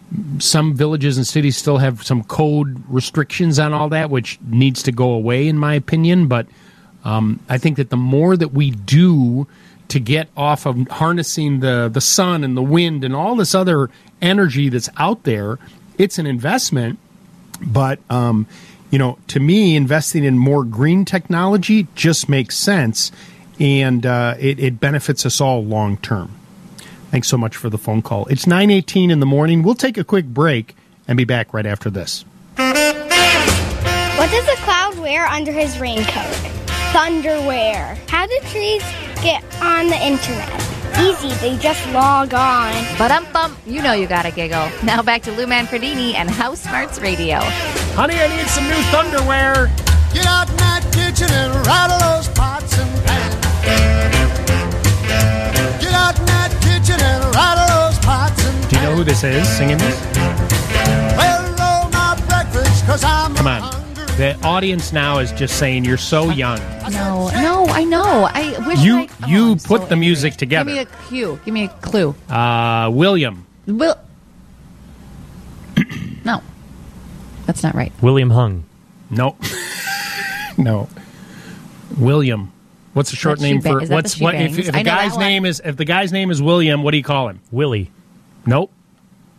some villages and cities still have some code restrictions on all that, which needs to go away, in my opinion. But um, I think that the more that we do to get off of harnessing the, the sun and the wind and all this other energy that's out there, it's an investment. But, um, you know, to me, investing in more green technology just makes sense, and uh, it, it benefits us all long term. Thanks so much for the phone call. It's nine eighteen in the morning. We'll take a quick break and be back right after this. What does a cloud wear under his raincoat? Thunderwear. How do trees get on the internet? Easy, they just log on. Ba-dum-bum, you know you gotta giggle. Now back to Lou Manfredini and House Smarts Radio. Honey, I need some new Thunderwear. Get out in that kitchen and rattle those pots and pans. Get out in that kitchen and rattle those pots and pans. Do you know who this is singing this? Well, roll my breakfast, 'cause I'm Come on. The audience now is just saying you're so young. No, no, I know. I wish You I, oh, you I'm put so the music Give together. me a cue. Give me a clue. Uh, William. Will. No, that's not right. William Hung. No. No. William. What's the short That's name She Ba- for is that what's the She what if, Bangs? if I a know that guy's one. name is if the guy's name is William, what do you call him? Willie. Nope.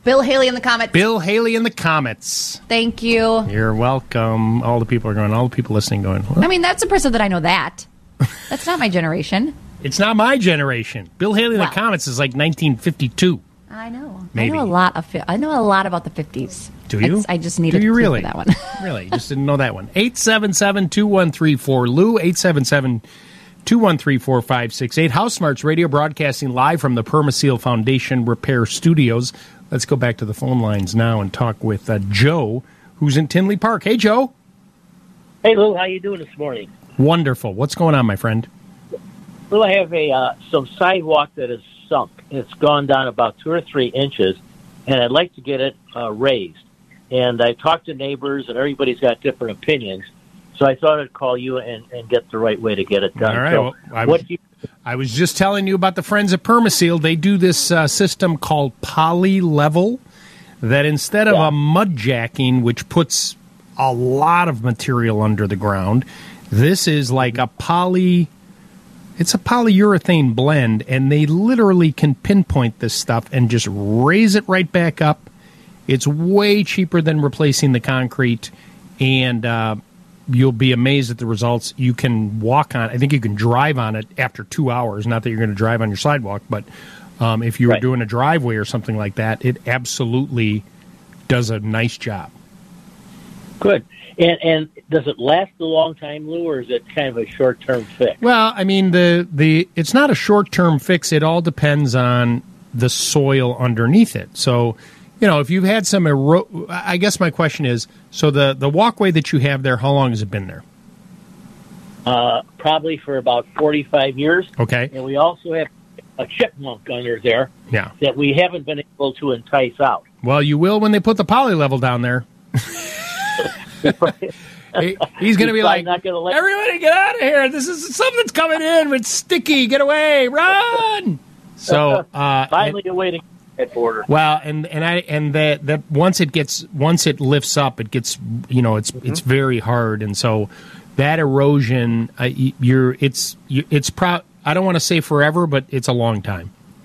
Bill Haley in the comments. Bill Haley in the comments. Thank you. You're welcome. All the people are going, all the people listening going, what? I mean, that's impressive that I know that. That's not my generation. It's not my generation. Bill Haley in Wow. the comments is like nineteen fifty-two. I know. Maybe. I know a lot of. fi- I know a lot about the fifties. Do you? It's, I just needed Do you to clue really? for that one. Really? Just didn't know that one. eight seven seven, two one three four, L U, eight seven seven, two one three, four five six eight. House Smarts Radio broadcasting live from the Permaseal Foundation Repair Studios. Let's go back to the phone lines now and talk with uh, Joe, who's in Tinley Park. Hey, Joe. Hey, Lou, how you doing this morning? Wonderful. What's going on, my friend? Lou, I have a uh, some sidewalk that is sunk. It's gone down about two or three inches, and I'd like to get it uh, raised. And I talked to neighbors, and everybody's got different opinions. So I thought I'd call you and, and get the right way to get it done. All right. So Well, I, what do you I was just telling you about the friends at Permaseal. They do this uh, system called Poly Level that instead of a mud jacking, which puts a lot of material under the ground, this is like a poly... It's a polyurethane blend, and they literally can pinpoint this stuff and just raise it right back up. It's way cheaper than replacing the concrete, and uh, you'll be amazed at the results. You can walk on I think you can drive on it after two hours. Not that you're going to drive on your sidewalk, but um, if you were Right. doing a driveway or something like that, it absolutely does a nice job. Good. And, and does it last a long time, Lou, or is it kind of a short-term fix? Well, I mean, the, the it's not a short-term fix. It all depends on the soil underneath it. So, you know, if you've had some ero- I guess my question is, so the, the walkway that you have there, how long has it been there? Uh, probably for about forty-five years. Okay. And we also have a chipmunk under there Yeah. that we haven't been able to entice out. Well, you will when they put the poly level down there. He- He's going to be like, not gonna let everybody get out of here. This is something's coming in. It's sticky. Get away. Run. So, uh, finally a way to get border. Well, and and I and that that once it gets once it lifts up, it gets you know it's it's very hard, and so that erosion, uh, y- you're it's you, it's pro. I don't want to say forever, but it's a long time.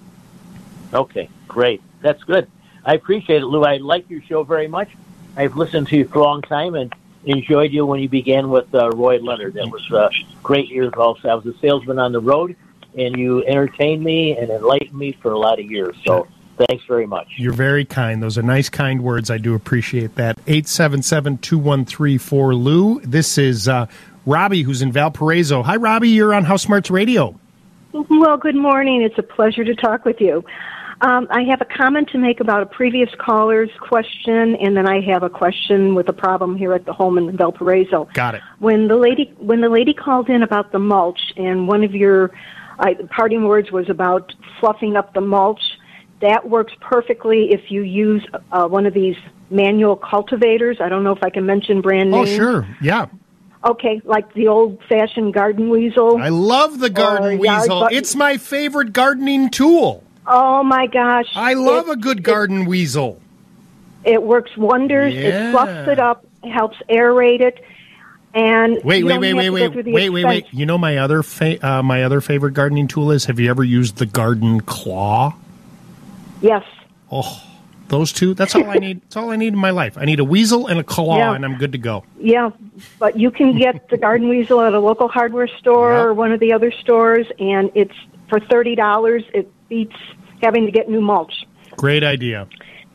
Okay, great. That's good. I appreciate it, Lou. I like your show very much. I've listened to you for a long time and enjoyed you when you began with uh, Roy Leonard. That was uh, great years also. I was a salesman on the road, and you entertained me and enlightened me for a lot of years. So thanks very much. You're very kind. Those are nice, kind words. I do appreciate that. eight seven seven, two one three four, L U. This is uh, Robbie, who's in Valparaiso. Hi, Robbie. You're on House Smarts Radio. Well, good morning. It's a pleasure to talk with you. Um, I have a comment to make about a previous caller's question, and then I have a question with a problem here at the home in Valparaiso. Got it. When the lady when the lady called in about the mulch, and one of your uh, parting words was about fluffing up the mulch, that works perfectly if you use uh, one of these manual cultivators. I don't know if I can mention brand Oh, names. sure. Yeah. Okay, like the old-fashioned garden weasel. I love the garden or yard weasel. bu- It's my favorite gardening tool. Oh, my gosh. I love It- a good garden weasel. It works wonders. Yeah. It fluffs it up, helps aerate it, and Wait, you wait, don't wait, have wait, to go wait, through the wait, wait, wait. expense. You know my other fa- uh, my other favorite gardening tool is. Have you ever used the garden claw? Yes. Oh, those two. That's all I need. That's all I need in my life. I need a weasel and a claw, Yeah. and I'm good to go. Yeah, but you can get the garden weasel at a local hardware store or one of the other stores, and it's for thirty dollars. It beats having to get new mulch. Great idea.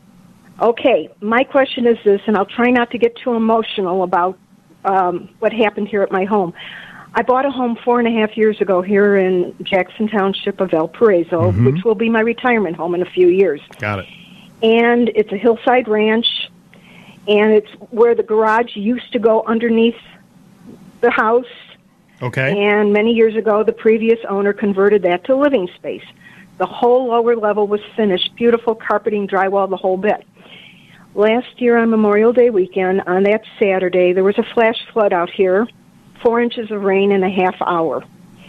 Okay, my question is this, and I'll try not to get too emotional about um, what happened here at my home. I bought a home four and a half years ago here in Jackson Township of Valparaiso, Mhm. which will be my retirement home in a few years. Got it. And it's a hillside ranch, and it's where the garage used to go underneath the house. Okay. And many years ago, the previous owner converted that to living space. The whole lower level was finished, beautiful carpeting, drywall, the whole bit. Last year on Memorial Day weekend, on that Saturday, there was a flash flood out here, four inches of rain in a half hour.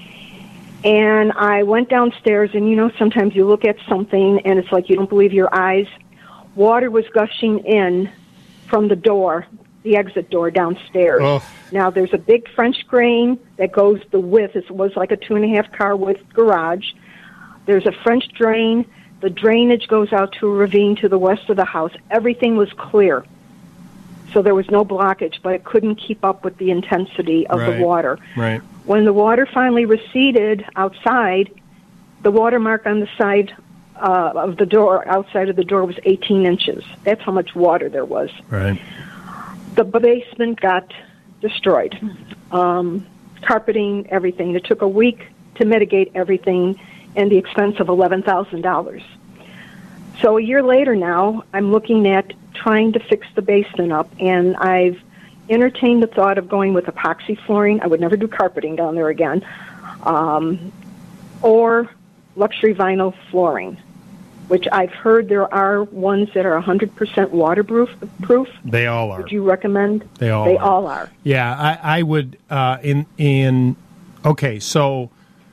And I went downstairs, and you know, sometimes you look at something, and it's like you don't believe your eyes. Water was gushing in from the door, the exit door downstairs. Oh. Now, there's a big French drain that goes the width. It was like a two and a half car width garage. There's a French drain The drainage goes out to a ravine to the west of the house. Everything was clear. So there was no blockage, but it couldn't keep up with the intensity of Right. the water. Right. When the water finally receded outside, the watermark on the side uh, of the door, outside of the door, was eighteen inches. That's how much water there was. Right. The basement got destroyed. Um, carpeting, everything. It took a week to mitigate everything and the expense of eleven thousand dollars. So a year later now, I'm looking at trying to fix the basement up, and I've entertained the thought of going with epoxy flooring. I would never do carpeting down there again. Um, or luxury vinyl flooring, which I've heard there are ones that are one hundred percent waterproof. Proof. They all are. Would you recommend? They all They are. all are. Yeah, I, I would. Uh, in in okay, so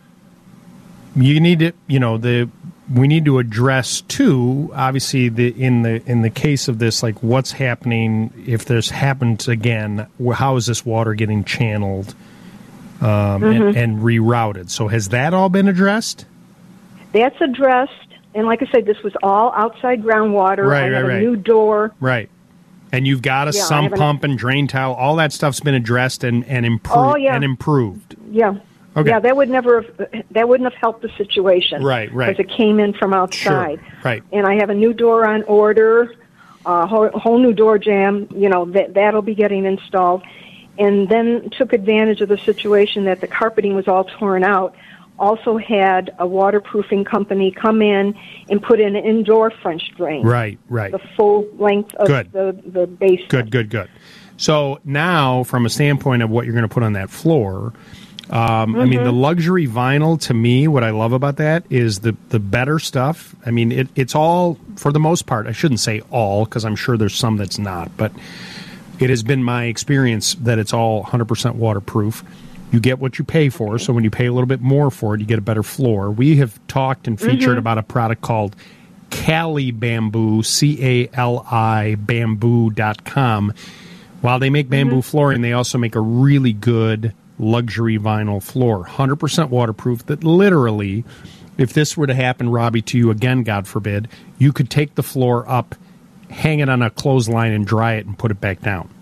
you need to, you know, the we need to address too. Obviously, the in the in the case of this, like what's happening if this happens again? How is this water getting channeled um, Mhm. and, and rerouted? So has that all been addressed? That's addressed, and like I said, this was all outside groundwater. Right, I right, have right. a new door. Right. And you've got a Yeah, I sump have an- pump and drain tile. All that stuff's been addressed and and improved Oh, yeah. and improved. Yeah. Okay. Yeah, that would never have, that wouldn't have helped the situation. Right, right. Because it came in from outside. Sure. Right. And I have a new door on order, a whole, whole new door jamb. You know that that'll be getting installed. And then took advantage of the situation that the carpeting was all torn out. Also had a waterproofing company come in and put in an indoor French drain. Right, right. The full length of Good. the the base. Good, good, good. So now, from a standpoint of what you're going to put on that floor, um, I mean, Mhm. the luxury vinyl, to me, what I love about that is the, the better stuff. I mean, it, it's all, for the most part, I shouldn't say all, because I'm sure there's some that's not, but it has been my experience that it's all one hundred percent waterproof. You get what you pay for, so when you pay a little bit more for it, you get a better floor. We have talked and featured Mhm. about a product called Cali Bamboo, C A L I bamboo dot com. While they make bamboo Mhm. flooring, they also make a really good luxury vinyl floor, one hundred percent waterproof, that literally, if this were to happen, Robbie, to you again, God forbid, you could take the floor up, hang it on a clothesline, and dry it and put it back down.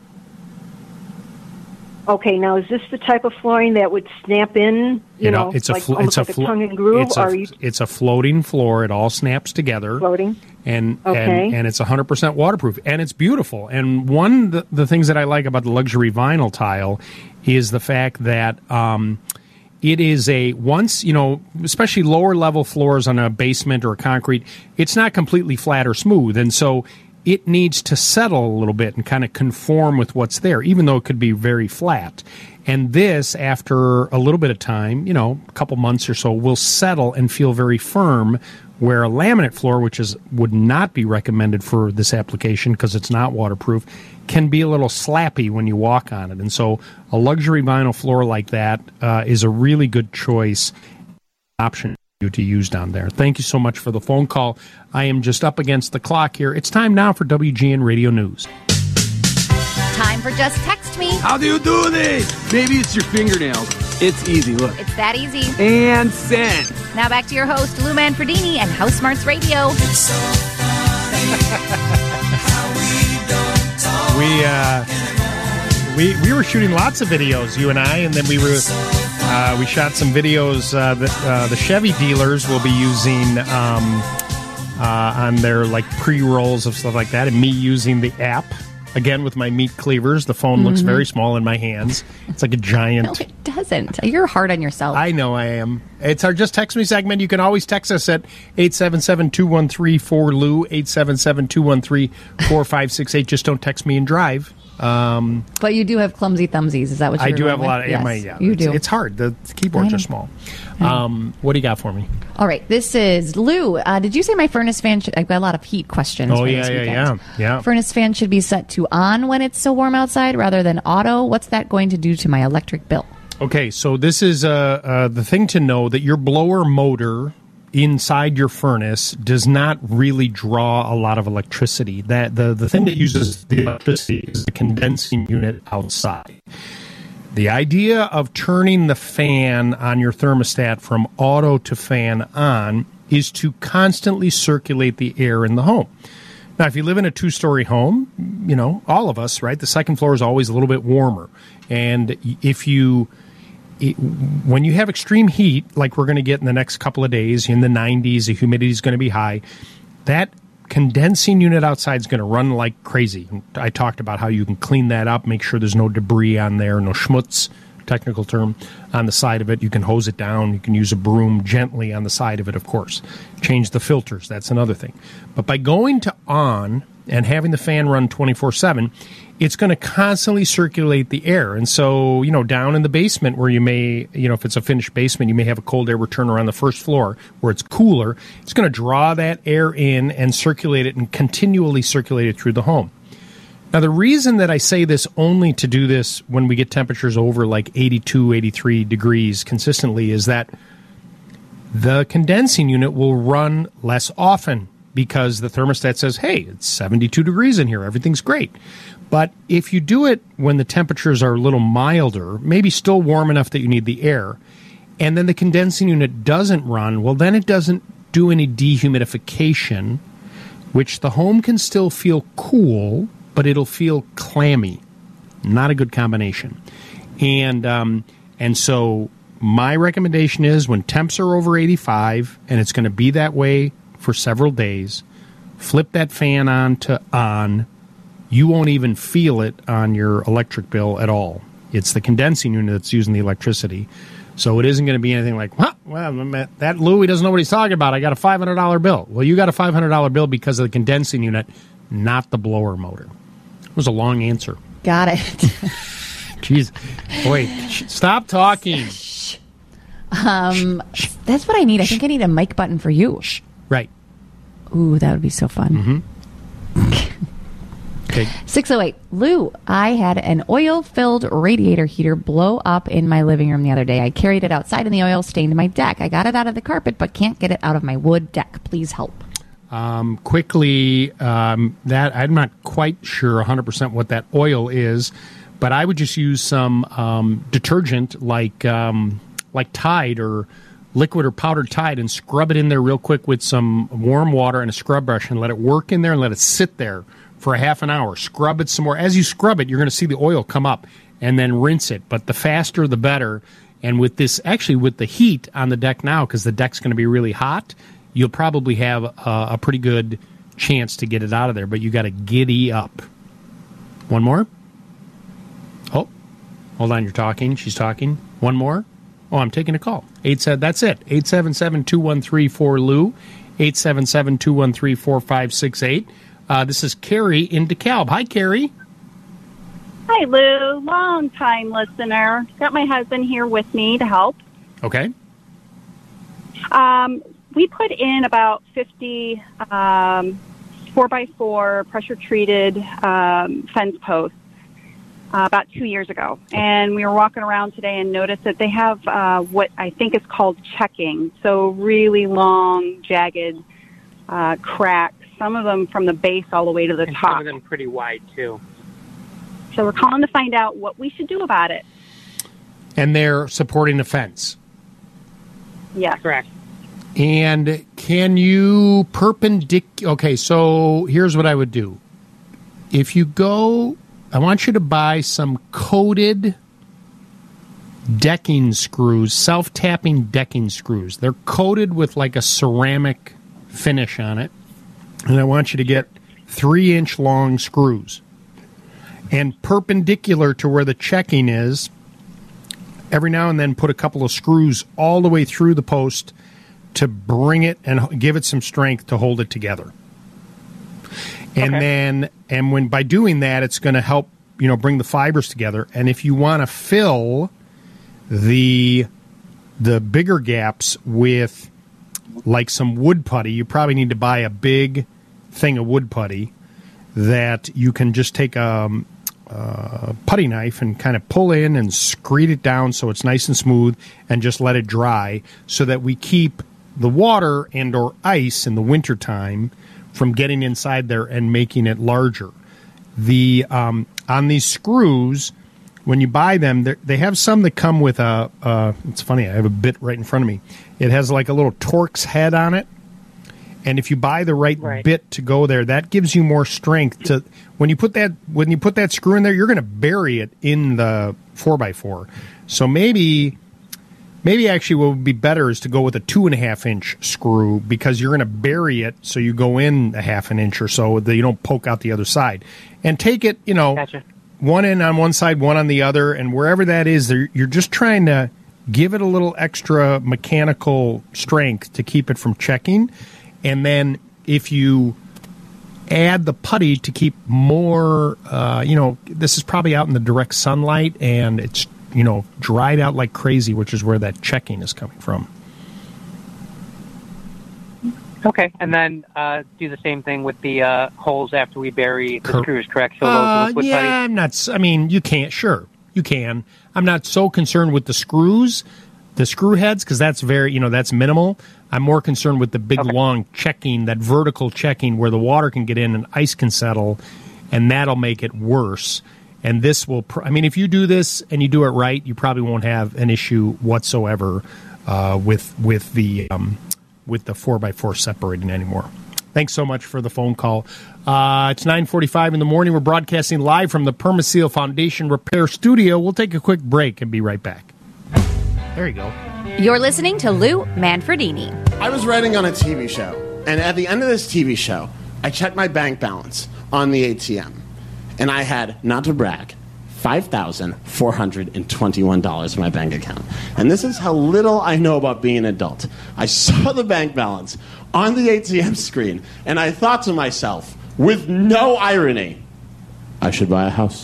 Okay, now is this the type of flooring that would snap in? You, You know, it's a like flo- almost it's a like flo- a tongue and groove, it's or a, are you it's a floating floor. It all snaps together. floating? And, Okay. and and it's one hundred percent waterproof, and it's beautiful. And one of the, the things that I like about the luxury vinyl tile is the fact that um, it is a, once, you know, especially lower level floors on a basement or a concrete, it's not completely flat or smooth, and so it needs to settle a little bit and kind of conform with what's there, even though it could be very flat. And this, after a little bit of time, you know, a couple months or so, will settle and feel very firm, where a laminate floor, which is would not be recommended for this application because it's not waterproof, can be a little slappy when you walk on it. And so a luxury vinyl floor like that uh, is a really good choice option for you to use down there. Thank you so much for the phone call. I am just up against the clock here. It's time now for W G N Radio News. Time for Just Text Me. How do you do this? Maybe it's your fingernails. It's easy, look. It's that easy. And send. Now back to your host, Lou Manfredini and House Smarts Radio. We uh, we we were shooting lots of videos, you and I, and then we were uh, we shot some videos uh, that uh, the Chevy dealers will be using um, uh, on their like pre-rolls of stuff like that, and me using the app. Again, with my meat cleavers, the phone looks Mhm. very small in my hands. It's like a giant. No, it doesn't. You're hard on yourself. I know I am. It's our Just Text Me segment. You can always text us at eight seven seven, two one three, four L U, eight seven seven, two one three, four five six eight. Just don't text me and drive. Um, But you do have clumsy thumbsies. Is that what you're I do going have a with? lot of Yes, my, yeah. you it's, do. It's hard. The keyboards I know. are small. Um, what do you got for me? All right. This is Lou. Uh, did you say my furnace fan should... I've got a lot of heat questions. Oh, for yeah, this yeah, weekend. yeah, yeah. Furnace fan should be set to on when it's so warm outside rather than auto. What's that going to do to my electric bill? Okay, so this is uh, uh, the thing to know, that your blower motor inside your furnace does not really draw a lot of electricity. That the, the thing that uses the electricity is the condensing unit outside. The idea of turning the fan on your thermostat from auto to fan on is to constantly circulate the air in the home. Now, if you live in a two-story home, you know, all of us, right, the second floor is always a little bit warmer. And if you, it, when you have extreme heat, like we're going to get in the next couple of days, in the nineties, the humidity is going to be high, that condensing unit outside is going to run like crazy. I talked about how you can clean that up, make sure there's no debris on there, no schmutz, technical term, on the side of it. You can hose it down. You can use a broom gently on the side of it, of course. Change the filters. That's another thing. But by going to on and having the fan run twenty-four seven, it's going to constantly circulate the air. And so, you know, down in the basement where you may, you know, if it's a finished basement, you may have a cold air returner on the first floor where it's cooler. It's going to draw that air in and circulate it and continually circulate it through the home. Now, the reason that I say this only to do this when we get temperatures over like eighty-two, eighty-three degrees consistently is that the condensing unit will run less often because the thermostat says, hey, it's seventy-two degrees in here. Everything's great. But if you do it when the temperatures are a little milder, maybe still warm enough that you need the air, and then the condensing unit doesn't run, well, then it doesn't do any dehumidification, which the home can still feel cool, but it'll feel clammy. Not a good combination. And um, and so my recommendation is when temps are over eighty-five, and it's going to be that way for several days, flip that fan on to on. You won't even feel it on your electric bill at all. It's the condensing unit that's using the electricity. So it isn't going to be anything like, huh, well, that Louie doesn't know what he's talking about. I got a five hundred dollars bill. Well, you got a five hundred dollars bill because of the condensing unit, not the blower motor. It was a long answer. Got it. Jeez. Wait, sh- stop talking. Um, that's what I need. I think I need a mic button for you. Right. Ooh, that would be so fun. Mm-hmm. Okay. six oh eight. Lou, I had an oil-filled radiator heater blow up in my living room the other day. I carried it outside and the oil stained my deck. I got it out of the carpet but can't get it out of my wood deck. Please help. Um, quickly, um, that I'm not quite sure one hundred percent what that oil is, but I would just use some um, detergent like um, like Tide or liquid or powdered Tide and scrub it in there real quick with some warm water and a scrub brush and let it work in there and let it sit there for a half an hour. Scrub it some more. As you scrub it, you're going to see the oil come up, and then rinse it. But the faster, the better. And with this, actually with the heat on the deck now, because the deck's going to be really hot, you'll probably have a, a pretty good chance to get it out of there. But you got to giddy up. One more? Oh, hold on. You're talking. She's talking. One more? Oh, I'm taking a call. Eight said that's it. eight seven seven, two one three, four L U. eight seven seven, two one three, four five six eight. Uh, this is Carrie in DeKalb. Hi, Carrie. Hi, Lou. Long time listener. Got my husband here with me to help. Okay. Um, we put in about fifty um, four by four pressure treated um, fence posts uh, about two years ago, and we were walking around today and noticed that they have uh, what I think is called checking. So really long, jagged uh, cracks. Some of them from the base all the way to the and top. Some of them pretty wide, too. So we're calling to find out what we should do about it. And they're supporting the fence. Yes. Correct. And can you perpendicular... Okay, so here's what I would do. If you go... I want you to buy some coated decking screws, self-tapping decking screws. They're coated with like a ceramic finish on it. And I want you to get three-inch long screws. And perpendicular to where the checking is, every now and then put a couple of screws all the way through the post to bring it and give it some strength to hold it together. And okay. then, and when by doing that, it's going to help, you know, bring the fibers together. And if you want to fill the the bigger gaps with like some wood putty, you probably need to buy a big thing of wood putty that you can just take a, a putty knife and kind of pull in and screed it down so it's nice and smooth and just let it dry so that we keep the water and or ice in the wintertime from getting inside there and making it larger. The um, on these screws, when you buy them, they have some that come with a, uh, it's funny, I have a bit right in front of me. It has like a little Torx head on it, And if you buy the right, Right. bit to go there, that gives you more strength to when you put that when you put that screw in there, you're going to bury it in the four by four. So maybe maybe actually what would be better is to go with a two and a half inch screw because you're going to bury it so you go in a half an inch or so that you don't poke out the other side. And take it, you know, Gotcha. one end on one side, one on the other, and wherever that is, there you're just trying to give it a little extra mechanical strength to keep it from checking. And then if you add the putty to keep more, uh, you know, this is probably out in the direct sunlight and it's, you know, dried out like crazy, which is where that checking is coming from. Okay, and then uh, do the same thing with the uh, holes after we bury the Cor- screws, correct? Fill Uh, those with yeah, putty? I'm not, s- I mean, you can't, sure, you can. I'm not so concerned with the screws, the screw heads, because that's very, you know, that's minimal. I'm more concerned with the big, long checking, that vertical checking where the water can get in and ice can settle, and that'll make it worse. And this will, pr- I mean, if you do this and you do it right, you probably won't have an issue whatsoever uh, with with the um, with the four by four separating anymore. Thanks so much for the phone call. Uh, it's nine forty-five in the morning. We're broadcasting live from the Permaseal Foundation Repair Studio. We'll take a quick break and be right back. There you go. You're listening to Lou Manfredini. I was writing on a T V show, and at the end of this T V show, I checked my bank balance on the A T M, and I had, not to brag, five thousand four hundred twenty-one dollars in my bank account. And this is how little I know about being an adult. I saw the bank balance on the A T M screen, and I thought to myself, with no irony, I should buy a house.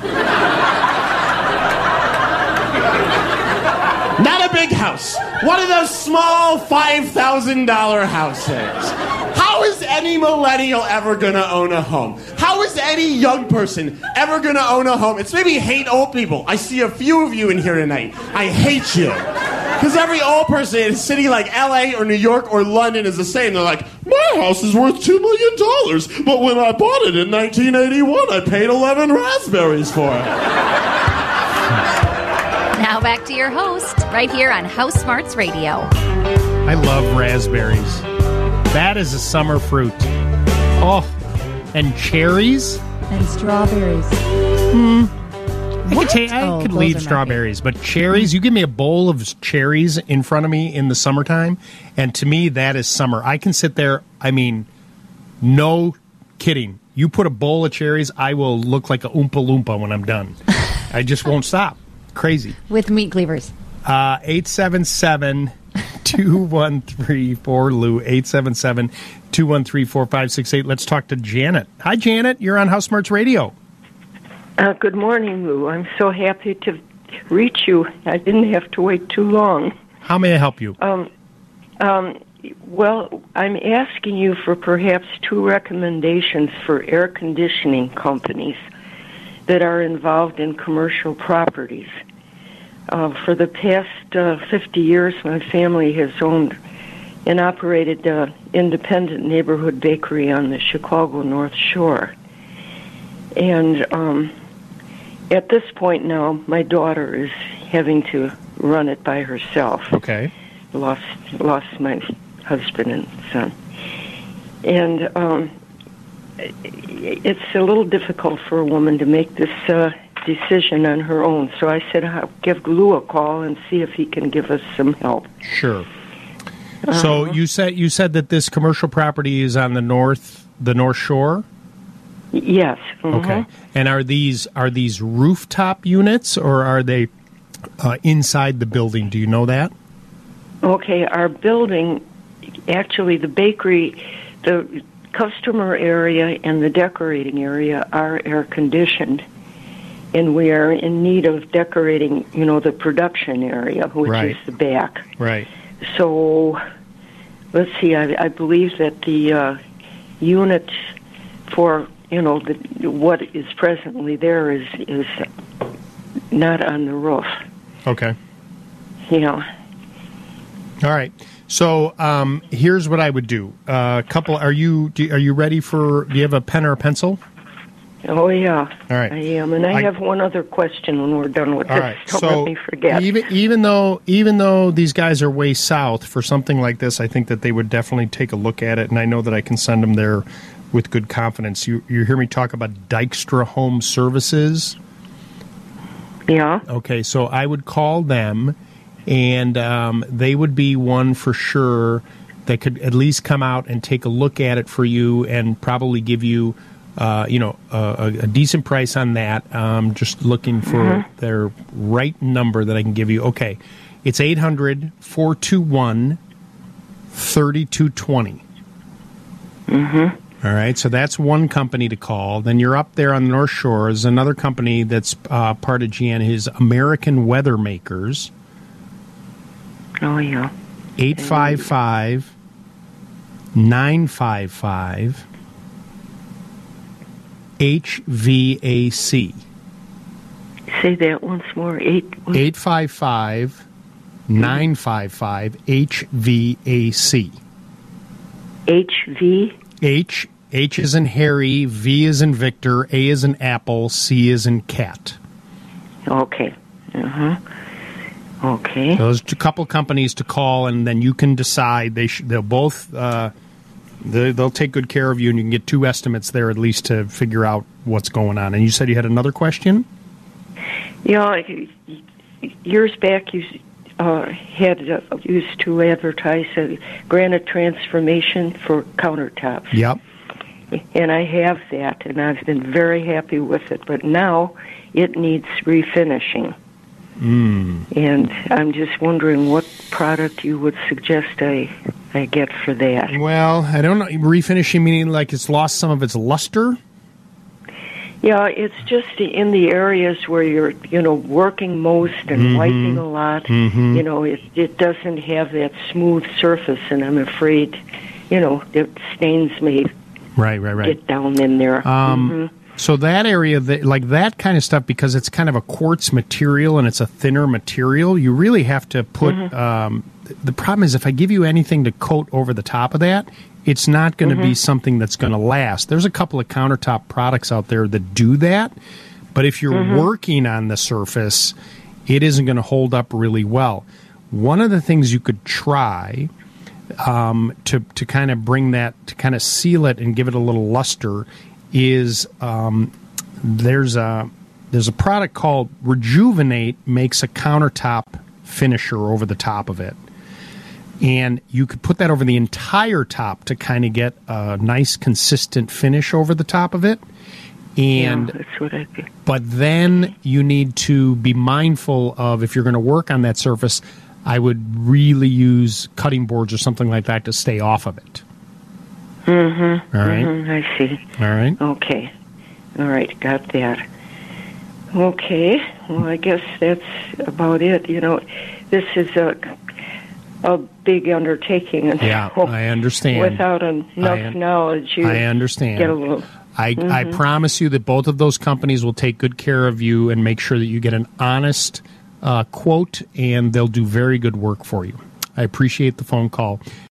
Not a big house. One of those small five thousand dollars houses. How is any millennial ever going to own a home? How is any young person ever going to own a home? It's maybe hate old people. I see a few of you in here tonight. I hate you. Because every old person in a city like L A or New York or London is the same. They're like, my house is worth two million dollars, but when I bought it in nineteen eighty-one, I paid eleven raspberries for it. Now back to your host, right here on House Smarts Radio. I love raspberries. That is a summer fruit. Oh, and cherries? And strawberries. Hmm. I could, ta- I Oh, could those leave are my strawberries, but cherries, you give me a bowl of cherries in front of me in the summertime, and to me, that is summer. I can sit there, I mean, no kidding. You put a bowl of cherries, I will look like a Oompa Loompa when I'm done. I just won't stop. Crazy. With meat cleavers. Uh, eight seven seven, two one three, four L U, eight seven seven, two one three, four five six eight. Let's talk to Janet. Hi, Janet. You're on House Smarts Radio. Uh, good morning, Lou. I'm so happy to reach you. I didn't have to wait too long. How may I help you? Um, um, well, I'm asking you for perhaps two recommendations for air conditioning companies that are involved in commercial properties. Uh, for the past uh, fifty years, my family has owned and operated an independent neighborhood bakery on the Chicago North Shore. And um, at this point now, my daughter is having to run it by herself. Okay. Lost, lost my husband and son. And um, it's a little difficult for a woman to make this uh, decision on her own. So I said, I'll give Lou a call and see if he can give us some help. Sure. So Uh-huh. you said you said that this commercial property is on the north the North Shore? Yes. mhm. Okay. And are these are these rooftop units or are they uh, inside the building? Do you know that? Okay, our building, actually the bakery, the customer area and the decorating area are air conditioned. And we are in need of decorating, you know, the production area, which Right. is the back. Right. So, let's see, I, I believe that the uh, unit for, you know, the, what is presently there is, is not on the roof. Okay. Yeah. All right. So um, here's what I would do. A uh, couple. Are you do, are you ready for? Do you have a pen or a pencil? Oh, yeah. All right. I am. And I, I- have one other question when we're done with All this. right, Don't so let me forget. even even though even though these guys are way south for something like this, I think that they would definitely take a look at it, and I know that I can send them there with good confidence. You you hear me talk about Dykstra Home Services? Yeah. Okay, so I would call them, and um, they would be one for sure that could at least come out and take a look at it for you, and probably give you. Uh, you know, a, a decent price on that. Um, just looking for Mhm. their right number that I can give you. Okay, it's eight hundred, four two one, three two two zero. Mm-hmm. All right, so that's one company to call. Then you're up there on the North Shore. There's another company that's uh, part of G N, is American Weather Makers. Oh, yeah. eight five five, nine five five H V A C. Say that once more. Eight. eight five five, nine five five H V A C. H V? H, H is in Harry, V is in Victor, A is in Apple, C is in Cat. Okay. Uh-huh. Okay. Those two couple companies to call, and then you can decide. They sh- they'll both uh, they, they'll take good care of you, and you can get two estimates there at least to figure out what's going on. And you said you had another question? Yeah, years back you uh, had uh, used to advertise a granite transformation for countertops. Yep. And I have that, and I've been very happy with it. But now it needs refinishing. Mm. And I'm just wondering what product you would suggest I I get for that. Well, I don't know. Refinishing meaning like it's lost some of its luster? Yeah, it's just in the areas where you're, you know, working most and Mhm. wiping a lot. Mhm. You know, it it doesn't have that smooth surface, and I'm afraid, you know, the stains may Right, right, right. get down in there. Um, Mhm. So that area, that, like that kind of stuff, because it's kind of a quartz material and it's a thinner material, you really have to put. Mhm. Um, th- the problem is if I give you anything to coat over the top of that, it's not going to be Mhm. something that's going to last. There's a couple of countertop products out there that do that, but if you're Mhm. working on the surface, it isn't going to hold up really well. One of the things you could try um, to to kind of bring that, to kind of seal it and give it a little luster, is um, there's a there's a product called Rejuvenate, makes a countertop finisher over the top of it, and you could put that over the entire top to kind of get a nice consistent finish over the top of it. And yeah, that's what I think. but then you need to be mindful of, if you're going to work on that surface, I would really use cutting boards or something like that to stay off of it. Mm-hmm. All right. Mm-hmm. I see. All right. Okay. All right. Got that. Okay. Well, I guess that's about it. You know, this is a a big undertaking, and Yeah, so I understand. without enough I un- knowledge, you I understand. get a little. I, I Mhm. promise you that both of those companies will take good care of you and make sure that you get an honest uh, quote, and they'll do very good work for you. I appreciate the phone call.